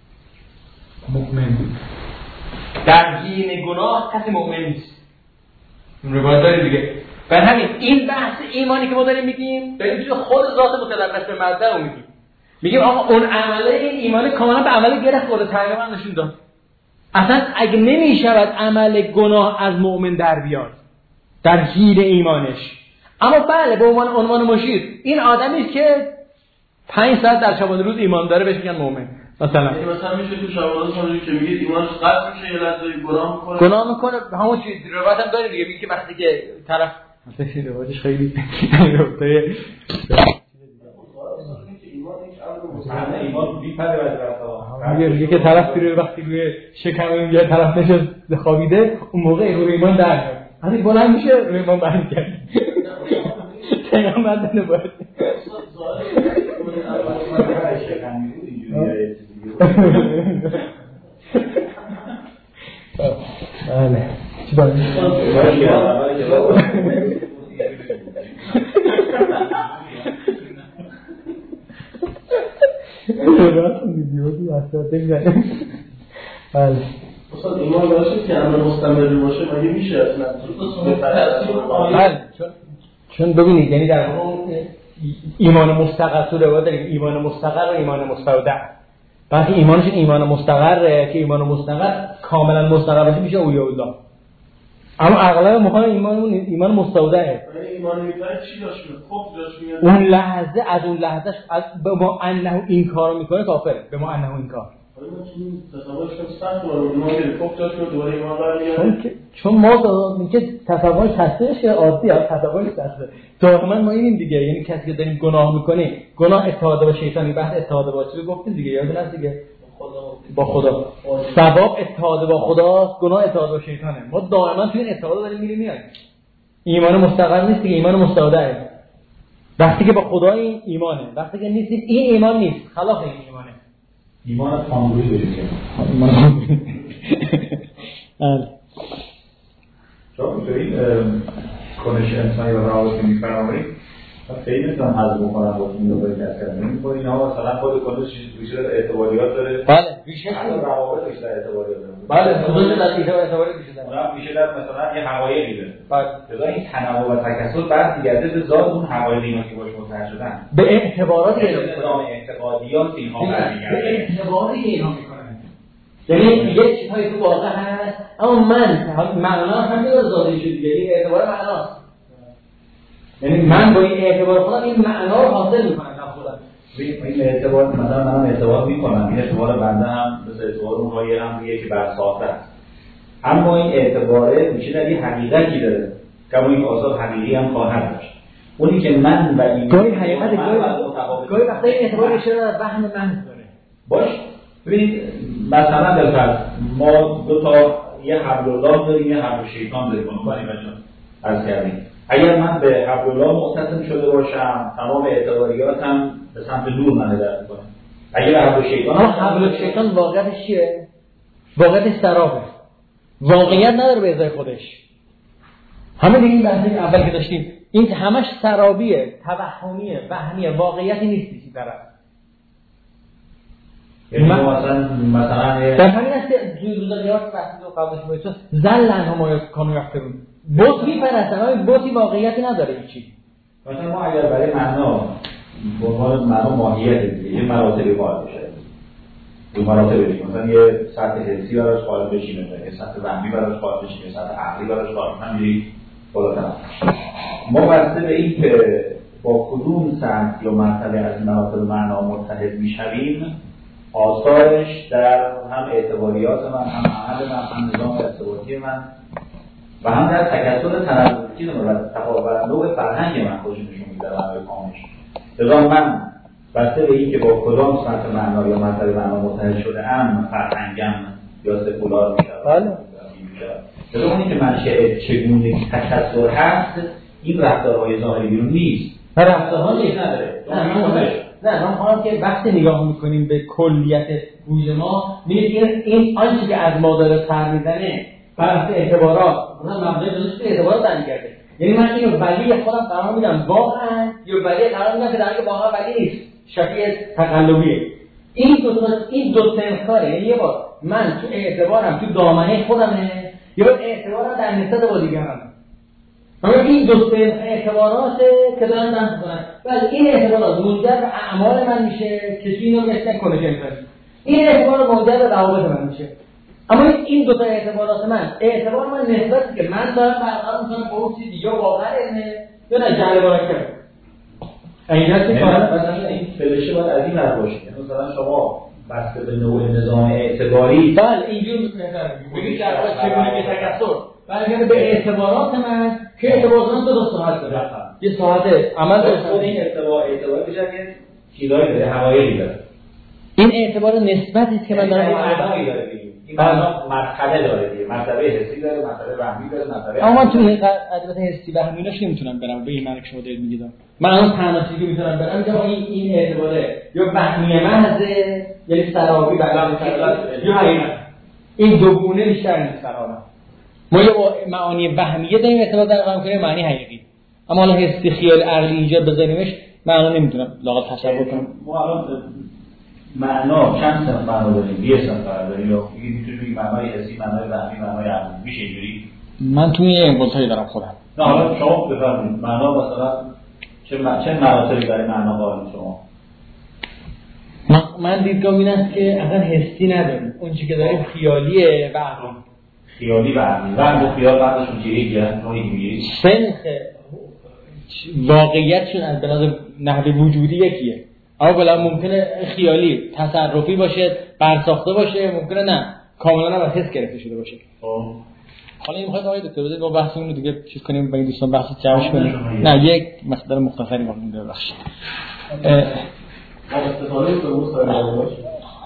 A: در حین گناه کسی مؤمن نیست. اون روایت داره دیگه. بر همین این بحث ایمانی که ما داریم میگیم داریم توی خود ذات متلبس به مبدأ رو میگیم آقا اون عمله این ایمان کاملا به عمل گره خورده، تقریبا نشون داد. اصلا اگه نمیشود عمل گناه از مؤمن در بیاد در حین ایمانش، اما بله به عنوان مشیر این آدمی است که 5 ساعت در شبانه روز ایمان داره بهش میگن مؤمن. مثلا
C: میشه تو شبانه روز که میگید ایمانش قطع میشه یه لحظه گناه میکنه
A: همون چیز روایت هم داره دیگه، میگه که وقتی که طرف مثلا روایتش خیلی
B: ایمان بیپره وجه
A: میگه که طرف بیره وقتی روی شکم اون یه طرف نشست خوابیده اون موقع روی ایمان در میاد، وقتی بلند میشه روی ایمان برمیگرده. چقدر مدنه باید بله چی باید
C: بله اصلا ایمان باشه که امر مستمر باشه مگه میشه اصلا؟
A: بله چون ببینید یعنی در ایمان مستقر تو روایت داریم ایمان مستقر و ایمان مستودع. وقتی ایمانش ایمان مستقره که ایمان مستقر کاملا مستقر باشه میشه اولیاء الله، اما اغلب ما ایمان مستودعه.
C: ایمان میکنه چی داشت خوب داشت میاد
A: اون لحظه از اون لحظهش به ما انه این کارو میکنه کافره، به ما انه این کار
C: حالا ما چون تصورش کنم سخت رو ما که فوق جاش رو دوباره ایمان برمیگرده
A: چون ما میگه تصور تصویرش که عادی ها تصورش تصویر دائما ما اینیم دیگه، یعنی کسی که داریم گناه میکنه گناه اتحاد با شیطانی بحث اتحاد با چی گفتیم دیگه، یاد هست دیگه با خدا ثواب اتحاد با خدا، گناه اتحاد با شیطانه. ما دائما توی این اتحاد داریم میریم میایم. ایمان مستقل نیست دیگه، ایمان مستودعه. وقتی که با خدا این ایمانه، وقتی که نیست این ایمان نیست، خلاف این ایمانه.
B: ایمان خامگویی بشه.
A: بله.
B: شما می‌تونید کنش انسانی و روابط که می‌فرمایید خیلی نمی‌تونم حذف بکنم با این رو باید دست کردم نمی‌کنید. اینا مثلا خود کنش ریشه اعتباریات داره.
A: بله ریشه
B: روابط بیشتر اعتباریات داره.
A: بله خودش در اعتباریات بیشتر داره.
B: اونم ریشه در مثلا یه حقایقی داره.
A: بله.
B: لذا این تنوع و تکثر برمیگرده به ذات اون حقایق اینا که باش متحد شدن.
A: به اعتبارات
B: نظام اعتقادیات اینها برمیگرده.
A: به اعتباری که اینا می‌کنن. یعنی یه چیزایی تو واقع هست، اما من معنا هم زاده شده دیگه، این اعتبار معناست. یعنی من با این اعتبار خودم این معنا رو حاصل می‌کنم خودم.
B: این اعتبار مثلا منم اعتبار می‌کنم، این اعتبار بنده هم مثل اعتبار اون هایی هم دیگه که بر ساخته است. اما این اعتباره میشه در یه حقیقتی داره، کما این آثار حقیقی هم خواهد داشت. اونی که من و این
A: گاهی حقیقت گاهی وقتا این اعتبار اشاره در وهم من داره.
B: باش ببینید مثلا در ما دو تا یه حبل الله داریم، یه حبل شیطان داریم. برای بچه‌ها عرض کردیم اگر من به حبل الله معتصم شده باشم تمام اعتباریاتم به سمت نور من هدایت می‌کنه. اگر حبل شیطان
A: حبل شیطان واقعیتش چیه؟ واقعیتش سرابه. واقعیت نداره به ازای خودش. همه دیگه این بحثی اول که داشتیم این همش سرابیه، توهمیه، وهمیه، واقعیتی نیست چیزی طرف.
B: یعنی مثلا
A: در همین است که جزء قیاس بحثی رو قبلش باید زلن هم کانو یفترون بوت میپرستن، های بوتی واقعیتی نداره هیچی.
B: مثلا ما اگر برای معنا به عنوان معنا ماهیت دیگه یه مراتبی قائل بشه، دو مراتب دیگه مثلا یه سطح حسی براش قائل بشیم، یه سطح وهمی براش قائل بشیم، یه سطح عقلی براش قائل بشیم، بالاتر ما بسته به این که با کدوم سطح یا مرتبه از مراتب معنا متحد میشویم آثارش در هم اعتباریات من، هم عمل من، هم نظام ارتباطی من و هم در تکثر تنظیمی و تفاوت نوع فرهنگ من خودش نشون میده در عمل کامش. لذا من بسته به این که با کدام سطح معنا یا مرتبه معنا متحد شده ام فرهنگم یا سکولار میشه.
A: بله.
B: لذا اونی که منشأ چگونه تکثر هست این رفتارهای ظاهری بیرون نیست.
A: رفتارها نیست نداره. نه من خواهم که وقتی نگاه میکنیم به کلیت وجود ما میبینیم این آنچه که از ما داره سر میزنه بحث اعتبارات مثلا مبدأ درست به اعتبارات برمیگرده. یعنی من اینو ولی خودم قرار میدم واقعا یا ولی قرار میدم که در حالی واقعا ولی نیست، شبیه تقلبیه. این دو سنخاره، یعنی یه بار من تو اعتبارم تو دامنه خودمه یا اعتبارم در نسبت با دیگرانه. اما این دو سه اعتبارات که دارن بحث می‌کنن، ولی این اعتبارات منجر به اعمال من میشه که اینو مثلا کنه کنه. این اعتبار منجر به روابط من میشه. اما این دو تا اعتبارات من، اعتبار من نسبتی که من دارم برقرار می‌کنم با اون چیز دیگه واقعا علمه یا نه جعل مرکب. عینت
B: مثلا این فلشه باید از این ور باشه. مثلا شما بسته به نوع نظام اعتباری
A: بله اینجوری می‌تونید بگید در واقع چگونه به تکثر برگرده به اعتبارات من که اعتبارات من دو ساعت داره. یه ساعت عمل
B: خود این اعتباری بشه که چیزایی داره، حقایقی داره.
A: این اعتبار نسبتی است که من دارم
B: معنایی داره دیگه. این معنا مرحله داره دیگه. مرتبه حسی داره، مرتبه وهمی داره، مرتبه
A: اما من تو این ادبیات حسی وهمیناش نمیتونم برم به این معنی که شما دارید میگید. من الان تنها چیزی که میتونم برم میگم این اعتباره یا وهمی محضه یعنی سرابی برام یا حقیقت. این دو گونه بیشتر نیست سرابه. ما یه معانی وهمیه داریم اعتبار در قرار کنیم معنی حقیقی. اما حالا حسی خیال عقلی اینجا بزنیمش معنا نمیتونم لااقل تصور کنم.
B: ما الان معنا چند تا معنا داریم؟ یه سفر داریم یا میتونیم بگیم معنای حسی، معنای وهمی، معنای عقلی میشه اینجوری؟
A: من توی یه امپولسایی دارم خودم.
B: نه حالا شما بفرمایید معنا مثلا چه مراتبی برای معنا قائل شما؟
A: من دیدگاه این است که اصلا حسی نداریم. اون چیزی که داریم خیالیه و عقلی.
B: خیالی و عقلی. و خیال بعدشون چیه دیگه؟ نوعی میگیری؟
A: سنخ واقعیتشون از بنظر نحوه وجودی یکیه. اولا ممکنه خیالی تصرفی باشه، برساخته باشه، ممکنه نه کاملا هم حس گرفته شده باشه. حالا این میخواد آقای دکتر بذارید ما بحثمون رو دیگه چیز کنیم، با این دوستان بحث جمعش کنیم. نه یک مقدار مختصری مونده ببخشید.
C: استفاده کنیم باشه.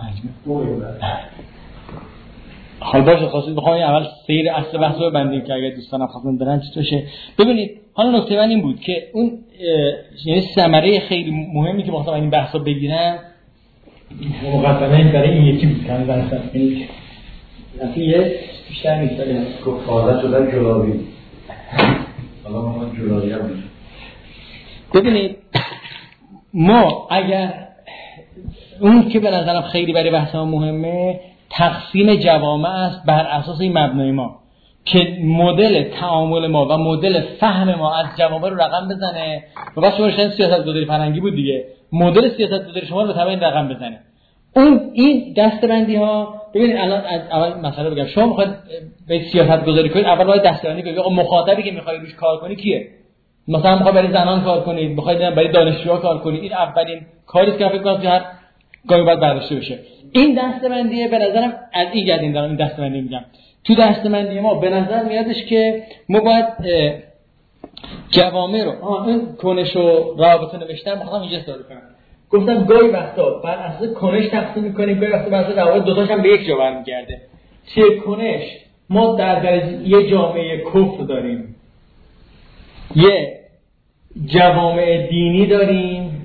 A: حالا باشه خواستید بخوام اول سیر اصل بحث رو ببندیم که اگه دوستان خواستن برن چی توشه. ببینید حالا نکته من این بود که اون یعنی ثمره خیلی مهمی که مثلا این بحثا بگیرن مقدمه برای این یکی بود که مثلا این یه بیشتر نیست ولی
B: گفت فاضل شدن جلابی. حالا ما جلابی هم میشه.
A: ببینید ما اگر اون که به نظرم خیلی برای بحث ما مهمه تقسیم جوامع است بر اساس این مبنای ما که مدل تعامل ما و مدل فهم ما از جوامع رو رقم بزنه و بس شما سیاست‌گذاری فرهنگی بود دیگه، مدل سیاست‌گذاری شما رو به تبع این رقم بزنه. این دسته‌بندی ها ببینید الان از اول مسئله بگم، شما میخواید به سیاست‌گذاری کنید اول باید دسته‌بندی کنید. آقا مخاطبی که میخواید روش کار کنی کیه؟ مثلا میخواید برای زنان کار کنید، میخواید برای دانشجوها کار کنید، این اولین کاری که فکر کنم که هر گاهی باید برداشته بشه. این دسته‌بندیه به نظرم از این گردین دارم این دسته‌بندی میگم. تو دسته‌بندی ما به نظر میادش که ما باید جوامع رو این کنش و رابطه نوشتن میخوام اینجا استفاده کنم. گفتم گاهی وقتا بر اساس کنش تقسیم می‌کنیم، گاهی وقتا بر اساس روابط دو تاش هم به یک جا برمیگرده. چه کنش ما در درجه یه جامعه کفر داریم، یه جوامع دینی داریم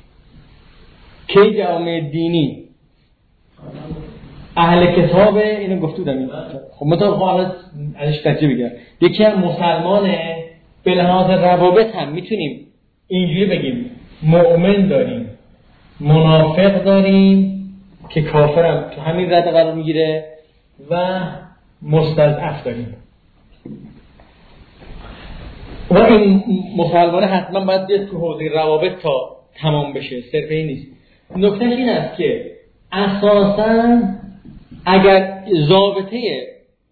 A: که جوامع دینی اهل کتاب اینو گفته بودم. خب مطابق حالت ازش تجربه بگیرم یکی هم مسلمانه، به لحاظ روابط هم میتونیم اینجوری بگیم مؤمن داریم، منافق داریم که کافر هم تو همین رده قرار میگیره و مستضعف داریم. و این مسلمانه حتما باید بیاد تو حوزه روابط تا تمام بشه، صرف این نیست. نکتهش این است که اساساً اگر ضابطه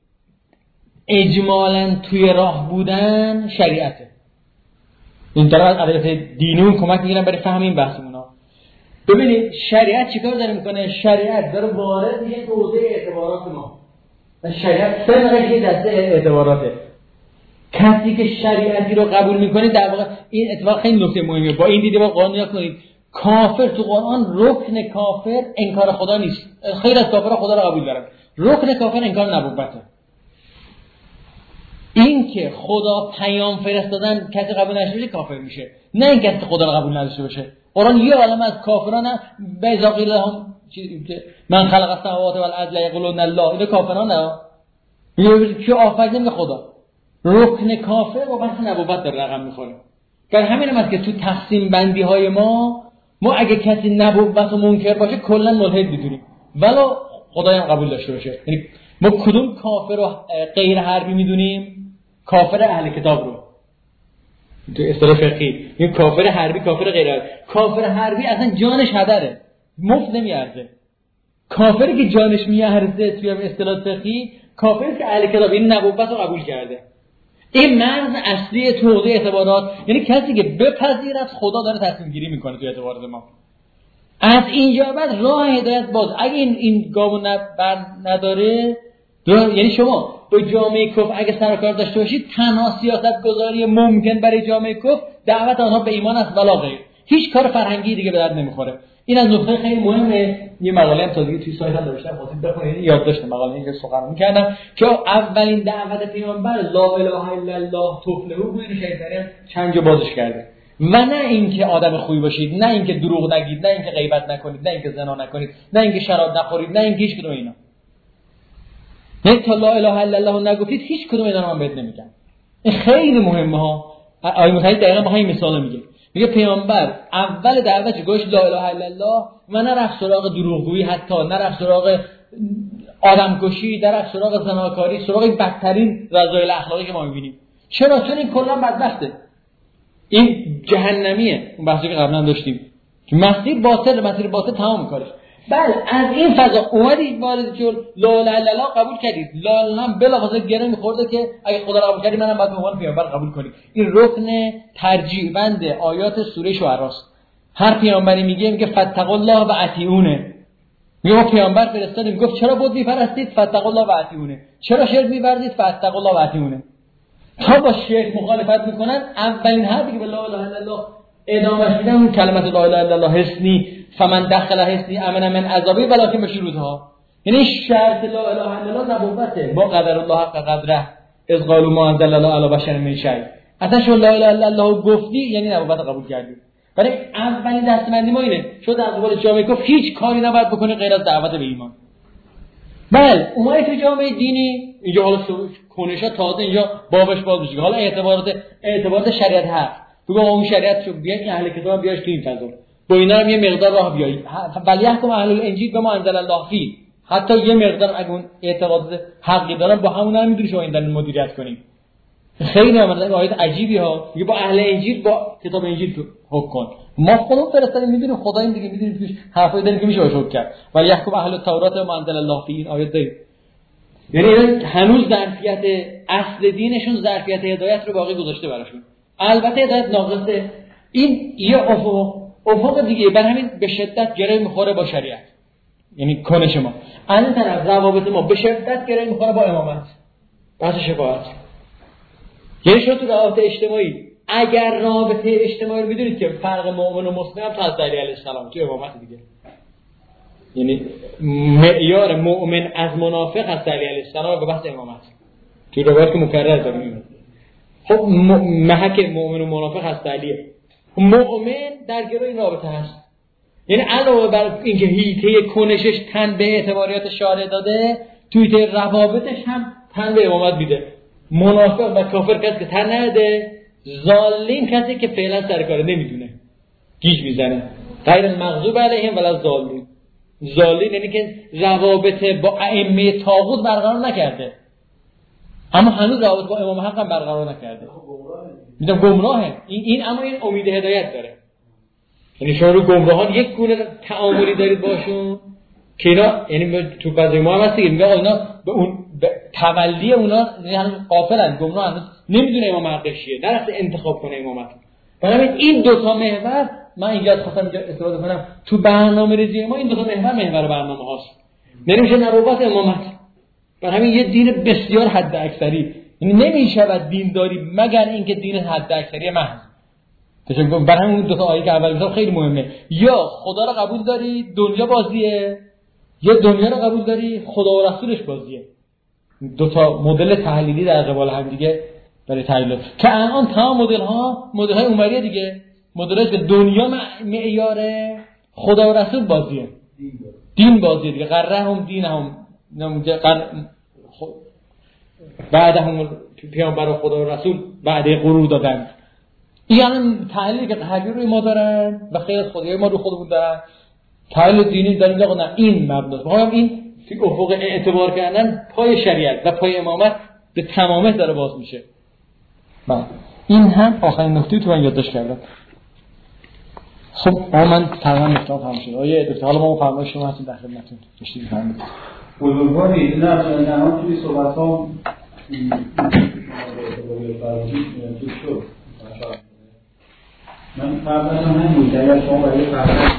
A: اجمالاً توی راه بودن شریعته، این طرف از ادلت دینی کمک میگیرن برای فهم این بحثمونا. ببینید شریعت چیکار داره میکنه؟ شریعت داره وارد میشه تو حوزه اعتبارات ما و شریعت سرش یه دسته اعتباراته. کسی که شریعتی رو قبول میکنه در واقع این اتفاق خیلی نکته مهمه. با این دیده با قرآن نگاه کنید، کافر تو قرآن رکن کافر انکار خدا نیست. خیلی از کافرها خدا رو قبول دارن، رکن کافر انکار نبوته. این که خدا پیام فرستادن کسی قبول نشه کافر میشه، نه این کسی خدا رو قبول نداشته باشه. قرآن یه عالمه از کافران بیزا قیل لهم من خلق السماوات والارض یقولون الله، اینا کافران نه میگه که آفرین خدا. رکن کافر با بحث نبوت در رقم میخوره. در همین هم است که تو تقسیم بندی های ما اگه کسی نبوت و منکر باشه کلا ملحد میدونیم ولو خدای هم قبول داشته باشه. یعنی ما کدوم کافر رو غیر حربی میدونیم؟ کافر اهل کتاب رو تو اصطلاح فقهی. این کافر حربی، کافر غیر حربی. کافر حربی اصلا جانش هدره، مفت نمیارزه. کافری که جانش میارزه توی اصطلاح فقهی کافری که اهل کتاب این نبوت رو قبول کرده. این مرز اصلی تو حوزه اعتبارات، یعنی کسی که بپذیرد خدا داره تصمیم گیری میکنه تو اعتبارات ما. از اینجا بعد راه هدایت باز. اگه این گامو بر نداره، یعنی شما با جامعه کفر اگه سر و کار داشته باشید، تنها سیاست گذاری ممکن برای جامعه کفر دعوت آنها به ایمان است ولا غیر. هیچ کار فرهنگی دیگه به درد نمیخوره. این از نکته خیلی مهمه. یه مقاله هم تازگی توی سایت هم نوشتم، خواستید بخونید، یاد داشتم مقاله اینجا سخنرانی کردم که اولین دعوت پیامبر لا اله الا الله تفلحوا بود، شیطانی چند جا بازش کرده. و نه اینکه آدم خوبی باشید، نه اینکه دروغ نگید، نه اینکه غیبت نکنید، نه اینکه زنا نکنید، نه اینکه شراب نخورید، نه اینکه هیچ کدوم اینا. نه تا لا اله الا الله نگفتید هیچ کدوم اینا رو من بهت نمیگم. این خیلی مهمه ها. آیه متعالی دقیقاً با همین مثال میگه پیامبر اول دعوتش گوش لا اله الا الله و نرفت سراغ دروغگویی، حتی نرفت سراغ آدمکشی، نرفت سراغ زناکاری، سراغ بدترین رذایل اخلاقی که ما میبینیم. چرا؟ چون این کلا بدبخته، این جهنمیه. اون بحثی که قبلا داشتیم که مسیر باطل تمام کارش. بله از این فضا اومدید وارد شد، لا اله الا الله قبول کردید، لا اله هم بلافاصله گره میخورده که اگه خدا رو قبول کردی منم باید به عنوان پیامبر قبول کنی. این رکن ترجیح بند آیات سوره شعراست. هر پیامبری میگه فتقوا الله و اطیعونه. میگه پیامبر فرستادیم گفت چرا بود میپرستید؟ فتقوا الله و اطیعونه. چرا شرک می‌ورزید؟ فتقوا الله و اطیعونه. تا با شرک مخالفت میکنن اولین حرفی که به لا اله الا الله ادامهش میدن اون کلمت لا اله الا الله حسنی فمن دخل حسنی امن من عذابی ولکن بشروطها. یعنی شرط لا اله الا الله نبوته. ما قدر الله حق قدره اذ قالوا ما انزل الله علی بشر من شیء. اصلا شو لا اله الا الله گفتی یعنی نبوت قبول کردی. برای اولین دستمندی ما اینه شد از قبول جامعه گفت هیچ کاری نباید بکنی غیر از دعوت به ایمان. بله اومای تو جامعه دینی اینجا حالا کنشا تازه اینجا بابش باز میشه. حالا اعتبارات شریعت هست. بگو اون شریعت شو بیاد این اهل کتاب بیاش تو این فضا. با اینا هم یه مقدار راه بیایید. ولی یحکم اهل الانجیل به ما انزل الله فی. حتی یه مقدار اگه اون اعتقادات حقی دارن با همون هم میتونی شما این مدیریت کنیم. خیلی مثلا آیات عجیبی ها میگه با اهل انجیل با کتاب انجیل حکم کن. ما خودمون فرستادیم میدونیم خدا این دیگه میدونیم توش حرفای داریم که میشه حکم کرد. ولی یحکم اهل التورات و ما انزل الله فی این آیات داریم. یعنی هنوز ظرفیت اصل دینشون ظرفیت هدایت رو باقی گذاشته براشون. البته هدایت ناقصه. این یه افق دیگه بر همین به شدت گره میخوره با شریعت. یعنی کنش ما از این طرف روابط ما به شدت گره میخوره با امامت بحث شفاعت. یعنی شما تو روابط اجتماعی اگر رابطه اجتماعی رو میدونید که فرق مؤمن و مسلم هم تا از علی علیه السلام تو امامت دیگه. یعنی معیار مؤمن از منافق از علی علیه السلام به بحث امامت تو روایت که مکرر داریم. خب محک مؤمن و منافق از علیه. مؤمن در گروه این رابطه هست. یعنی علاوه بر اینکه هیته کنشش تن به اعتباریات شارع داده توی روابطش هم تن به امامت میده. منافق و کافر کسی که تن نده، ظالم کسی که فعلا سر کار نمیدونه گیج میزنه. غیر المغضوب علیهم ولا الضالین. ظالم یعنی که روابط با ائمه طاغوت برقرار نکرده اما هنوز روابط با امام حق هم برقرار نکرده. میگم گمراهه. این اما این امید هدایت داره. یعنی شما رو گمراهان یک گونه تعاملی دارید باشون که اینا یعنی تو فضای ما هم هست دیگه. میگه اینا به اون تولی اونا یعنی غافلن، گمراهن، نمیدونه امام حق چیه، نرفته انتخاب کنه امامت. برای این دو تا محور من اینجا خواستم استفاده کنم تو برنامه‌ریزی ما. این دو تا محور برنامه هاست. نمیشه نبوت امامت. برای همین یه دین بسیار حد اکثری. یعنی نمیشود دین داری مگر اینکه دین حد اکثری محض. برای همین دو تا آیه که اول گفتم خیلی مهمه. یا خدا رو قبول داری دنیا بازیه، یا دنیا رو قبول داری خدا و رسولش بازیه. دو تا مدل تحلیلی در قبال هم دیگه برای تحلیل که الان تمام مدل های عمریه دیگه. مدلش به دنیا معیاره، خدا و رسول بازیه، دین بازیه دیگه. قرهم دینهم بعد هم پیامبر و خدا و رسول بعد غرور دادن. یعنی تحلیلی که تحلیل روی ما دارن و خیلی از خدای ما رو خود بودن. تحلیل دینی داریم که نه این مبناست. ما این توی افق اعتبار کردن پای شریعت و پای امامت به تمامه داره باز میشه. این هم آخرین نکته‌ای تو من یادداشت کردم. خب من تقریبا نکته‌ام تمام شد. آیه دکتر حالا ما فرمایش شما هستیم در خدمتتون. داشتید بفرمایید.
E: بزرگواری نه توی صحبت‌ها شد. من قبلا هم می‌گم شما برای فرض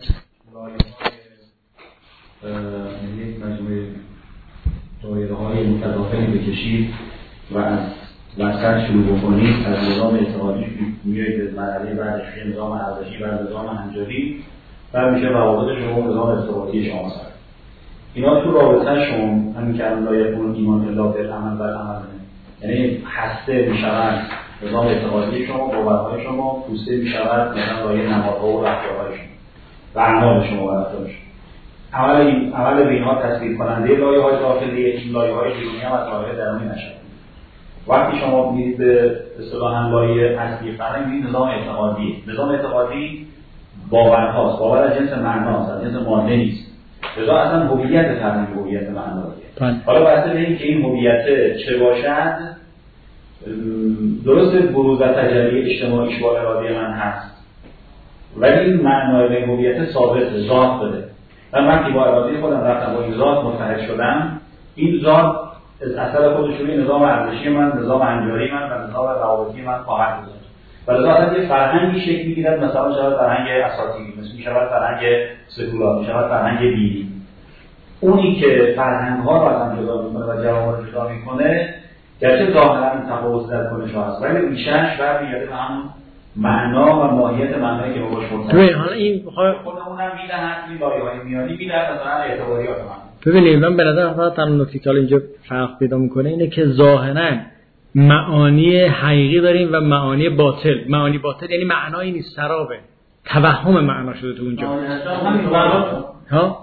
E: یک مجموعه دایره‌های متداخلی بکشید و از وسط شروع بکنید از نظام اعتقادی میایید به مرحله بعدش نظام ارزشی و نظام هنجاری و میشه روابط شما نظام ارتباطی شما سر. اینا تو رابطه‌شون همین که الان لایقون ایمان الا بالعمل و العمل، یعنی هسته میشود نظام اعتقادی شما، باورهای شما، پوسته میشود مثلا لایه نمادها و رفتارهای شما و اعمال شما و رفتار شما. عمل به اینها تصویر کننده لایه‌های داخلی، این لایه‌های بیرونی هم از لایه‌های درونی نشد. وقتی شما میرید به اصطلاحاً لایه اصلی فرهنگ میرید نظام اعتقادی. نظام اعتقادی باورهاست. باور از جنس معناست، از جنس ماده نیست. لذا اصلا هویت فرهنگ هویت معناییه. حالا بحث به این که این هویت چه باشد، درست بروز و تجلی اجتماعیش با اراده من هست، ولی این معنای هویت ثابت ذات داره. من وقتی با اراده خودم رفتم با این ذات متحد شدم، این ذات از اثر خودش روی نظام ارزشی من، نظام هنجاری من و نظام روابطی من خواهد گذاشت. ولی اصلا یه فرهنگی شکل میگیرد، مثلا شاید فرهنگ اساطیری، مثلا میشود فرهنگ سکولار، میشود فرهنگ دینی. اونی که فرهنگ‌ها رو از هم جدا می‌کنه و جوامع رو جدا می‌کنه، گرچه ظاهراً تفاوت در کنش هست، ولی ریشه‌اش برمیگرده به همون معنا و ماهیت معنایی که ما باش مرتبط.
A: حالا این
E: خودمونم میدهن این لایه‌های میانی میدن مثلا اعتباریات من.
A: ببینید من به نظر فقط تنها نکته که اینجا فرق پیدا می‌کنه اینه که ظاهراً معانی حقیقی داریم و معانی باطل. معانی باطل یعنی معنایی نیست، سرابه، توهم معنا شده تو اونجا. ها؟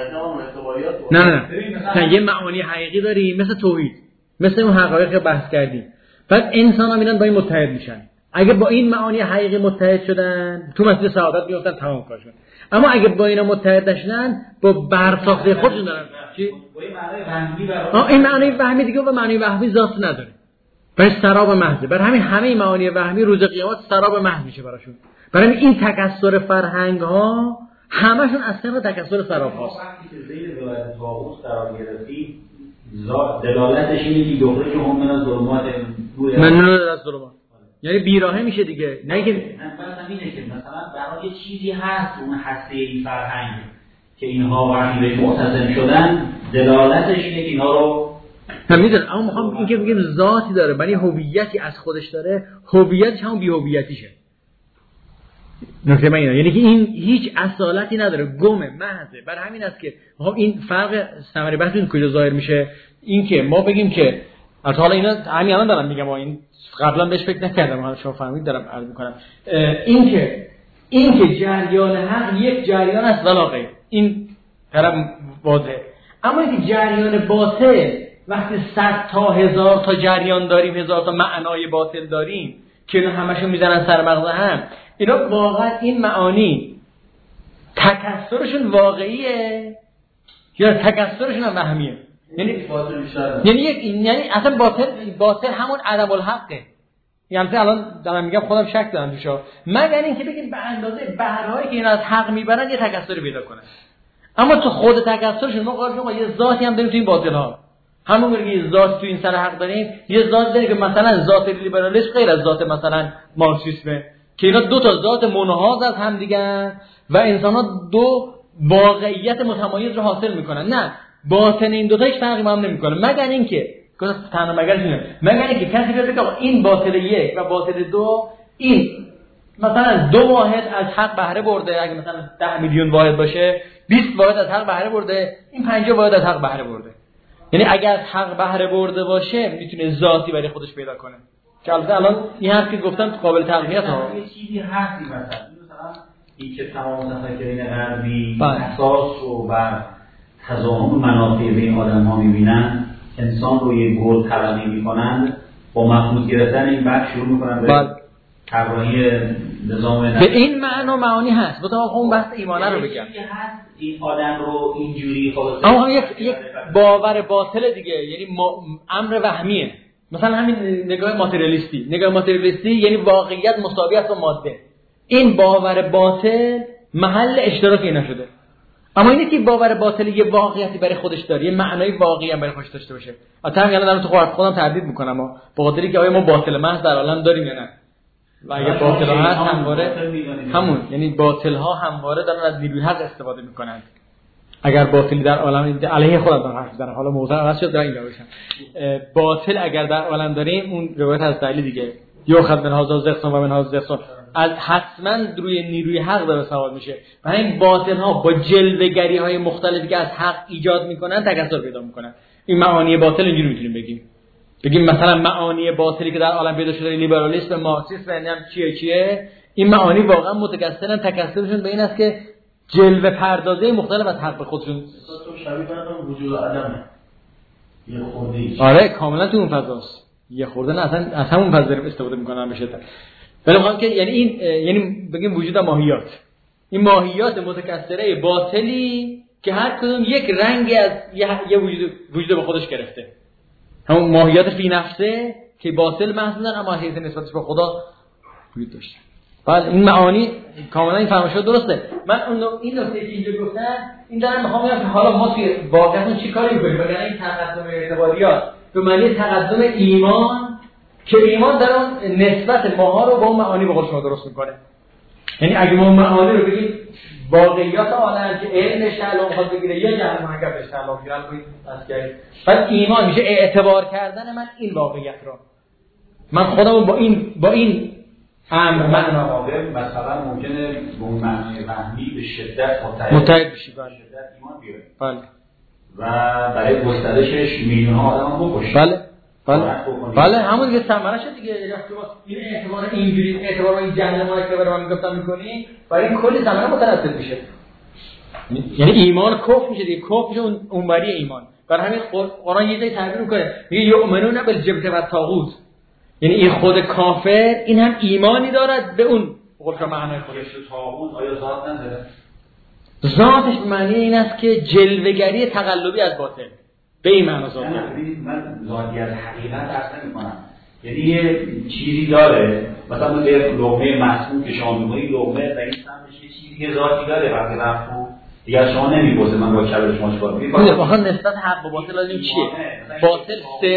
A: نه یه معانی حقیقی داریم مثل توحید، مثل اون حقایق که بحث کردیم. بعد انسان‌ها میرن با این متحد میشن. اگه با این معانی حقیقی متحد شدن تو مسیر سعادت میافتن، تمام کارشون. اما اگه با اینا متحد نشدن با برساخته خودشون دارن چی؟
E: با این معنای وهمی
A: این معنای وهمی دیگه و معنای وهمی ذات نداره. برای سراب محض. برای همین همه معانی وهمی روز قیامت سراب محض میشه براشون. برای این تکثر فرهنگ ها همشون اصلا تکثر سراب هاست.
E: وقتی که زیر ولایت طاغوت قرار گرفتی دلالتش اینه که یخرج هم من ظلمات
A: من از ظلمات، یعنی بیراهه میشه دیگه. نه که
E: مثلا اینه که مثلا برای چیزی هست اون هسته این فرهنگ که اینها وقتی بهش متصل شدن دلالتش اینه که اینها رو
A: میدونم. اما میخوام این که بگیم ذاتی داره، ولی هویتی از خودش داره، هویتش هم بی هویتیشه. نکته من اینه، یعنی که این هیچ اصالتی نداره، گمه، محضه. برای همین است که این فرق ثمره بحث این کجا ظاهر میشه. این که ما بگیم که حالا اینا همین الان دارم میگم، این قبلا بهش فکر نکردم، حالا شما فهمید دارم عرض میکنم. این که جریان حق یک جریان است ولا غیر، این طرف واضحه. اما اینکه جریان باطل وقتی 100 تا 1000 تا جریان داریم، 1000 تا معنای باطل داریم که اینا همشون میزنن سر مغز هم، اینا واقعا این معانی تکثرشون واقعیه یا تکثرشون هم وهمیه؟ یعنی اصلا باطل همون عدم الحقه. یعنی الان دارم میگم خودم شک دارم توشا، مگر اینکه بگید به اندازه بهرهایی که اینا از حق میبرن یه تکثری پیدا کنن. اما تو خود تکثرشون ما قرار شما یه ذاتی هم داریم تو این باطل ها. همون که یه ذات تو این سر حق داریم، یه ذات داریم که مثلا ذات لیبرالیسم غیر از ذات مثلا مارکسیسمه، که اینا دو تا ذات منحاز از هم دیگه و انسان‌ها دو واقعیت متمایز رو حاصل میکنن. نه، باطن این دو تا هیچ فرقی با هم نمیکنه، مگر اینکه مگر اینکه کسی بگه که این باطل یک و باطل دو، این مثلا 2 واحد از حق بهره برده، اگه مثلا 10 میلیون واحد باشه 20 واحد از حق بهره برده، این 50 واحد از حق بهره برده. یعنی اگر از حق بهره برده باشه میتونه ذاتی برای خودش پیدا کنه. که البته الان این حرف که گفتم قابل تقویت ها،
E: یه چیزی هست مثلا این که تمام متفکرین غربی اساس رو بر تضامن منافع بین آدم‌ها می‌بینن، انسان رو یه گل طلبی می‌کنند، با مفهوم گرفتن این بحث شروع می‌کنن به طراحی نظام
A: به این معانی هست. مثلا اون بحث ایمانه رو بگم،
E: این آدم رو اینجوری خلاصه
A: اما یک باور باطل دیگه، یعنی امر وهمیه. مثلا همین نگاه ماتریالیستی یعنی واقعیت مساوی است با ماده. این باور باطل محل اشتراک اینا شده. اما اینه که باور باطل یه واقعیتی برای خودش داره، یه معنای واقعی هم برای خودش داشته باشه. البته همین الان تو خودم تردید میکنم، اما به خاطر که آیا ما باطل محض در عالم داریم یا نه. و اگه باطل ها هست همواره همون، یعنی باطل ها همواره دارن از نیروی حق استفاده میکنن. اگر باطلی در عالم علیه خودم دارم حرف میزنم، حالا موضوع عوض شد در این روشن. باطل اگر در عالم داریم، اون روایت از دلیل دیگه یوخذ من هذا زخم و من هذا زخم، از حتما روی نیروی حق داره سوال میشه. و این باطل ها با جلوه‌گری های مختلفی که از حق ایجاد میکنن تکثر پیدا میکنن. این معانی باطل اینجوری میتونیم بگیم مثلا معانی باطلی که در عالم پیدا شده، لیبرالیسم، مارکسیسم و نمیدونم چیه، این معانی واقعا متکثرن. تکثرشون به این است که جلوه پردازه مختلف از حق به خودشون
C: تو شبیه به وجود آدمه. یه خودی.
A: آره کاملا تو اون فضاست. یه خورده نه، اصلا از همون فضا داریم استفاده میکنن به شدت. ولی میگم که یعنی این یعنی بگیم وجود ماهیات. این ماهیات متکثره باطلی که هر کدوم یک رنگی از یه وجود به خودش گرفته. همون ماهیات فی نفسه که باطل محض اما حیث نسبتش به خدا وجود داشته. بله این معانی کاملا این فرمایش درسته. من این نکته که اینجا گفتم این دارم میخوام بگم که حالا ما توی واقعا چی کاری می‌کنیم؟ وگرنه این تقدم اعتباریات به معنی تقدم ایمان که ایمان در اون نسبت ماها رو با اون معانی به قول شما درست میکنه. یعنی اگه ما معانی رو بگیم واقعیات عالم که علمش تعلق خواهد بگیره یا جهل محققش تعلق بگیره از گرید، بعد ایمان میشه اعتبار کردن من این واقعیت رو، من خودم با این امر من
E: مثلا ممکنه به اون معنی وهمی به شدت
A: متحد بشی،
E: به شدت ایمان بیاره،
A: بله،
E: و برای گسترشش میلیون ها آدم بکشه.
A: بله همون دیگه ثمره شد دیگه. این اعتبار اینجوری اعتبار این جهل ما که برام گفتم می‌کنی برای این کلی ثمره مترتب میشه. یعنی ایمان کفر میشه دیگه، کفر میشه اونوری ایمان. برای همین قرآن یه جایی تعبیر می‌کنه میگه یؤمنون بالجبت و طاغوت، یعنی این خود کافر این هم ایمانی دارد به اون قول که معنای خودش.
E: طاغوت آیا ذات نداره؟
A: ذاتش به معنی این است که جلوه‌گری تقلبی از باطن، به این معنی ذات داره.
E: من ذاتی از حقیقت درست نمی‌کنم، یعنی یه چیزی داره، مثلا به لقمه مسموم که شما می‌خورید لقمه و این سمتش یه چیزی که ذاتی داره، وقتی رفتو دیگه شما نمی‌پرسید من با کبر شما چیکار می‌کنم.
A: واقعا نسبت حق و باطل این چیه؟ باطل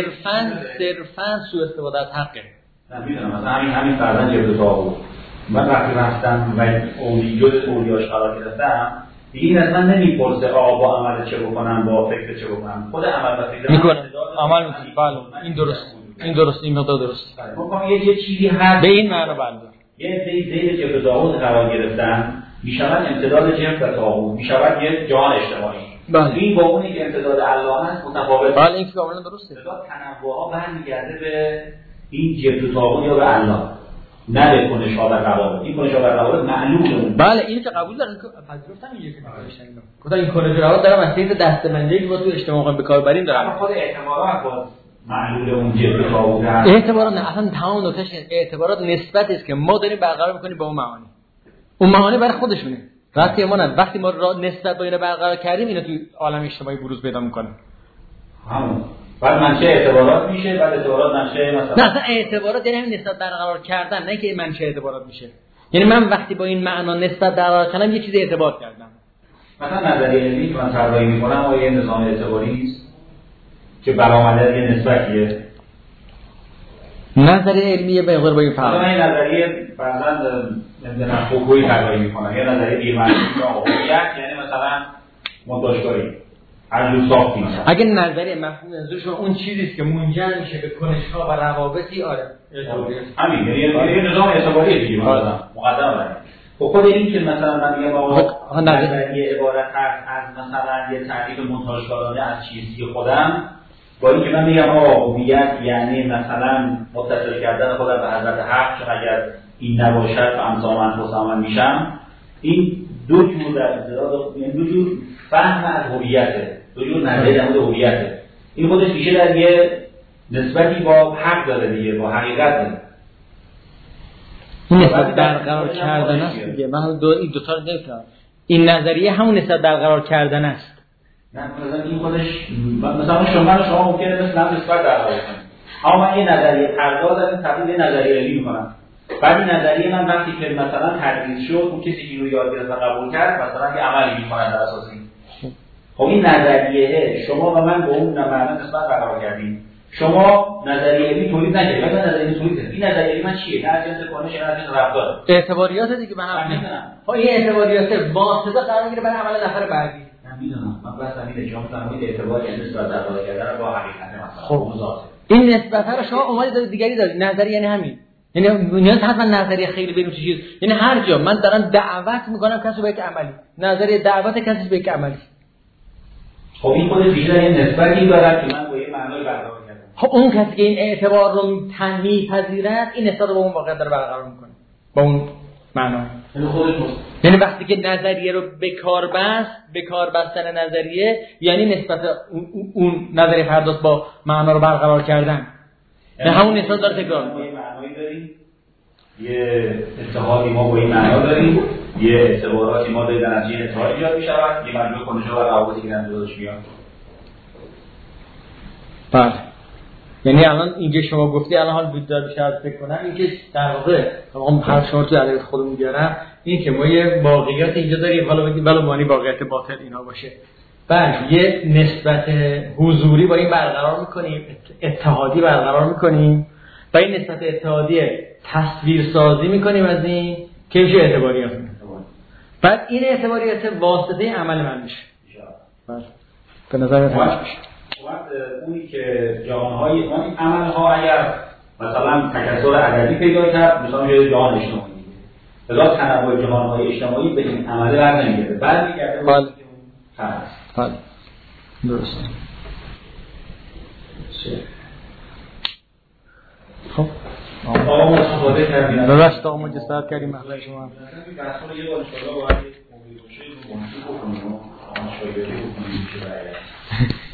A: صرفاً سوء استفاده از حقه.
E: نمی‌دونم مثلا همین فرضاً جبر طاغوت، من وقتی رفتم و اولیاش قرار گرفتم دیگه این از من نمیپرسه با عمل چه بکنم، با فکر چه بکنم، خود عمل و فکر
A: میکنم، عمل میکنم. بله این درست این مقدار درست.
E: میگم یه چیزی هست
A: به این معنی بله.
E: یه زید جبر طاغوت قرار گرفتن میشود امتداد جبر طاغوت، میشود یه جهان اجتماعی.
A: بله.
E: این با اونی که امتداد الله هست متفاوته.
A: بله این کاملا درسته.
E: امتداد تنوعها برمیگرده به این جبر طاغوت یا به الله، نه به کنش ها و روابط. این کنش ها و روابط معلومه اون.
A: بله اینو که قبول دارن که پذیرفتن اینجوری که نوشتن اینا. گفتن این کنش و روابط دارم از طریق دستمندی که با تو اجتماع به کار بریم دارن.
E: خود اعتبارات با معلول اون جبر طاغوت هست.
A: اعتبارات نه، اصلا تمام نکتهش اعتبارات نسبتی است که ما داریم برقرار می‌کنیم با اون معانی. اون معانی برای خودشونه. وقتی ما نسبت با اینا برقرار کردیم اینا تو عالم اجتماعی بروز پیدا می‌کنه.
E: همون بعد منشه اعتبارات میشه، بعد اعتبارات منشه مثلا
A: نه اصلا اعتبارات یعنی همین نسبت برقرار کردن، نه که منشه اعتبارات میشه. یعنی من وقتی با این معنا نسبت برقرار کردم یه چیز اعتبار کردم.
E: مثلا نظریه علمی که من طراحی میکنم و یه نظام اعتباری است که برآمده یه نسبتیه.
A: نظریه علمی به غیر با این فرق.
E: مثلا این نظریه فرضاً نمیدونم حقوقی طراحی میکنم، یه نظریه بی‌معنی هویت یعنی مثلا مونتاژکاری عجوز ساختی مثلا.
A: اگه نظریه مفهوم منظور شما اون چیزی است که منجر میشه به کنش‌ها و روابطی
E: همین یعنی نظام اعتباری دیگه مقدم داریم. خود این که مثلا من میگم آقا نظریه عبارت از مثلا یه تعریف مونتاژکارانه از چیزی خودم، با اینکه من میگم آقا هویت یعنی مثلا متصل کردن خودم به حضرت حق، چون اگر این نباشد فامسام انفسام میشم. این دو جور در اصطلاح یعنی دو جور فهم از هویته، دو جور نظریه در مورد هویته. این خودش میشه در یه نسبتی با حق داره دیگه، با حقیقت داره.
A: این نسبت برقرار کردن است دیگه. من این دو تا رو نمی‌فهمم. این نظریه همون نسبت برقرار کردن است.
E: نه مثلا این خودش مثلا شما ممکنه مثلا نسبت برقرار کنید. اما من یه نظریه پردازم تبدیل به نظریه علمی می‌کنم. بعد این نظریه من وقتی که مثلا تدریس شد اون کسی که اینو یاد گرفت و قبول کرد مثلا یه عملی می‌کنه در اساس این. خب این نظریه شما و من با اون معنا نسبت برقرار کردیم. شما نظریه علمی تولید نکردید، من نظریه تولید کردم. این نظریه من چیه؟ نه از جنس کنش، نه از جنس رفتار.
A: اعتباریات دیگه من هم نمی‌دونم. خب این اعتباریات واسطه قرار میگیره برای عمل نفر بعدی.
E: نمی‌دونم. من بس همین شما فهمید اعتبار یعنی نسبت برقرار کردن با حقیقت مثلا.
A: خب این نسبت رو شما اومدید دیگری دارید. نظریه یعنی همین. یعنی نیاز حتما نظریه خیلی بریم چه چیز. یعنی هر جا من دارم دعوت میکنم کسی به یک عملی. نظریه دعوت کسی به یک عملی.
E: خب این خودش بیشتر یه نسبتی داره که من با یه معنای برقرار کردم.
A: خب اون کسی که این اعتبار رو میپذیرد این نسبت رو با اون واقعیت داره برقرار میکنه. با اون معنا. یعنی وقتی که نظریه رو به کار بستن نظریه یعنی نسبت اون نظریه پرداخت با معنا رو برقرار کردن. یعنی همون نسبت داره تکرار میکنه.
E: یه معنایی داریم، یه اتحادی ما با این معنا داریم، یه اعتباراتی ما داریم در نتیجه اتحاد ایجاد می‌شود، یه مجموعه کنش‌ها و روابطی که در جلوش میاد.
A: بله. یعنی الان اینکه شما گفتی الان حال بود داره شاید فکر کنم اینکه در واقع هم هر شما تو علیه خودمون میارم این که ما یه واقعیت اینجا داریم، حالا بگیم ولی معنی واقعیت باطل اینا باشه. بعد یه نسبت حضوری با این برقرار میکنیم، اتحادی برقرار میکنیم و این نسبت اتحادیه تصویر سازی میکنیم از این که میشه اعتباریات. بعد این اعتباریات واسطه عمل من میشه. بله. به نظر من میشه.
E: اونی که جهان‌های اون عمل‌ها اگر مثلا تکثر عددی پیدا کرد، مثلا یه جهان اجتماعی، بلا تنوع جهان‌های اجتماعی به این عمل بر نمیگرده. بعد میگرده
A: بله. درست. خب
E: آقا استفاده کردیم.
A: درست آقا ما جسارت کردیم مخلص شما.
E: بحثا یه بار ان شاءالله باید موضوع باشه، موضوع بکنیم. شاید بکنیم که